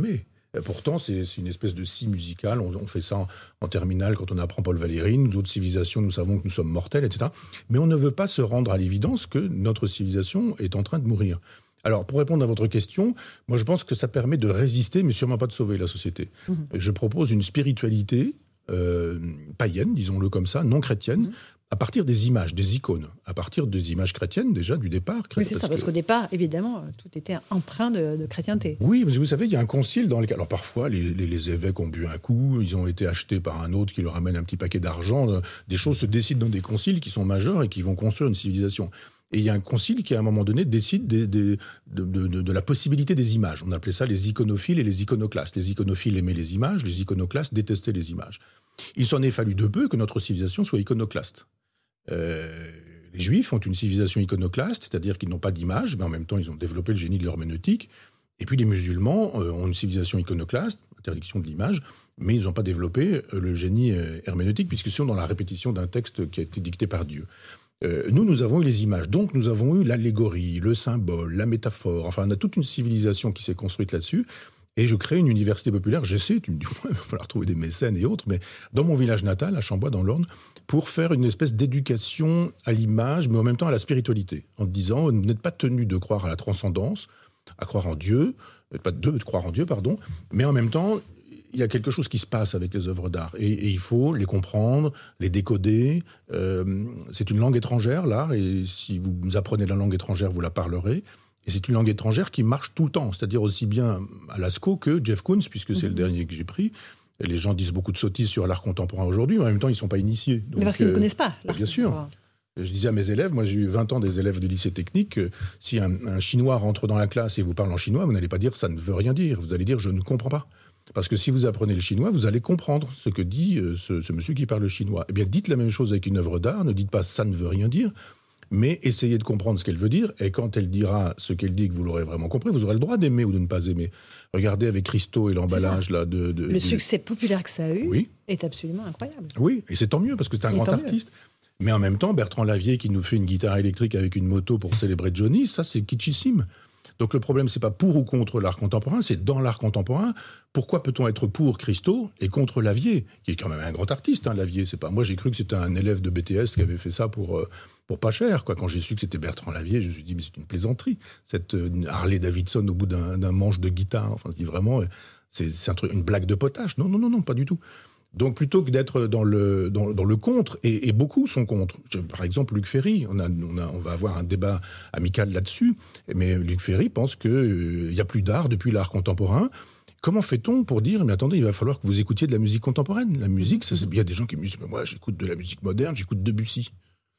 Pourtant, c'est, c'est une espèce de scie musicale. On, on fait ça en, en terminale quand on apprend Paul Valéry. Nous autres civilisations, nous savons que nous sommes mortels, et cetera. Mais on ne veut pas se rendre à l'évidence que notre civilisation est en train de mourir. Alors, pour répondre à votre question, moi je pense que ça permet de résister, mais sûrement pas de sauver la société. Mmh. Je propose une spiritualité euh, païenne, disons-le comme ça, non chrétienne, mmh. à partir des images, des icônes, à partir des images chrétiennes déjà du départ. Oui, c'est parce ça, parce que... qu'au départ, évidemment, tout était empreint de, de chrétienté. Oui, parce que vous savez, il y a un concile dans lequel... Alors parfois, les, les, les évêques ont bu un coup, ils ont été achetés par un autre qui leur amène un petit paquet d'argent. Des choses se décident dans des conciles qui sont majeurs et qui vont construire une civilisation. Et il y a un concile qui, à un moment donné, décide des, des, de, de, de, de la possibilité des images. On appelait ça les iconophiles et les iconoclastes. Les iconophiles aimaient les images, les iconoclastes détestaient les images. Il s'en est fallu de peu que notre civilisation soit iconoclaste. Euh, les Juifs ont une civilisation iconoclaste, c'est-à-dire qu'ils n'ont pas d'image, mais en même temps, ils ont développé le génie de l'herméneutique. Et puis les musulmans euh, ont une civilisation iconoclaste, interdiction de l'image, mais ils n'ont pas développé euh, le génie euh, herméneutique, puisqu'ils sont dans la répétition d'un texte qui a été dicté par Dieu. Euh, nous, nous avons eu les images, donc nous avons eu l'allégorie, le symbole, la métaphore, enfin on a toute une civilisation qui s'est construite là-dessus, et je crée une université populaire, j'essaie, tu me dis, ouais, il va falloir trouver des mécènes et autres, mais dans mon village natal, à Chambois, dans l'Orne, pour faire une espèce d'éducation à l'image, mais en même temps à la spiritualité, en disant, vous n'êtes pas tenu de croire à la transcendance, à croire en Dieu, pas de, de croire en Dieu, pardon, mais en même temps, il y a quelque chose qui se passe avec les œuvres d'art et, et il faut les comprendre, les décoder. Euh, c'est une langue étrangère, l'art, et si vous apprenez la langue étrangère, vous la parlerez. Et c'est une langue étrangère qui marche tout le temps, c'est-à-dire aussi bien à Lascaux que Jeff Koons, puisque c'est mmh. le dernier que j'ai pris. Et les gens disent beaucoup de sottises sur l'art contemporain aujourd'hui, mais en même temps, ils ne sont pas initiés. Donc, mais parce qu'ils euh, ne connaissent pas. Bien sûr. Je disais à mes élèves, moi j'ai eu vingt ans des élèves du lycée technique, euh, si un, un Chinois rentre dans la classe et vous parle en chinois, vous n'allez pas dire « ça ne veut rien dire », vous allez dire « je ne comprends pas ». Parce que si vous apprenez le chinois, vous allez comprendre ce que dit euh, ce, ce monsieur qui parle le chinois. Eh bien, dites la même chose avec une œuvre d'art, ne dites pas « ça ne veut rien dire », mais essayez de comprendre ce qu'elle veut dire, et quand elle dira ce qu'elle dit, que vous l'aurez vraiment compris, vous aurez le droit d'aimer ou de ne pas aimer. Regardez avec Christo et l'emballage là de... de le du... succès populaire que ça a eu oui. est absolument incroyable. Oui, et c'est tant mieux, parce que c'est un et grand artiste. Mieux. Mais en même temps, Bertrand Lavier qui nous fait une guitare électrique avec une moto pour célébrer Johnny, ça c'est kitschissime. Donc le problème, c'est pas pour ou contre l'art contemporain, c'est dans l'art contemporain. Pourquoi peut-on être pour Christo et contre Lavier, qui est quand même un grand artiste, hein, Lavier. C'est pas moi, j'ai cru que c'était un élève de B T S qui avait fait ça pour euh, pour pas cher, quoi. Quand j'ai su que c'était Bertrand Lavier, je me suis dit mais c'est une plaisanterie. Cette euh, Harley Davidson au bout d'un, d'un manche de guitare, enfin, je dis vraiment, c'est, c'est un truc, une blague de potache. Non, non, non, non, pas du tout. Donc plutôt que d'être dans le, dans, dans le contre, et, et beaucoup sont contre. Par exemple, Luc Ferry, on, a, on, a, on va avoir un débat amical là-dessus, mais Luc Ferry pense qu'il euh, n'y a plus d'art depuis l'art contemporain. Comment fait-on pour dire, mais attendez, il va falloir que vous écoutiez de la musique contemporaine. La musique, ça, c'est... il y a des gens qui me disent, mais moi j'écoute de la musique moderne, j'écoute Debussy.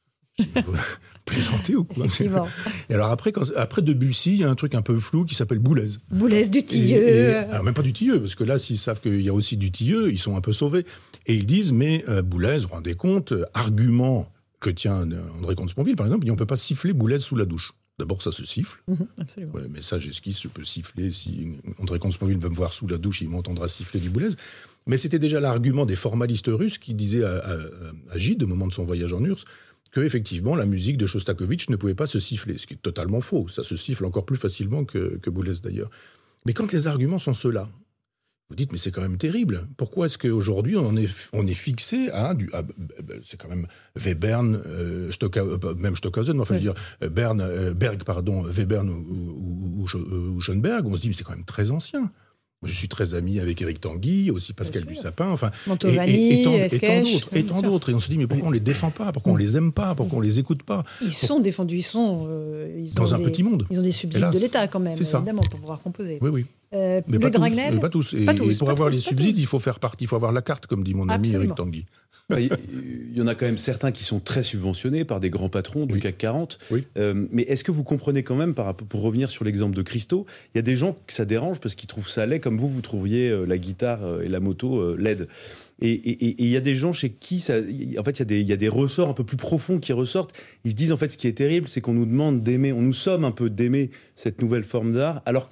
Plaisanter ou quoi? Et alors après, quand, après Debussy, il y a un truc un peu flou qui s'appelle Boulez. Boulez du Tilleux. Et, et, alors même pas du Tilleux, parce que là, s'ils savent qu'il y a aussi du Tilleux, ils sont un peu sauvés. Et ils disent, mais euh, Boulez, vous vous rendez compte, euh, argument que tient André Comte-Sponville, par exemple, il dit, on ne peut pas siffler Boulez sous la douche. D'abord, ça se siffle. Mmh, absolument. Ouais, mais ça, j'esquisse, je peux siffler. Si André Comte-Sponville veut me voir sous la douche, il m'entendra siffler du Boulez. Mais c'était déjà l'argument des formalistes russes qui disaient à, à, à Gide, au moment de son voyage en U R S S, qu'effectivement, la musique de Shostakovich ne pouvait pas se siffler, ce qui est totalement faux. Ça se siffle encore plus facilement que, que Boulez, d'ailleurs. Mais quand les arguments sont ceux-là, vous dites, mais c'est quand même terrible. Pourquoi est-ce qu'aujourd'hui, on est, on est fixé à... Du, à c'est quand même Webern, euh, Stocka, euh, même Stockhausen, enfin, oui. je veux dire, Bern, euh, Berg, pardon, Webern ou, ou, ou, ou Schoenberg, on se dit, mais c'est quand même très ancien. Je suis très ami avec Éric Tanguy, aussi Pascal Dussapin, enfin, Mantovani, et, et, et, tant, et tant d'autres, et tant sûr. d'autres. Et on se dit, mais pourquoi on les défend pas? Pourquoi on les aime pas? Pourquoi on les écoute pas? Ils Pour... sont défendus, ils sont euh, ils dans ont un des, petit monde. Ils ont des subsides Hélas. de l'État quand même, évidemment, pour pouvoir composer. Oui, oui. Euh, mais, pas tous, Dragnel, mais pas tous. Et, pas tous, et pour pas avoir tous, les subsides, tous. il faut faire partie, il faut avoir la carte, comme dit mon ami Éric Tanguy. Il y en a quand même certains qui sont très subventionnés par des grands patrons du oui. C A C quarante. Oui. Euh, mais est-ce que vous comprenez quand même, par, pour revenir sur l'exemple de Christo, il y a des gens que ça dérange parce qu'ils trouvent ça laid, comme vous, vous trouviez euh, la guitare euh, et la moto euh, laide. Et il y a des gens chez qui, ça, en fait, il y a des, il y a des ressorts un peu plus profonds qui ressortent. Ils se disent, en fait, ce qui est terrible, c'est qu'on nous demande d'aimer, on nous somme un peu d'aimer cette nouvelle forme d'art, alors que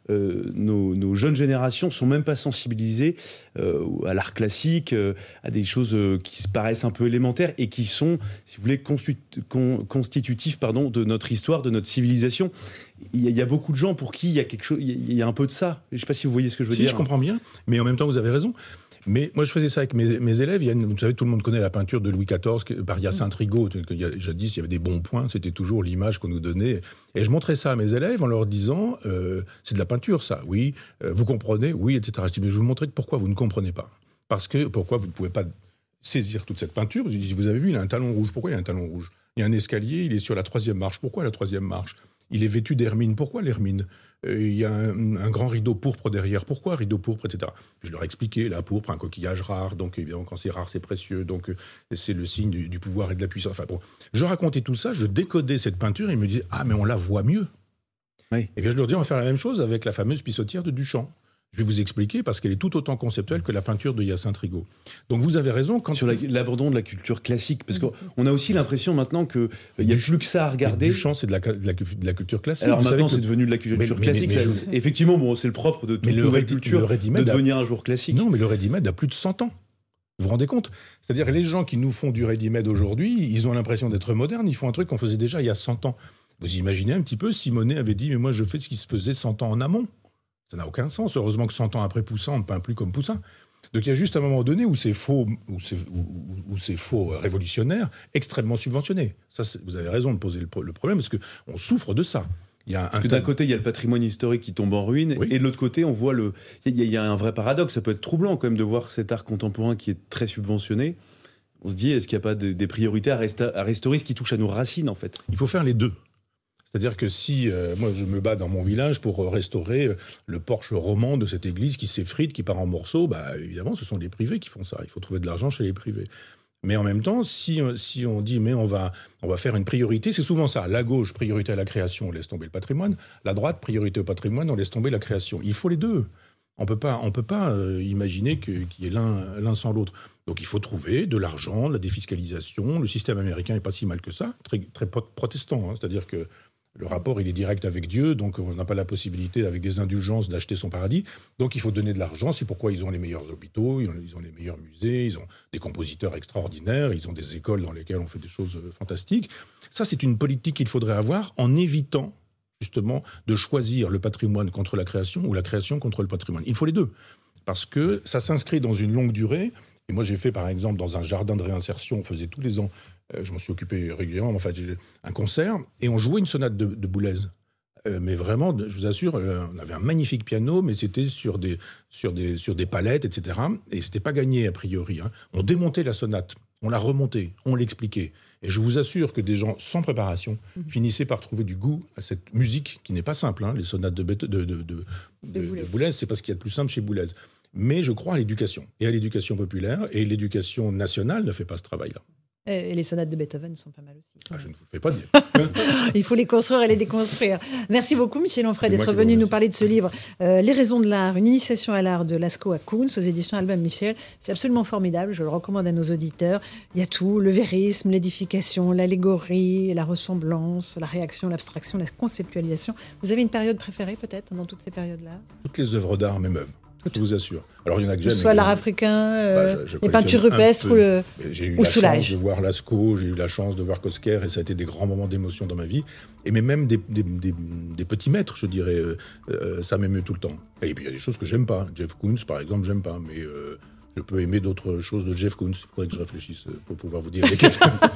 euh, nos, nos jeunes générations sont même pas sensibilisées euh, à l'art classique, euh, à des choses euh, qui se paraissent un peu élémentaires et qui sont, si vous voulez, constitu- con- constitutifs pardon, de notre histoire, de notre civilisation. Il y, a, il y a beaucoup de gens pour qui il y a quelque chose, il y a un peu de ça. Je ne sais pas si vous voyez ce que je veux si, dire. Si, je comprends bien, mais en même temps, vous avez raison. Mais moi, je faisais ça avec mes, mes élèves. Il y a une, vous savez, tout le monde connaît la peinture de Louis quatorze par Hyacinthe Rigaud. Jadis, il y avait des bons points. C'était toujours l'image qu'on nous donnait. Et je montrais ça à mes élèves en leur disant euh, c'est de la peinture, ça. Oui. Euh, vous comprenez? Oui, et cetera. Je dis mais je vais vous montrer pourquoi vous ne comprenez pas. Parce que pourquoi vous ne pouvez pas saisir toute cette peinture? Je dis, vous avez vu, il a un talon rouge. Pourquoi il a un talon rouge? Il y a un escalier. Il est sur la troisième marche. Pourquoi la troisième marche? Il est vêtu d'hermine. Pourquoi l'hermine? euh, Il y a un, un grand rideau pourpre derrière. Pourquoi rideau pourpre, et cetera. Je leur ai expliqué, la pourpre, un coquillage rare. Donc, évidemment, quand c'est rare, c'est précieux. Donc, euh, c'est le signe du, du pouvoir et de la puissance. Enfin, bon, je racontais tout ça, je décodais cette peinture et ils me disaient « Ah, mais on la voit mieux !» Oui. Et bien, je leur dis « On va faire la même chose avec la fameuse pissotière de Duchamp. » Je vais vous expliquer parce qu'elle est tout autant conceptuelle que la peinture de Hyacinthe Rigaud. Donc vous avez raison. Quand sur la, l'abandon de la culture classique, parce qu'on a aussi l'impression maintenant qu'il n'y a plus que ça à regarder. Duchamp, c'est de la, de, la, de la culture classique. Alors vous maintenant, c'est que... devenu de la culture mais, classique. Mais, mais, mais, ça, je... Effectivement, bon, c'est le propre de toute mais nouvelle le culture le de devenir a... un jour classique. Non, mais le ready-made a plus de cent ans. Vous vous rendez compte? C'est-à-dire que les gens qui nous font du ready-made aujourd'hui, ils ont l'impression d'être modernes, ils font un truc qu'on faisait déjà il y a cent ans. Vous imaginez un petit peu, Simonet avait dit « Mais moi, je fais ce qui se faisait cent ans en amont ». Ça n'a aucun sens. Heureusement que cent ans après Poussin, on ne peint plus comme Poussin. Donc il y a juste un moment donné où c'est faux, où c'est, où, où c'est faux révolutionnaire, extrêmement subventionné. Ça, vous avez raison de poser le, le problème, parce qu'on souffre de ça. Il y a un parce que d'un côté, il y a le patrimoine historique qui tombe en ruine, oui. Et de l'autre côté, on voit le. Il y, a, il y a un vrai paradoxe. Ça peut être troublant quand même de voir cet art contemporain qui est très subventionné. On se dit, est-ce qu'il n'y a pas des, des priorités à, resta, à restaurer, ce qui touche à nos racines, en fait? Il faut faire les deux. C'est-à-dire que si, euh, moi, je me bats dans mon village pour restaurer le porche roman de cette église qui s'effrite, qui part en morceaux, bah, évidemment, ce sont les privés qui font ça. Il faut trouver de l'argent chez les privés. Mais en même temps, si, si on dit, mais on va, on va faire une priorité, c'est souvent ça. La gauche, priorité à la création, on laisse tomber le patrimoine. La droite, priorité au patrimoine, on laisse tomber la création. Il faut les deux. On peut pas, on peut pas euh, imaginer que, qu'il y ait l'un, l'un sans l'autre. Donc il faut trouver de l'argent, de la défiscalisation. Le système américain n'est pas si mal que ça, très, très protestant. Hein, c'est-à-dire que le rapport, il est direct avec Dieu, donc on n'a pas la possibilité, avec des indulgences, d'acheter son paradis. Donc il faut donner de l'argent, c'est pourquoi ils ont les meilleurs hôpitaux, ils ont, ils ont les meilleurs musées, ils ont des compositeurs extraordinaires, ils ont des écoles dans lesquelles on fait des choses fantastiques. Ça, c'est une politique qu'il faudrait avoir en évitant, justement, de choisir le patrimoine contre la création ou la création contre le patrimoine. Il faut les deux, parce que ça s'inscrit dans une longue durée. Et moi, j'ai fait, par exemple, dans un jardin de réinsertion, on faisait tous les ans, euh, je m'en suis occupé régulièrement, enfin, j'ai un concert, et on jouait une sonate de, de Boulez. Euh, mais vraiment, je vous assure, euh, on avait un magnifique piano, mais c'était sur des, sur des, sur des palettes, et cetera. Et c'était pas gagné, a priori. Hein. On démontait la sonate, on la remontait, on l'expliquait. Et je vous assure que des gens sans préparation mmh. finissaient par trouver du goût à cette musique, qui n'est pas simple. Hein. Les sonates de, de, de, de, de, de, de Boulez, c'est pas ce qu'il y a de plus simple chez Boulez. Mais je crois à l'éducation, et à l'éducation populaire, et l'éducation nationale ne fait pas ce travail-là. Et les sonates de Beethoven sont pas mal aussi. Ah, je ne vous le fais pas dire. Il faut les construire et les déconstruire. Merci beaucoup, Michel Onfray, d'être venu nous parler de ce livre, euh, Les raisons de l'art, une initiation à l'art de Lascaux à Koons, aux éditions Albin Michel. C'est absolument formidable, je le recommande à nos auditeurs. Il y a tout, le vérisme, l'édification, l'allégorie, la ressemblance, la réaction, l'abstraction, la conceptualisation. Vous avez une période préférée, peut-être, dans toutes ces périodes-là? Toutes les œuvres d'art m'émeuvent. Je vous assure. Alors, il y en a que j'aime. Soit l'art africain, euh, bah, je, je les peintures rupestres ou le J'ai eu ou la Soulage. chance de voir Lascaux, j'ai eu la chance de voir Kosker, et ça a été des grands moments d'émotion dans ma vie. Et mais même des, des, des, des petits maîtres, je dirais, euh, euh, ça m'émeut tout le temps. Et puis, il y a des choses que j'aime pas. Jeff Koons, par exemple, j'aime pas. Mais euh, je peux aimer d'autres choses de Jeff Koons. Il faudrait que je réfléchisse pour pouvoir vous dire lesquelles.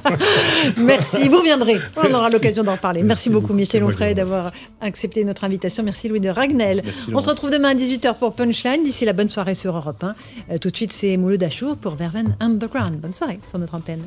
Merci, vous reviendrez. On Merci. aura l'occasion d'en reparler. Merci, Merci beaucoup, beaucoup, Michel Onfray, d'avoir accepté notre invitation. Merci, Louis de Ragnel. Merci, on se retrouve demain à dix-huit heures pour Punchline. D'ici là, bonne soirée sur Europe un. Euh, tout de suite, c'est Mouloud Achour pour Verven Underground. Bonne soirée sur notre antenne.